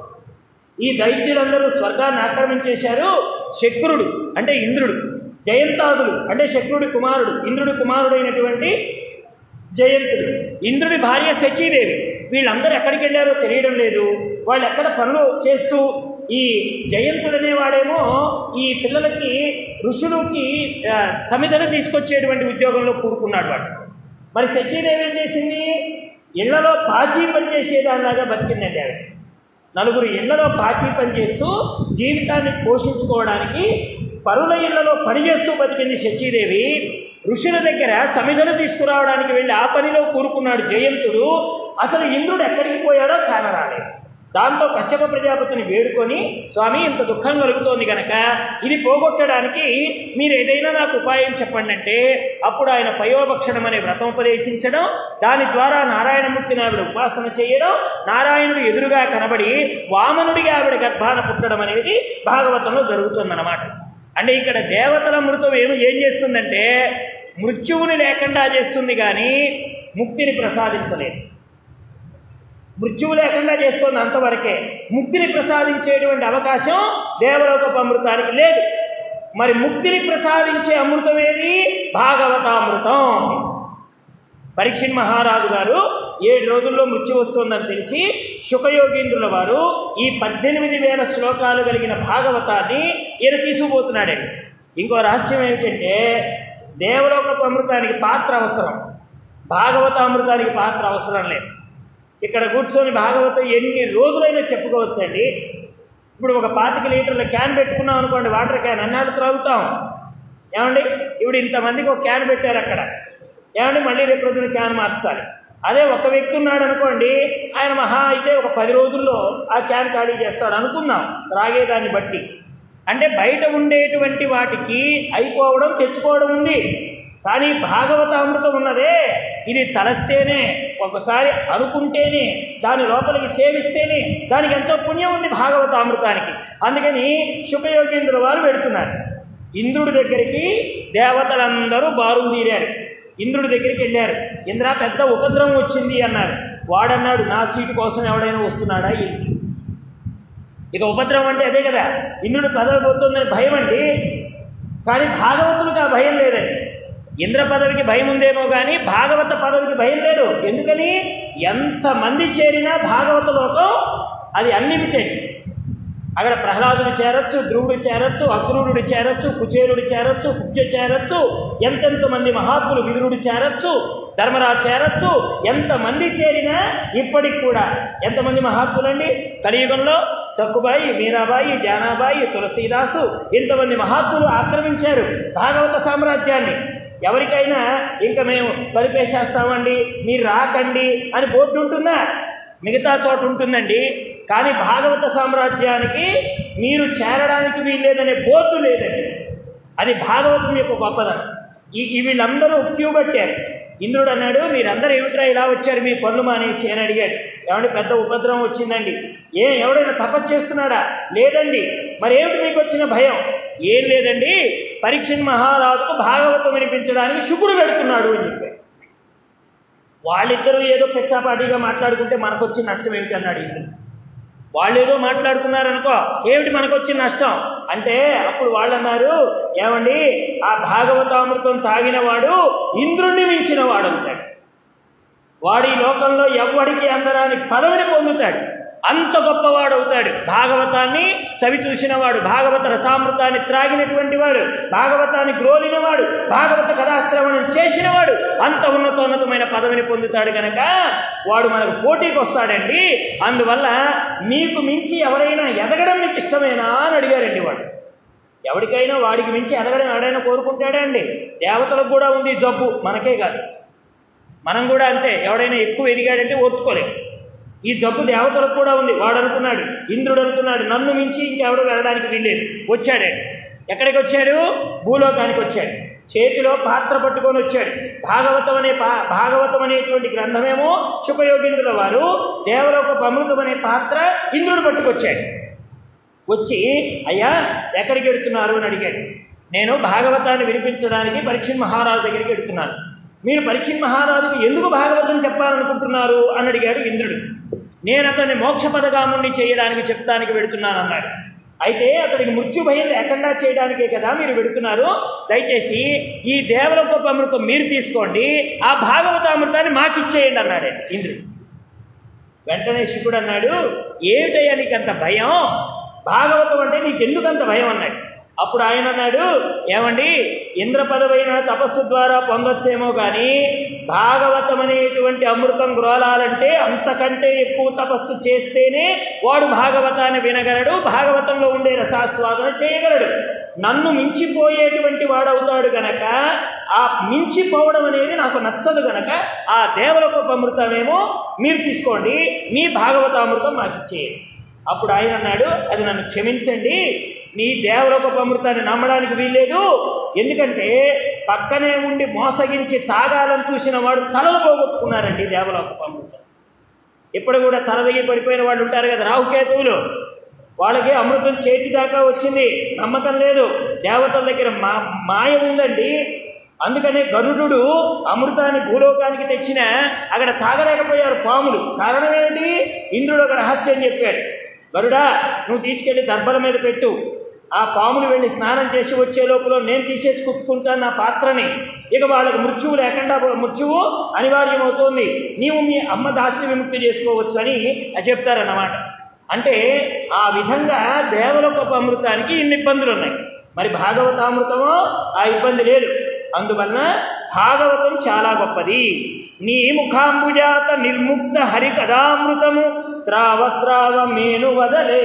ఈ దైత్యులందరూ స్వర్గాన్ని ఆక్రమించేశారు, శక్రుడు అంటే ఇంద్రుడు, జయంతాదులు అంటే శక్రుడి కుమారుడు, ఇంద్రుడి కుమారుడైనటువంటి జయంతుడు, ఇంద్రుడి భార్య శచీదేవి, వీళ్ళందరూ ఎక్కడికి వెళ్ళారో తెలియడం లేదు. వాళ్ళు ఎక్కడ పనులు చేస్తూ, ఈ జయంతుడు అనేవాడేమో ఈ పిల్లలకి ఋషులకి సమిధను తీసుకొచ్చేటువంటి ఉద్యోగంలో కూరుకున్నాడు వాడు. మరి శచీదేవి ఏం చేసింది? ఇళ్లలో పాచీ పనిచేసేదానిలాగా బతికిందండి ఆవిడ. నలుగురు ఇళ్లలో పాచీ పని చేస్తూ జీవితాన్ని పోషించుకోవడానికి పరుల ఇళ్లలో పనిచేస్తూ బతికింది శచీదేవి. ఋషుల దగ్గర సమిధను తీసుకురావడానికి వెళ్ళి ఆ పనిలో కూరుకున్నాడు జయంతుడు. అసలు ఇంద్రుడు ఎక్కడికి పోయాడో కానరాలేదు. దాంతో కశ్యప ప్రజాపతిని వేడుకొని, స్వామి ఇంత దుఃఖం కలుగుతోంది కనుక ఇది పోగొట్టడానికి మీరు ఏదైనా నాకు ఉపాయం చెప్పండి అంటే అప్పుడు ఆయన పయోభక్షణం అనే వ్రతం ఉపదేశించడం, దాని ద్వారా నారాయణమూర్తిని ఆవిడ ఉపాసన చేయడం, నారాయణుడు ఎదురుగా కనబడి వామనుడిగా ఆవిడ గర్భాన పుట్టడం అనేది భాగవతంలో జరుగుతుందన్నమాట. అంటే ఇక్కడ దేవతల మృతం ఏమి ఏం చేస్తుందంటే మృత్యువుని లేకుండా చేస్తుంది, కానీ ముక్తిని ప్రసాదించలేదు. మృత్యువు లేకుండా చేస్తుంది అంతవరకే, ముక్తిని ప్రసాదించేటువంటి అవకాశం దేవలోకపు అమృతానికి లేదు. మరి ముక్తిని ప్రసాదించే అమృతం ఏది? భాగవతామృతం. పరీక్షిత్ మహారాజు గారు ఏడు రోజుల్లో మృత్యు వస్తుందని తెలిసి శుకయోగీంద్రుల వారు ఈ పద్దెనిమిది వేల శ్లోకాలు కలిగిన భాగవతాన్ని ఈయన తీసుకుపోతున్నాడండి. ఇంకో రహస్యం ఏమిటంటే దేవలోకపు అమృతానికి పాత్ర అవసరం, భాగవతామృతానికి పాత్ర అవసరం లేదు. ఇక్కడ కూర్చొని భాగవతం ఎన్ని రోజులైనా చెప్పుకోవచ్చండి. ఇప్పుడు ఒక పాతిక లీటర్ల క్యాన్ పెట్టుకున్నాం అనుకోండి, వాటర్ క్యాన్ అన్నాడు త్రాగుతాం. ఏమండి ఇప్పుడు ఇంతమందికి ఒక క్యాన్ పెట్టారు అక్కడ, ఏమండి మళ్ళీ రేపు రోజున క్యాన్ మార్చాలి. అదే ఒక వ్యక్తి ఉన్నాడు అనుకోండి, ఆయన మహా అయితే ఒక పది రోజుల్లో ఆ క్యాన్ ఖాళీ చేస్తాడు అనుకుందాం త్రాగేదాన్ని బట్టి. అంటే బయట ఉండేటువంటి వాటికి అయిపోవడం తెచ్చుకోవడం ఉంది, కానీ భాగవతామృతం ఉన్నదే, ఇది తలస్తేనే, ఒకసారి అనుకుంటేనే, దాని లోపలికి సేవిస్తేనే దానికి ఎంతో పుణ్యం ఉంది భాగవతామృతానికి. అందుకని శుకయోగేంద్రుల వారు పెడుతున్నారు. ఇంద్రుడి దగ్గరికి దేవతలందరూ బారులు తీరారు. ఇంద్రుడి దగ్గరికి వెళ్ళారు. ఇంద్ర పెద్ద ఉపద్రవం వచ్చింది అన్నారు. వాడన్నాడు, నా సీటు కోసం ఎవడైనా వస్తున్నాడా ఏంటి? ఇక ఉపద్రవం అంటే అదే కదా, ఇంద్రుడు పదవి పోతుందని భయం అండి. కానీ భాగవతులకు ఆ భయం లేదండి. ఇంద్ర పదవికి భయం ఉందేమో కానీ భాగవత పదవికి భయం లేదు. ఎందుకని? ఎంతమంది చేరినా భాగవత లోకం అది అన్లిమిటెడ్. అక్కడ ప్రహ్లాదుడు చేరొచ్చు, ధ్రువుడు చేరొచ్చు, అక్రూరుడు చేరొచ్చు, కుచేరుడు చేరొచ్చు, కుబ్జ చేరొచ్చు, ఎంతెంత మంది మహాత్ములు, విదురుడు చేరొచ్చు, ధర్మరాజు చేరొచ్చు. ఎంతమంది చేరినా ఇప్పటికి కూడా ఎంతమంది మహాత్ములండి కలియుగంలో? సక్కుబాయి, మీరాబాయి, జానాబాయి, తులసీదాసు, ఇంతమంది మహాత్ములు ఆక్రమించారు భాగవత సామ్రాజ్యాన్ని. ఎవరికైనా ఇంకా మేము పరిపేసేస్తామండి, మీరు రాకండి అని బోర్డు ఉంటుందా? మిగతా చోట ఉంటుందండి. కానీ భాగవత సామ్రాజ్యానికి మీరు చేరడానికి వీల్లేదనే బోర్డు లేదండి. అది భాగవతం యొక్క గొప్పదనం. ఈ వీళ్ళందరూ క్యూ కట్టారు. ఇంద్రుడు అన్నాడు, మీరందరూ ఏమిట్రా ఇలా వచ్చారు మీ పనులు మానేసి అని అడిగాడు. ఏమంటే పెద్ద ఉపద్రవం వచ్చిందండి. ఏ ఎవడైనా తపస్సు చేస్తున్నాడా? లేదండి. మరి ఏమిటి మీకు వచ్చిన భయం? ఏం లేదండి, పరీక్షణ్ మహారాజుకు భాగవతం వినిపించడానికి శుకుడు పెడుతున్నాడు అని చెప్పాడు. వాళ్ళిద్దరూ ఏదో పెచ్చాపాటిగా మాట్లాడుకుంటే మనకు వచ్చిన నష్టం ఏమిటి అన్నాడు ఇంద్రుడు. వాళ్ళు ఏదో మాట్లాడుకున్నారనుకో, ఏమిటి మనకు వచ్చిన నష్టం అంటే అప్పుడు వాళ్ళు అన్నారు, ఏమండి ఆ భాగవతామృతం తాగిన వాడు ఇంద్రుణ్ణి మించిన వాడు అవుతాడు. వాడు ఈ లోకంలో ఎవ్వడికి అందరాని పదవిని పొందుతాడు. అంత గొప్పవాడు అవుతాడు. భాగవతాన్ని చవి చూసినవాడు, భాగవత రసామృతాన్ని త్రాగినటువంటి వాడు, భాగవతాన్ని గ్రోలినవాడు, భాగవత కథాశ్రవణం చేసినవాడు అంత ఉన్నతోన్నతమైన పదవిని పొందుతాడు కనుక వాడు మనకు పోటీకి వస్తాడండి. అందువల్ల మీకు మించి ఎవరైనా ఎదగడం మీకు ఇష్టమేనా అని అడిగారండి వాడు. ఎవరికైనా వాడికి మించి ఎదగడం ఎవడైనా కోరుకుంటాడా అండి? దేవతలకు కూడా ఉంది జబ్బు, మనకే కాదు. మనం కూడా అంతే, ఎవడైనా ఎక్కువ ఎదిగాడంటే ఓర్చుకోలేము. ఈ జబ్బు దేవతలకు కూడా ఉంది. వాడు అనుకున్నాడు, ఇంద్రుడు అనుకున్నాడు, నన్ను మించి ఇంకెవరు వెళ్ళడానికి వీల్లేదు. వచ్చాడు. ఎక్కడికి వచ్చాడు? భూలోకానికి వచ్చాడు. చేతిలో పాత్ర పట్టుకొని వచ్చాడు. భాగవతం అనే పా భాగవతం అనేటువంటి గ్రంథమేమో శుకయోగేంద్రుల వారు, దేవలోక అమృతం అనే పాత్ర ఇంద్రుడు పట్టుకొచ్చాడు. వచ్చి, అయ్యా ఎక్కడికి వెడుతున్నారు అని అడిగాడు. నేను భాగవతాన్ని వినిపించడానికి పరీక్షణ్ మహారాజు దగ్గరికి వెడుతున్నాను. మీరు పరీక్షణ్ మహారాజుకు ఎందుకు భాగవతం చెప్పాలనుకుంటున్నారు అని అడిగాడు ఇంద్రుడు. నేను అతన్ని మోక్ష పదగాముణ్ణి చేయడానికి చెప్తానికి వెడుతున్నాను అన్నాడు. అయితే అతడికి మృత్యు భయం లేకుండా చేయడానికే కదా మీరు వెడుతున్నారు. దయచేసి ఈ దేవలోక అమృతం మీరు తీసుకోండి, ఆ భాగవతామృతాన్ని మాకిచ్చేయండి అన్నాడు ఇంద్రుడు. వెంటనే శుకుడు అన్నాడు, ఏమిటయ్యా నీకంత భయం? భాగవతం అంటే నీకెందుకంత భయం అన్నాడు. అప్పుడు ఆయన అన్నాడు, ఏమండి ఇంద్ర పదవైన తపస్సు ద్వారా పొందొచ్చేమో కానీ భాగవతం అనేటువంటి అమృతం గ్రోలాలంటే అంతకంటే ఎక్కువ తపస్సు చేస్తేనే వాడు భాగవతాన్ని వినగలడు, భాగవతంలో ఉండే రసాస్వాదన చేయగలడు. నన్ను మించిపోయేటువంటి వాడవుతాడు గనక ఆ మించిపోవడం అనేది నాకు నచ్చదు గనక ఆ దేవలోక అమృతమేమో మీరు తీసుకోండి, మీ భాగవతామృతం మాకు ఇచ్చేయండి. అప్పుడు ఆయన అన్నాడు, అది నన్ను క్షమించండి, నీ దేవలోక అమృతాన్ని నమ్మడానికి వీల్లేదు. ఎందుకంటే పక్కనే ఉండి మోసగించి తాగాలని చూసిన వాడు తలలు పోగొట్టుకున్నారండి దేవలోక అమృతం. ఇప్పుడు కూడా తలదగి పడిపోయిన వాళ్ళు ఉంటారు కదా, రాహుకేతువులు. వాళ్ళకి అమృతం చేతి దాకా వచ్చింది, నమ్మకం లేదు. దేవతల దగ్గర మా మాయ ఉందండి. అందుకనే గరుడు అమృతాన్ని భూలోకానికి తెచ్చిన అక్కడ తాగలేకపోయారు పాములు. కారణం ఏమిటి? ఇంద్రుడు ఒక రహస్యం చెప్పాడు. గరుడా, నువ్వు తీసుకెళ్లి దర్భల మీద పెట్టు, ఆ పాములు వెళ్ళి స్నానం చేసి వచ్చే లోపల నేను తీసేసి కుట్టుకుంటాను నా పాత్రని. ఇక వాళ్ళకు మృత్యువు లేకుండా మృత్యువు అనివార్యమవుతోంది, నీవు మీ అమ్మ దాస్య విముక్తి చేసుకోవచ్చు అని చెప్తారన్నమాట. అంటే ఆ విధంగా దేవలోక అమృతానికి ఇన్ని ఇబ్బందులు ఉన్నాయి. మరి భాగవతామృతమో ఆ ఇబ్బంది లేదు. అందువల్ల భాగవతం చాలా గొప్పది. నీ ముఖాంబుజాత నిర్ముక్త హరి కథామృతము త్రావ త్రావ మేను వదలే.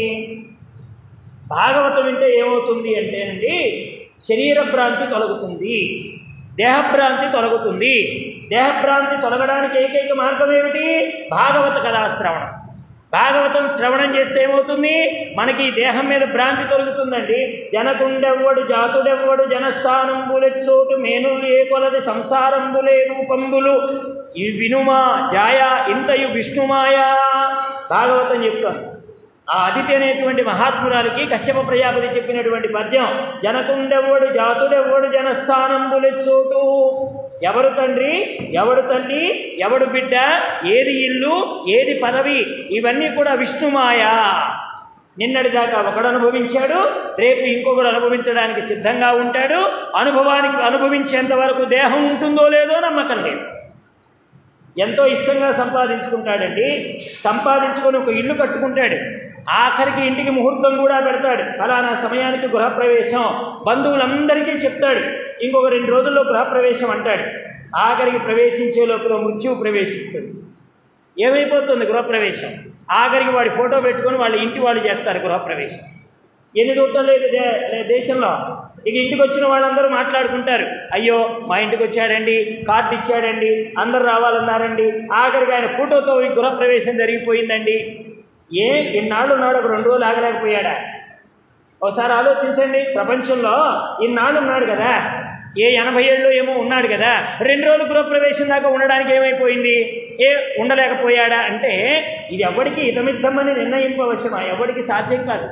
భాగవతం వింటే ఏమవుతుంది అంటేనండి, శరీర భ్రాంతి తొలగుతుంది, దేహభ్రాంతి తొలగుతుంది. దేహభ్రాంతి తొలగడానికి ఏకైక మార్గం ఏమిటి? భాగవత కథాశ్రవణం. భాగవతం శ్రవణం చేస్తే ఏమవుతుంది? మనకి ఈ దేహం మీద భ్రాంతి తొలుగుతుందండి. జనకుండెవ్వడు జాతుడెవ్వడు జనస్థానంబులెచ్చోటు మేనులు ఏ కొలది సంసారంబులే రూపంబులు ఈ వినుమా జాయ ఇంతయు విష్ణుమాయా భాగవతం చెప్తాను. ఆ అదితి అనేటువంటి మహాత్మురాలకి కశ్యప ప్రజాపతి చెప్పినటువంటి పద్యం, జనకుండెవ్వడు జాతుడెవ్వడు జనస్థానంబులెచ్చోటు. ఎవరు తండ్రి, ఎవడు తల్లి, ఎవడు బిడ్డ, ఏది ఇల్లు, ఏది పదవి, ఇవన్నీ కూడా విష్ణుమాయ. నిన్నటిదాకా ఒకడు అనుభవించాడు, రేపు ఇంకొకడు అనుభవించడానికి సిద్ధంగా ఉంటాడు. అనుభవానికి అనుభవించేంత వరకు దేహం ఉంటుందో లేదో నమ్మకం లేదు. ఎంతో ఇష్టంగా సంపాదించుకుంటాడండి. సంపాదించుకొని ఒక ఇల్లు కట్టుకుంటాడు. ఆఖరికి ఇంటికి ముహూర్తం కూడా పెడతాడు. ఫలానా సమయానికి గృహప్రవేశం, బంధువులందరికీ చెప్తాడు. ఇంకొక రెండు రోజుల్లో గృహప్రవేశం అంటాడు. ఆఖరికి ప్రవేశించే లోపల మృత్యువు ప్రవేశిస్తుంది. ఏమైపోతుంది గృహప్రవేశం? ఆఖరికి వాడి ఫోటో పెట్టుకొని వాళ్ళ ఇంటి వాళ్ళు చేస్తారు గృహప్రవేశం. ఎన్ని దూటం లేదు దేశంలో. ఇక ఇంటికి వచ్చిన వాళ్ళందరూ మాట్లాడుకుంటారు, అయ్యో మా ఇంటికి వచ్చాడండి, కార్డు ఇచ్చాడండి, అందరు రావాలన్నారండి, ఆఖరికి ఆయన ఫోటోతో ఈ గృహప్రవేశం జరిగిపోయిందండి. ఏ ఇన్నాళ్ళు ఉన్నాడు, ఒక రెండు రోజులు ఆగలేకపోయాడా? ఒకసారి ఆలోచించండి. ప్రపంచంలో ఇన్నాళ్ళు ఉన్నాడు కదా, ఏ ఎనభై ఏళ్ళు ఏమో ఉన్నాడు కదా, రెండు రోజులు గృహప్రవేశం దాకా ఉండడానికి ఏమైపోయింది? ఏ ఉండలేకపోయాడా అంటే ఇది ఎవరికి ఇదమిద్దమని నిర్ణయింపవశమా? ఎవరికి సాధ్యం కాదు.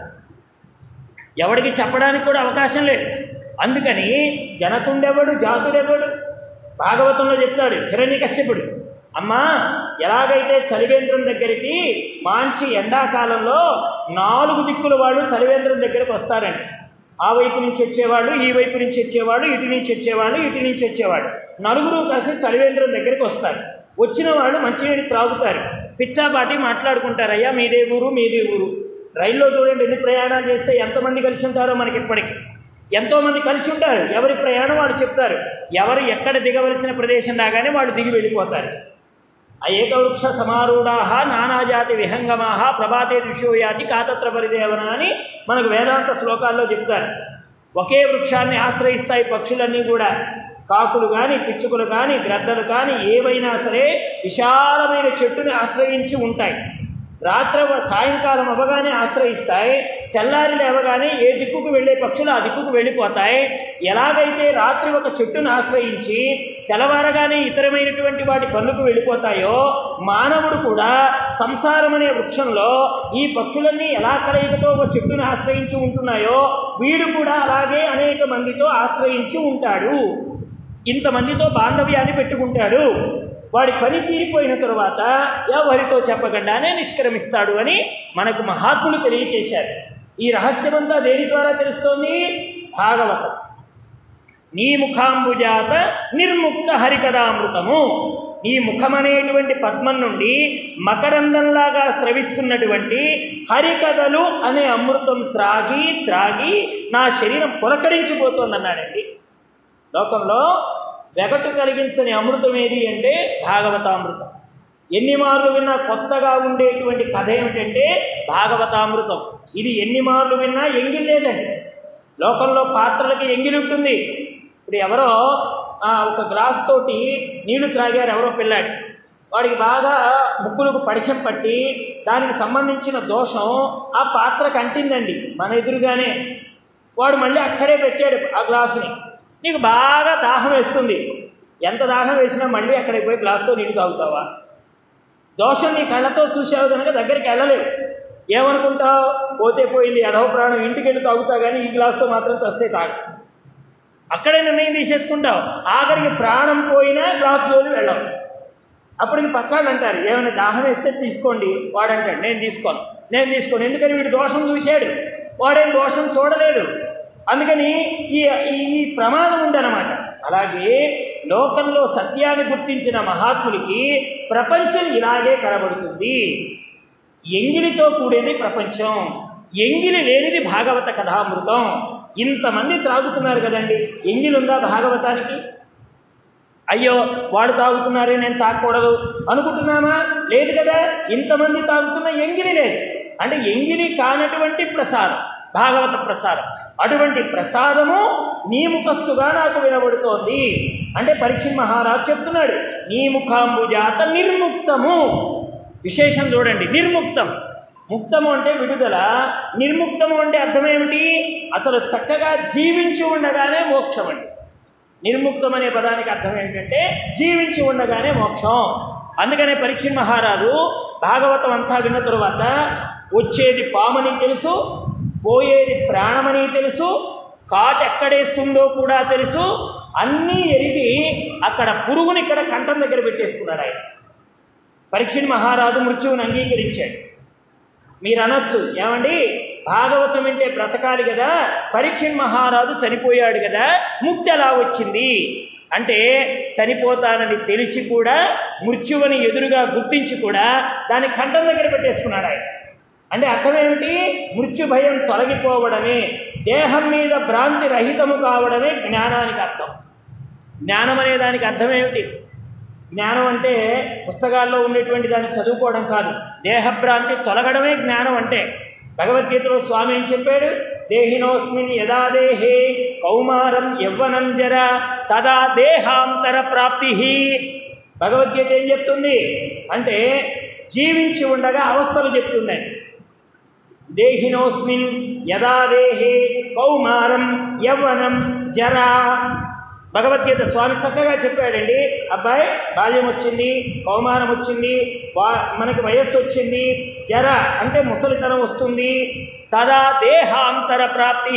ఎవడికి చెప్పడానికి కూడా అవకాశం లేదు. అందుకని జనకుండెవడు జాతుడెవడు భాగవతంలో చెప్తాడు హిరణ్యకశ్యపుడు. అమ్మా, ఎలాగైతే చలివేంద్రం దగ్గరికి మంచి ఎండాకాలంలో నాలుగు దిక్కుల వాళ్ళు చలివేంద్రం దగ్గరికి వస్తారండి. ఆ వైపు నుంచి వచ్చేవాడు, ఈ వైపు నుంచి వచ్చేవాడు, ఇటు నుంచి వచ్చేవాడు, ఇటు నుంచి వచ్చేవాడు, నలుగురు కలిసి చలివేంద్రం దగ్గరికి వస్తారు. వచ్చిన వాళ్ళు మంచినీళ్ళు త్రాగుతారు, పిచ్చాపాటి మాట్లాడుకుంటారు. అయ్యా మీదే ఊరు, మీదే ఊరు. రైల్లో చూడండి ఎన్ని ప్రయాణాలు చేస్తే ఎంతమంది కలిసి ఉంటారో మనకి. ఇప్పటికి ఎంతోమంది కలిసి ఉంటారు. ఎవరి ప్రయాణం వాళ్ళు చెప్తారు. ఎవరు ఎక్కడ దిగవలసిన ప్రదేశం రాగానే వాళ్ళు దిగి వెళ్ళిపోతారు. ఆ ఏకవృక్ష సమారూఢాహ నానాజాతి విహంగమాహ ప్రభాతే దృశ్యోయాతి కాతత్ర పరిదేవన అని మనకు వేదాంత శ్లోకాల్లో చెప్తారు. ఒకే వృక్షాన్ని ఆశ్రయిస్తాయి పక్షులన్నీ కూడా. కాకులు కానీ, పిచ్చుకలు కానీ, గ్రద్దలు కానీ ఏవైనా సరే విశాలమైన చెట్టుని ఆశ్రయించి ఉంటాయి. రాత్రి సాయంకాలం అవ్వగానే ఆశ్రయిస్తాయి. తెల్లారి లేవగానే ఏ దిక్కుకు వెళ్ళే పక్షులు ఆ దిక్కుకు వెళ్ళిపోతాయి. ఎలాగైతే రాత్రి ఒక చెట్టును ఆశ్రయించి తెల్లవారగానే ఇతరమైనటువంటి వాటి పనులకు వెళ్ళిపోతాయో, మానవుడు కూడా సంసారం అనే వృక్షంలో ఈ పక్షులన్నీ ఎలా కలయికతో ఒక చెట్టును ఆశ్రయించి ఉంటున్నాయో వీడు కూడా అలాగే అనేక మందితో ఆశ్రయించి ఉంటాడు. ఇంతమందితో బాంధవ్యాన్ని పెట్టుకుంటాడు. వాడి పని తీరిపోయిన తరువాత ఎవరితో చెప్పకుండానే నిష్క్రమిస్తాడు అని మనకు మహాత్ములు తెలియచేశారు. ఈ రహస్యమంతా దేని ద్వారా తెలుస్తోంది? భాగవతం. నీ ముఖాంబుజాత నిర్ముక్త హరికథామృతము. నీ ముఖమనేటువంటి పద్మం నుండి మకరందంలాగా స్రవిస్తున్నటువంటి హరికథలు అనే అమృతం త్రాగి త్రాగి నా శరీరం పులకరించిపోతోందన్నాడండి. లోకంలో వెగటు కలిగించని అమృతం ఏది అంటే భాగవతామృతం. ఎన్ని మార్లు విన్నా కొత్తగా ఉండేటువంటి కథ ఏమిటంటే భాగవతామృతం. ఇది ఎన్ని మార్లు విన్నా ఎంగిల్ లేదండి. లోకంలో పాత్రలకి ఎంగిలి ఉంటుంది. ఇప్పుడు ఎవరో ఒక గ్లాస్ తోటి నీళ్లు త్రాగారు ఎవరో పిల్లాడు. వాడికి బాగా ముక్కులకు పడిశం పట్టి దానికి సంబంధించిన దోషం ఆ పాత్రకు అంటిందండి మన ఎదురుగానే. వాడు మళ్ళీ అక్కడే పెట్టాడు ఆ గ్లాసుని. నీకు బాగా దాహం వేస్తుంది. ఎంత దాహం వేసినా మళ్ళీ అక్కడికి పోయి గ్లాస్తో నీళ్ళు తాగుతావా? దోషం నీ కళ్ళతో చూసావు కనుక దగ్గరికి వెళ్ళలేవు. ఏమనుకుంటావు? పోతే పోయింది అధవ ప్రాణం, ఇంటికి వెళ్ళి తాగుతా కానీ ఈ గ్లాస్తో మాత్రం చస్తే తాగు. అక్కడే నిర్ణయం తీసేసుకుంటావు. ఆఖరికి ప్రాణం పోయినా గ్లాసులోని వెళ్ళవు. అప్పటికి పక్కాళ్ళు అంటారు ఏమైనా దాహం వేస్తే తీసుకోండి. వాడంటాడు నేను తీసుకోను, నేను తీసుకోను. ఎందుకని వీడు దోషం చూశాడు, వాడేం దోషం చూడలేదు. అందుకని ఈ ఈ ప్రమాదం ఉందన్నమాట. అలాగే లోకంలో సత్యాన్ని గుర్తించిన మహాత్ములకి ప్రపంచం ఇలాగే కనబడుతుంది. ఎంగిలితో కూడేది ప్రపంచం, ఎంగిలి లేనిది భాగవత కథామృతం. ఇంతమంది త్రాగుతున్నారు కదండి, ఎంగిలుందా భాగవతానికి? అయ్యో వాడు తాగుతున్నారే నేను తాగకూడదు అనుకుంటున్నామా? లేదు కదా. ఇంతమంది తాగుతున్నా ఎంగిలి లేదు అంటే ఎంగిలి కానటువంటి ప్రసాదం భాగవత ప్రసాదం. అటువంటి ప్రసాదము నీ ముఖస్తుగా నాకు వినబడుతోంది అంటే పరీక్ష మహారాజు చెప్తున్నాడు నీ ముఖాంబుజాత నిర్ముక్తము. విశేషం చూడండి, నిర్ముక్తం ముక్తము అంటే విడుదల, నిర్ముక్తము అంటే అర్థం ఏమిటి? అసలు చక్కగా జీవించి ఉండగానే మోక్షం అండి. నిర్ముక్తం అనే పదానికి అర్థం ఏంటంటే జీవించి ఉండగానే మోక్షం. అందుకనే పరీక్ష మహారాజు భాగవతం అంతా విన్న తరువాత వచ్చేది పామని తెలుసు, పోయేది ప్రాణమని తెలుసు, కాటు ఎక్కడేస్తుందో కూడా తెలుసు, అన్నీ ఎరిగి అక్కడ పురుగుని ఇక్కడ కంఠం దగ్గర పెట్టేసుకున్నాడు ఆయన. పరీక్ష మహారాజు మృత్యువుని అంగీకరించాడు. మీరు అనొచ్చు, ఏమండి భాగవతం వింటే బ్రతకాలి కదా, పరీక్ష మహారాజు చనిపోయాడు కదా, ముక్తి ఎలా వచ్చింది అంటే, చనిపోతానని తెలిసి కూడా మృత్యువుని ఎదురుగా గుర్తించి కూడా దాన్ని కంఠం దగ్గర పెట్టేసుకున్నాడు ఆయన. అంటే అర్థం ఏమిటి? మృత్యు భయం తొలగిపోవడమే, దేహం మీద భ్రాంతి రహితము కావడమే జ్ఞానానికి అర్థం. జ్ఞానం అనే దానికి అర్థం ఏమిటి? జ్ఞానం అంటే పుస్తకాల్లో ఉండేటువంటి దాన్ని చదువుకోవడం కాదు, దేహభ్రాంతి తొలగడమే జ్ఞానం అంటే. భగవద్గీతలో స్వామి ఏం చెప్పాడు? దేహినోస్మిన్ యదా దేహే కౌమారం యవ్వనం జర తదా దేహాంతర ప్రాప్తి. భగవద్గీత ఏం చెప్తుంది అంటే జీవించి ఉండగా అవస్థలు చెప్తున్నాయి. దేహినోస్మిన్ యదా దేహే కౌమారం యవ్వనం జర. భగవద్గీత స్వామి చక్కగా చెప్పాడండి. అబ్బాయి బాల్యం వచ్చింది, కౌమారం వచ్చింది, మనకి వయస్సు వచ్చింది, జర అంటే ముసలితనం వస్తుంది, తదా దేహాంతర ప్రాప్తి.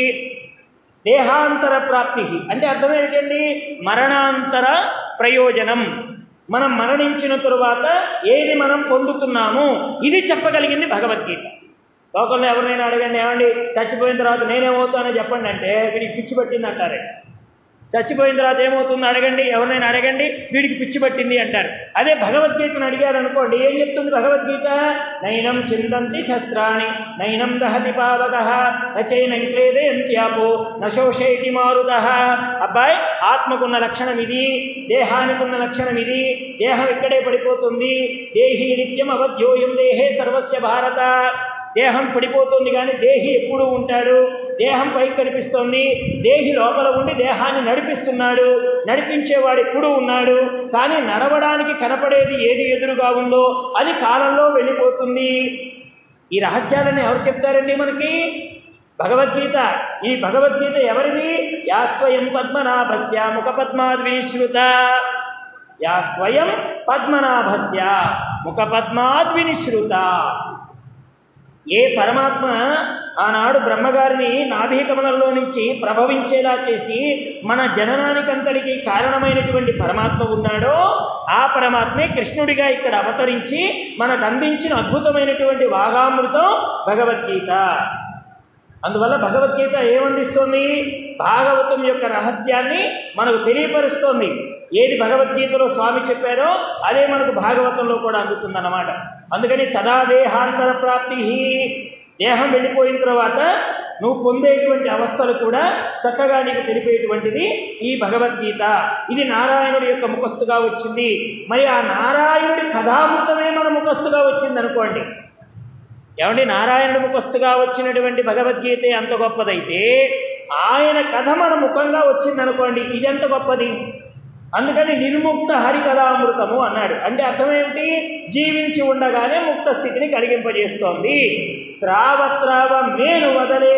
దేహాంతర ప్రాప్తి అంటే అర్థం ఏంటండి? మరణాంతర ప్రయోజనం. మనం మరణించిన తరువాత ఏది మనం పొందుతున్నాము ఇది చెప్పగలిగింది భగవద్గీత. లోకంలో ఎవరినైనా అడగండి, ఏమండి చచ్చిపోయిన తర్వాత నేనేమవుతానో చెప్పండి అంటే వీడికి పిచ్చి పట్టింది అంటారే. చచ్చిపోయిన తర్వాత ఏమవుతుందో అడగండి, ఎవరినైనా అడగండి, వీడికి పిచ్చి పట్టింది అంటారు. అదే భగవద్గీతను అడిగారు అనుకోండి, ఏం చెప్తుంది భగవద్గీత? నైనం చిందంతి శస్త్రాణి నైనం దహతి పావకః నచైనం క్లేదయంత్యాపో నశోషయతి మారుతః. అబ్బాయి ఆత్మకున్న లక్షణం ఇది, దేహానికి ఉన్న లక్షణం ఇది, దేహం ఇక్కడే పడిపోతుంది. దేహి నిత్యం అవధ్యోయం దేహే సర్వస్య భారత. దేహం పడిపోతుంది కానీ దేహి ఎప్పుడూ ఉంటాడు. దేహం పైకి కనిపిస్తోంది, దేహి లోపల ఉండి దేహాన్ని నడిపిస్తున్నాడు. నడిపించేవాడు ఎప్పుడూ ఉన్నాడు, కానీ నడవడానికి కనపడేది ఏది ఎదురుగా ఉందో అది కాలంలో వెళ్ళిపోతుంది. ఈ రహస్యాలని ఎవరు చెప్తారండి మనకి? భగవద్గీత. ఈ భగవద్గీత ఎవరిది? యా స్వయం పద్మనాభస్య ముఖ పద్మాద్వినిశ్రుత. యా స్వయం పద్మనాభస్య ముఖ పద్మాద్వినిశ్రుత. ఏ పరమాత్మ ఆనాడు బ్రహ్మగారిని నాభీకమలంలో నుంచి ప్రభవించేలా చేసి మన జననానికంతటికి కారణమైనటువంటి పరమాత్మ ఉన్నాడో ఆ పరమాత్మే కృష్ణుడిగా ఇక్కడ అవతరించి మనకు అందించిన అద్భుతమైనటువంటి వాగామృతం భగవద్గీత. అందువల్ల భగవద్గీత ఏమందిస్తోంది? భాగవతం యొక్క రహస్యాన్ని మనకు తెలియపరుస్తోంది. ఏది భగవద్గీతలో స్వామి చెప్పారో అదే మనకు భాగవతంలో కూడా అందుతుందన్నమాట. అందుకని తదా దేహాంతర ప్రాప్తి. దేహం వెళ్ళిపోయిన తర్వాత నువ్వు పొందేటువంటి అవస్థలు కూడా చక్కగా నీకు తెలిపేటువంటిది ఈ భగవద్గీత. ఇది నారాయణుడి యొక్క ముఖస్థుగా వచ్చింది. మరి ఆ నారాయణుడి కథామృతమే మన ముఖస్థుగా వచ్చింది అనుకోండి. ఏమండి, నారాయణుడి ముఖస్థుగా వచ్చినటువంటి భగవద్గీత అంత గొప్పదైతే ఆయన కథ మన ముఖంగా వచ్చిందనుకోండి, ఇది ఎంత గొప్పది. అందుకని నిర్ముక్త హరికథామృతము అన్నాడు. అంటే అర్థం ఏమిటి? జీవించి ఉండగానే ముక్త స్థితిని కలిగింపజేస్తోంది. త్రావత్రావ మేను వదలే.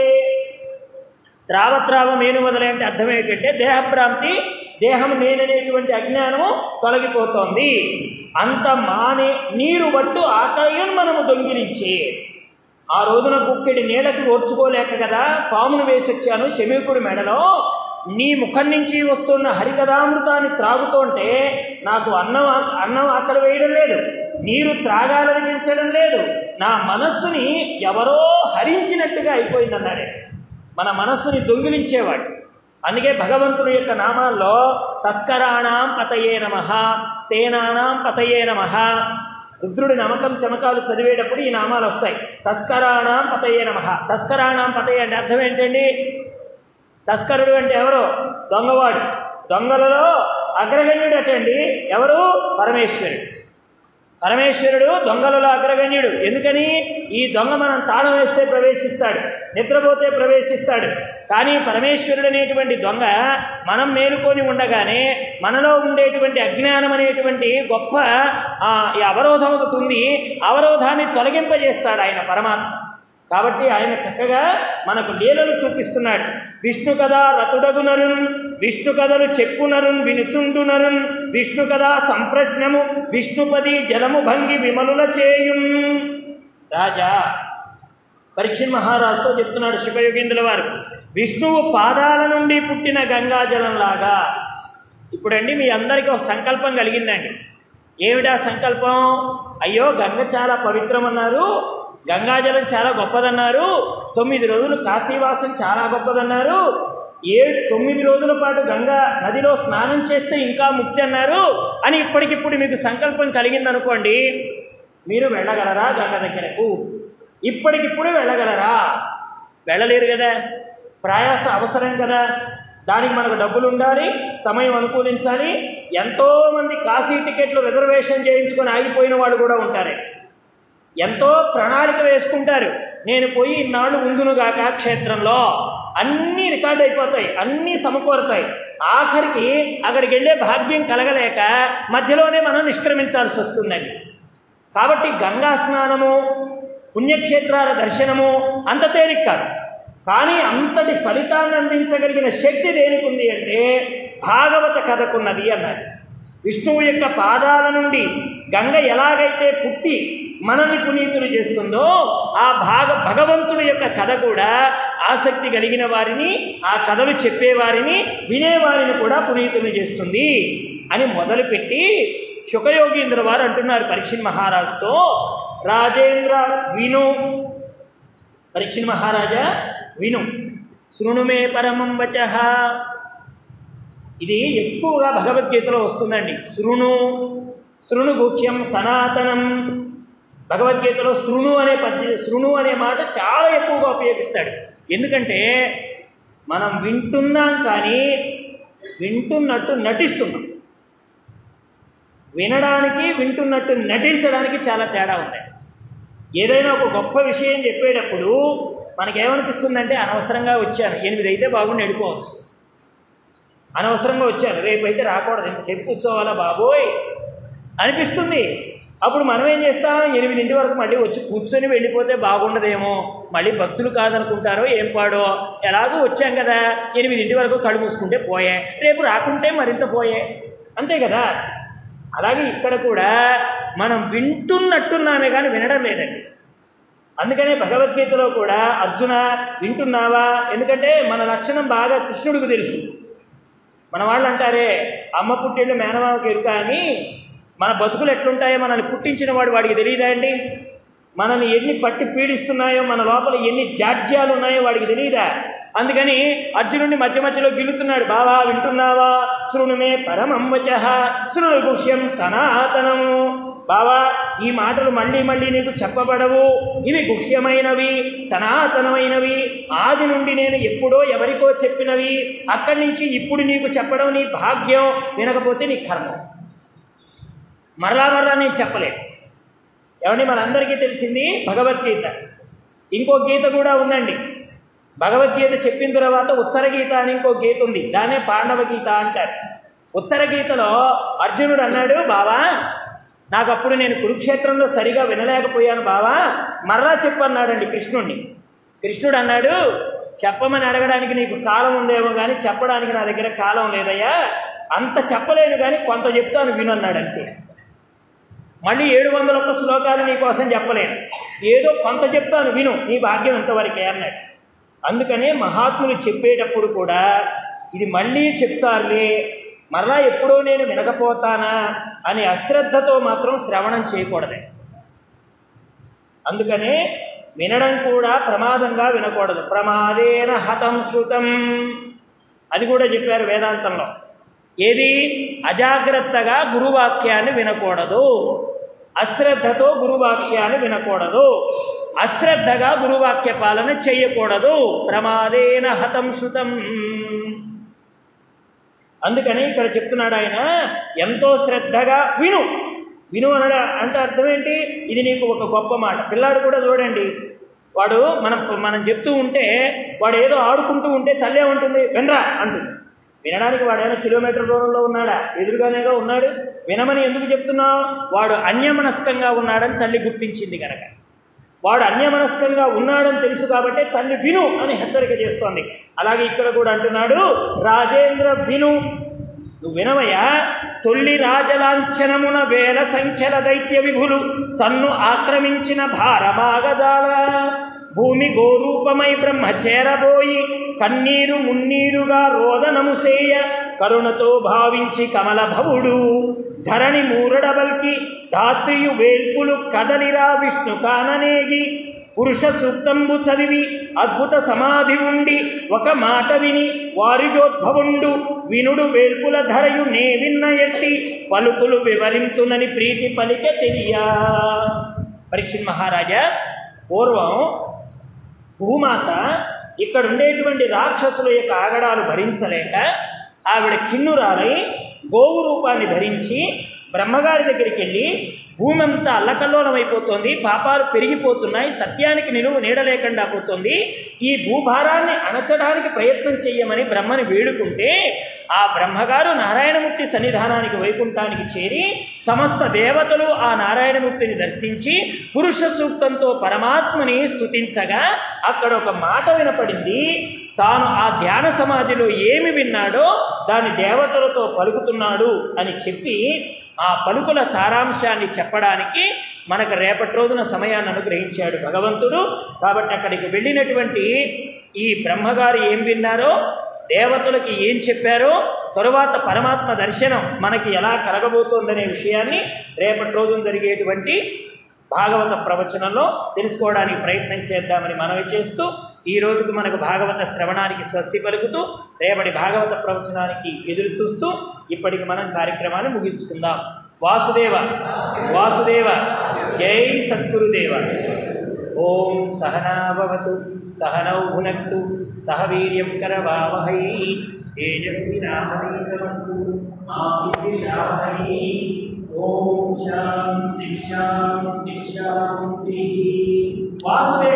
త్రావత్రావ మేను వదలే అంటే అర్థం ఏంటంటే దేహభ్రాంతి, దేహం నేననేటువంటి అజ్ఞానము తొలగిపోతోంది. అంత మానే నీరు బట్టు ఆకలిని మనము దొంగిలించే. ఆ రోజున కుక్కెడి నీళ్ళకి ఓర్చుకోలేక కదా పామును వేసొచ్చాను శమీకుడి మెడలో. నీ ముఖం నుంచి వస్తున్న హరికథామృతాన్ని త్రాగుతుంటే నాకు అన్నం అన్నం ఆకలి వేయడం లేదు, నీరు త్రాగాలనిపించడం లేదు, నా మనస్సుని ఎవరో హరించినట్టుగా అయిపోయిందన్నాడే. మన మనస్సుని దొంగిలించేవాడు. అందుకే భగవంతుని యొక్క నామాల్లో తస్కరాణాం పతయే నమః, స్తేనానాం పతయే నమః. రుద్రుడి నమకం చమకాలు చదివేటప్పుడు ఈ నామాలు వస్తాయి. తస్కరాణాం పతయే నమః. తస్కరాణాం పతయే అంటే అర్థం ఏంటండి? తస్కరుడు అంటే ఎవరు? దొంగవాడు. దొంగలలో అగ్రగణ్యుడు అటండి ఎవరు? పరమేశ్వరుడు. పరమేశ్వరుడు దొంగలలో అగ్రగణ్యుడు. ఎందుకని? ఈ దొంగ మనం తాళం వేస్తే ప్రవేశిస్తాడు, నిద్రపోతే ప్రవేశిస్తాడు. కానీ పరమేశ్వరుడు అనేటువంటి దొంగ మనం మేలుకొని ఉండగానే మనలో ఉండేటువంటి అజ్ఞానం అనేటువంటి గొప్ప ఈ అవరోధం ఒకటి ఉంది. అవరోధాన్ని తొలగింపజేస్తాడు ఆయన పరమాత్మ. కాబట్టి ఆయన చక్కగా మనకు లీలలు చూపిస్తున్నాడు. విష్ణు కథ రతుడగునరున్, విష్ణు కథలు చెప్పునరున్ వినుచుండునరున్, విష్ణు కథ సంప్రశ్నము విష్ణుపది జలము భంగి విమలుల చేయున్. రాజా పరీక్షిత్ మహారాజుతో చెప్తున్నాడు శుకయోగీంద్రుల వారు, విష్ణువు పాదాల నుండి పుట్టిన గంగాజలంలాగా. ఇప్పుడండి మీ అందరికీ ఒక సంకల్పం కలిగిందండి. ఏమిటా సంకల్పం? అయ్యో గంగ చాలా పవిత్రం అన్నారు, గంగాజలం చాలా గొప్పదన్నారు, తొమ్మిది రోజులు కాశీవాసం చాలా గొప్పదన్నారు, ఏడు తొమ్మిది రోజుల పాటు గంగా నదిలో స్నానం చేస్తే ఇంకా ముక్తి అన్నారు అని ఇప్పటికిప్పుడు మీకు సంకల్పం కలిగిందనుకోండి, మీరు వెళ్ళగలరా గంగ దగ్గరకు? ఇప్పటికిప్పుడు వెళ్ళగలరా? వెళ్ళలేరు కదా. ప్రయాస అవసరం కదా. దానికి మనకు డబ్బులు ఉండాలి, సమయం అనుకూలించాలి. ఎంతోమంది కాశీ టికెట్లు రిజర్వేషన్ చేయించుకొని ఆగిపోయిన వాళ్ళు కూడా ఉంటారు. ఎంతో ప్రణాళిక వేసుకుంటారు. నేను పోయి ఇన్నాళ్ళు ఉందునుగాక క్షేత్రంలో, అన్నీ రికార్డ్ అయిపోతాయి, అన్నీ సమకూరుతాయి. ఆఖరికి అక్కడికి వెళ్ళే భాగ్యం కలగలేక మధ్యలోనే మనం నిష్క్రమించాల్సి వస్తుందండి. కాబట్టి గంగా స్నానము, పుణ్యక్షేత్రాల దర్శనము అంత తేలిక కాదు. కానీ అంతటి ఫలితాన్ని అందించగలిగిన శక్తి దేనికి ఉంది అంటే భాగవత కథకున్నది అన్నారు. విష్ణువు యొక్క పాదాల నుండి గంగ ఎలాగైతే పుట్టి మనల్ని పునీతులు చేస్తుందో, ఆ భాగ భగవంతుడి యొక్క కథ కూడా ఆసక్తి కలిగిన వారిని, ఆ కథలు చెప్పేవారిని, వినేవారిని కూడా పునీతులు చేస్తుంది అని మొదలుపెట్టి శుకయోగీంద్ర వారు అంటున్నారు పరీక్షిత్ మహారాజుతో, రాజేంద్ర విను, పరీక్షిత్ మహారాజా విను, శృణుమే పరమం వచః. ఇది ఎక్కువగా భగవద్గీతలో వస్తుందండి. శృణు, శృణు గుహ్యం సనాతనం. భగవద్గీతలో శృణు అనే పద్య శృణు అనే మాట చాలా ఎక్కువగా ఉపయోగిస్తాడు. ఎందుకంటే మనం వింటున్నాం కానీ వింటున్నట్టు నటిస్తున్నాం. వినడానికి వింటున్నట్టు నటించడానికి చాలా తేడా ఉంది. ఏదైనా ఒక గొప్ప విషయం చెప్పేటప్పుడు మనకేమనిపిస్తుందంటే అనవసరంగా వచ్చాను, ఎనిమిది అయితే బాగుండి వెళ్ళిపోవచ్చు, అనవసరంగా వచ్చాను, రేపైతే రాకూడదు, ఇంతసేపు కూర్చోవాలా బాబోయ్ అనిపిస్తుంది. అప్పుడు మనం ఏం చేస్తాం, ఎనిమిదింటి వరకు మళ్ళీ వచ్చి కూర్చొని వెళ్ళిపోతే బాగుండదేమో, మళ్ళీ భక్తులు కాదనుకుంటారో ఏం పాడో, ఎలాగో వచ్చాం కదా ఎనిమిదింటి వరకు కళ్ళు మూసుకుంటే పోయే, రేపు రాకుంటే మరింత పోయే, అంతే కదా. అలాగే ఇక్కడ కూడా మనం వింటున్నట్టున్నామే కానీ వినడం లేదండి. అందుకనే భగవద్గీతలో కూడా అర్జున వింటున్నావా, ఎందుకంటే మన లక్షణం బాగా కృష్ణుడికి తెలుసు. మన వాళ్ళు అంటారే అమ్మ పుట్టిళ్ళు మేనమామకి ఎరుక అని, మన బతుకులు ఎట్లుంటాయో మనల్ని పుట్టించిన వాడు వాడికి తెలియదా అండి? మనల్ని ఎన్ని పట్టి పీడిస్తున్నాయో, మన లోపల ఎన్ని జాడ్యాలు ఉన్నాయో వాడికి తెలియదా? అందుకని అర్జునుడిని మధ్య మధ్యలో గిలుతున్నాడు, బావా వింటున్నావా, శృణుమే పరమం వచః శృణు గుహ్యం సనాతనము. బావా ఈ మాటలు మళ్ళీ మళ్ళీ నీకు చెప్పబడవు, ఇవి గుహ్యమైనవి, సనాతనమైనవి, ఆది నుండి నేను ఎప్పుడో ఎవరికో చెప్పినవి, అక్కడి నుంచి ఇప్పుడు నీకు చెప్పడం నీ భాగ్యం, వినకపోతే నీ కర్మం. మరలా మరలా నేను చెప్పలేదు. ఎవరిని మనందరికీ తెలిసింది భగవద్గీత. ఇంకో గీత కూడా ఉందండి. భగవద్గీత చెప్పిన తర్వాత ఉత్తర గీత అని ఇంకో గీత ఉంది, దాన్నే పాండవ గీత అంటారు. ఉత్తర గీతలో అర్జునుడు అన్నాడు, బావా నాకు అప్పుడు నేను కురుక్షేత్రంలో సరిగా వినలేకపోయాను బావా, మరలా చెప్పు అన్నాడండి కృష్ణుడిని. కృష్ణుడు అన్నాడు, చెప్పమని అడగడానికి నీకు కాలం ఉందేమో కానీ చెప్పడానికి నా దగ్గర కాలం లేదయ్యా, అంత చెప్పలేను కానీ కొంత చెప్తాను విను అన్నాడు. అంతే. మళ్ళీ ఏడు వందల ఒక్క శ్లోకాలు నీ కోసం చెప్పలేను, ఏదో కొంత చెప్తాను విను, నీ భాగ్యం ఇంతవరకే అన్నాడు. అందుకనే మహాత్ములు చెప్పేటప్పుడు కూడా ఇది మళ్ళీ చెప్తారులే, మరలా ఎప్పుడో నేను వినకపోతానా అని అశ్రద్ధతో మాత్రం శ్రవణం చేయకూడదు. అందుకనే వినడం కూడా ప్రమాదంగా వినకూడదు. ప్రమాదేన హతం శృతం అది కూడా చెప్పారు వేదాంతంలో. ఏది? అజాగ్రత్తగా గురువాక్యాన్ని వినకూడదు, అశ్రద్ధతో గురువాక్యాన్ని వినకూడదు, అశ్రద్ధగా గురువాక్య పాలన చేయకూడదు. ప్రమాదేన హతం శృతం. అందుకని ఇక్కడ చెప్తున్నాడు ఆయన, ఎంతో శ్రద్ధగా విను. విను అనడ అంటే అర్థం ఏంటి? ఇది నీకు ఒక గొప్ప మాట. పిల్లాడు కూడా చూడండి, వాడు మనం మనం చెప్తూ ఉంటే వాడు ఏదో ఆడుకుంటూ ఉంటే తల్లే ఉంటుంది వినరా అంటుంది. వినడానికి వాడైనా కిలోమీటర్ దూరంలో ఉన్నాడా? ఎదురుగానేగా ఉన్నాడు. వినమని ఎందుకు చెప్తున్నావు? వాడు అన్యమనస్కంగా ఉన్నాడని తల్లి గుర్తించింది కనుక. వాడు అన్యమనస్కంగా ఉన్నాడని తెలుసు కాబట్టి తల్లి విను అని హెచ్చరిక చేస్తోంది. అలాగే ఇక్కడ కూడా అంటున్నాడు, రాజేంద్ర విను, నువ్వు వినవయ్యా. తొల్లి రాజలాంఛనమున వేల సంఖ్యల దైత్య విభులు తన్ను ఆక్రమించిన భారమాగదాల భూమి గోరూపమై బ్రహ్మ చేరబోయి కన్నీరు మున్నీరుగా రోదనము సేయ కరుణతో భావించి కమల భవుడు ధరణి మూరడబల్కి ధాత్రియు వేల్పులు కదలిరా విష్ణు కాననేగి పురుష సూక్తంబు చదివి అద్భుత సమాధి ఉండి ఒక మాట విని వారిజోద్భవుండు వినుడు వేల్పుల ధరయు నే విన్న ఎట్టి పలుకులు వివరింతునని ప్రీతి పలిక తెలియా. పరీక్షిత్ మహారాజా, పూర్వం భూమాత ఇక్కడ ఉండేటువంటి రాక్షసుల యొక్క ఆగడాలు భరించలేక ఆవిడ కిన్నురాలై గోవు రూపాన్ని ధరించి బ్రహ్మగారి దగ్గరికి వెళ్ళి, భూమి అంతా అల్లకల్లోలమైపోతుంది, పాపాలు పెరిగిపోతున్నాయి, సత్యానికి నిలువ నీడలేకుండా పోతుంది, ఈ భూభారాన్ని అణచడానికి ప్రయత్నం చెయ్యమని బ్రహ్మని వేడుకుంటే ఆ బ్రహ్మగారు నారాయణమూర్తి సన్నిధానానికి వైకుంఠానికి చేరి సమస్త దేవతలు ఆ నారాయణమూర్తిని దర్శించి పురుష సూక్తంతో పరమాత్మని స్తుతించగా అక్కడ ఒక మాట వినపడింది. తాను ఆ ధ్యాన సమాధిలో ఏమి విన్నాడో దాని దేవతలతో పలుకుతున్నాడు అని చెప్పి ఆ పలుకుల సారాంశాన్ని చెప్పడానికి మనకు రేపటి రోజున సమయాన్ని అనుగ్రహించాడు భగవంతుడు. కాబట్టి అక్కడికి వెళ్ళినటువంటి ఈ బ్రహ్మగారు ఏం విన్నారో, దేవతలకి ఏం చెప్పారో, తరువాత పరమాత్మ దర్శనం మనకి ఎలా కలగబోతోందనే విషయాన్ని రేపటి రోజున జరిగేటువంటి భాగవత ప్రవచనంలో తెలుసుకోవడానికి ప్రయత్నం చేద్దామని మనవి చేస్తూ, ఈ రోజుకు మనకు భాగవత శ్రవణానికి స్వస్తి పలుకుతూ రేపటి భాగవత ప్రవచనానికి ఎదురు చూస్తూ ఇప్పటికి మనం కార్యక్రమాన్ని ముగించుకుందాం. వాసుదేవ వాసుదేవ, జై సద్గురుదేవ. ఓం సహనాభవతు సహనౌ భునక్తు సహ వీర్యం కరవావహై తేజస్వినామస్తు మా విద్విషావహై. ఓం శాంతి శాంతి శాంతి. వాసుదేవ.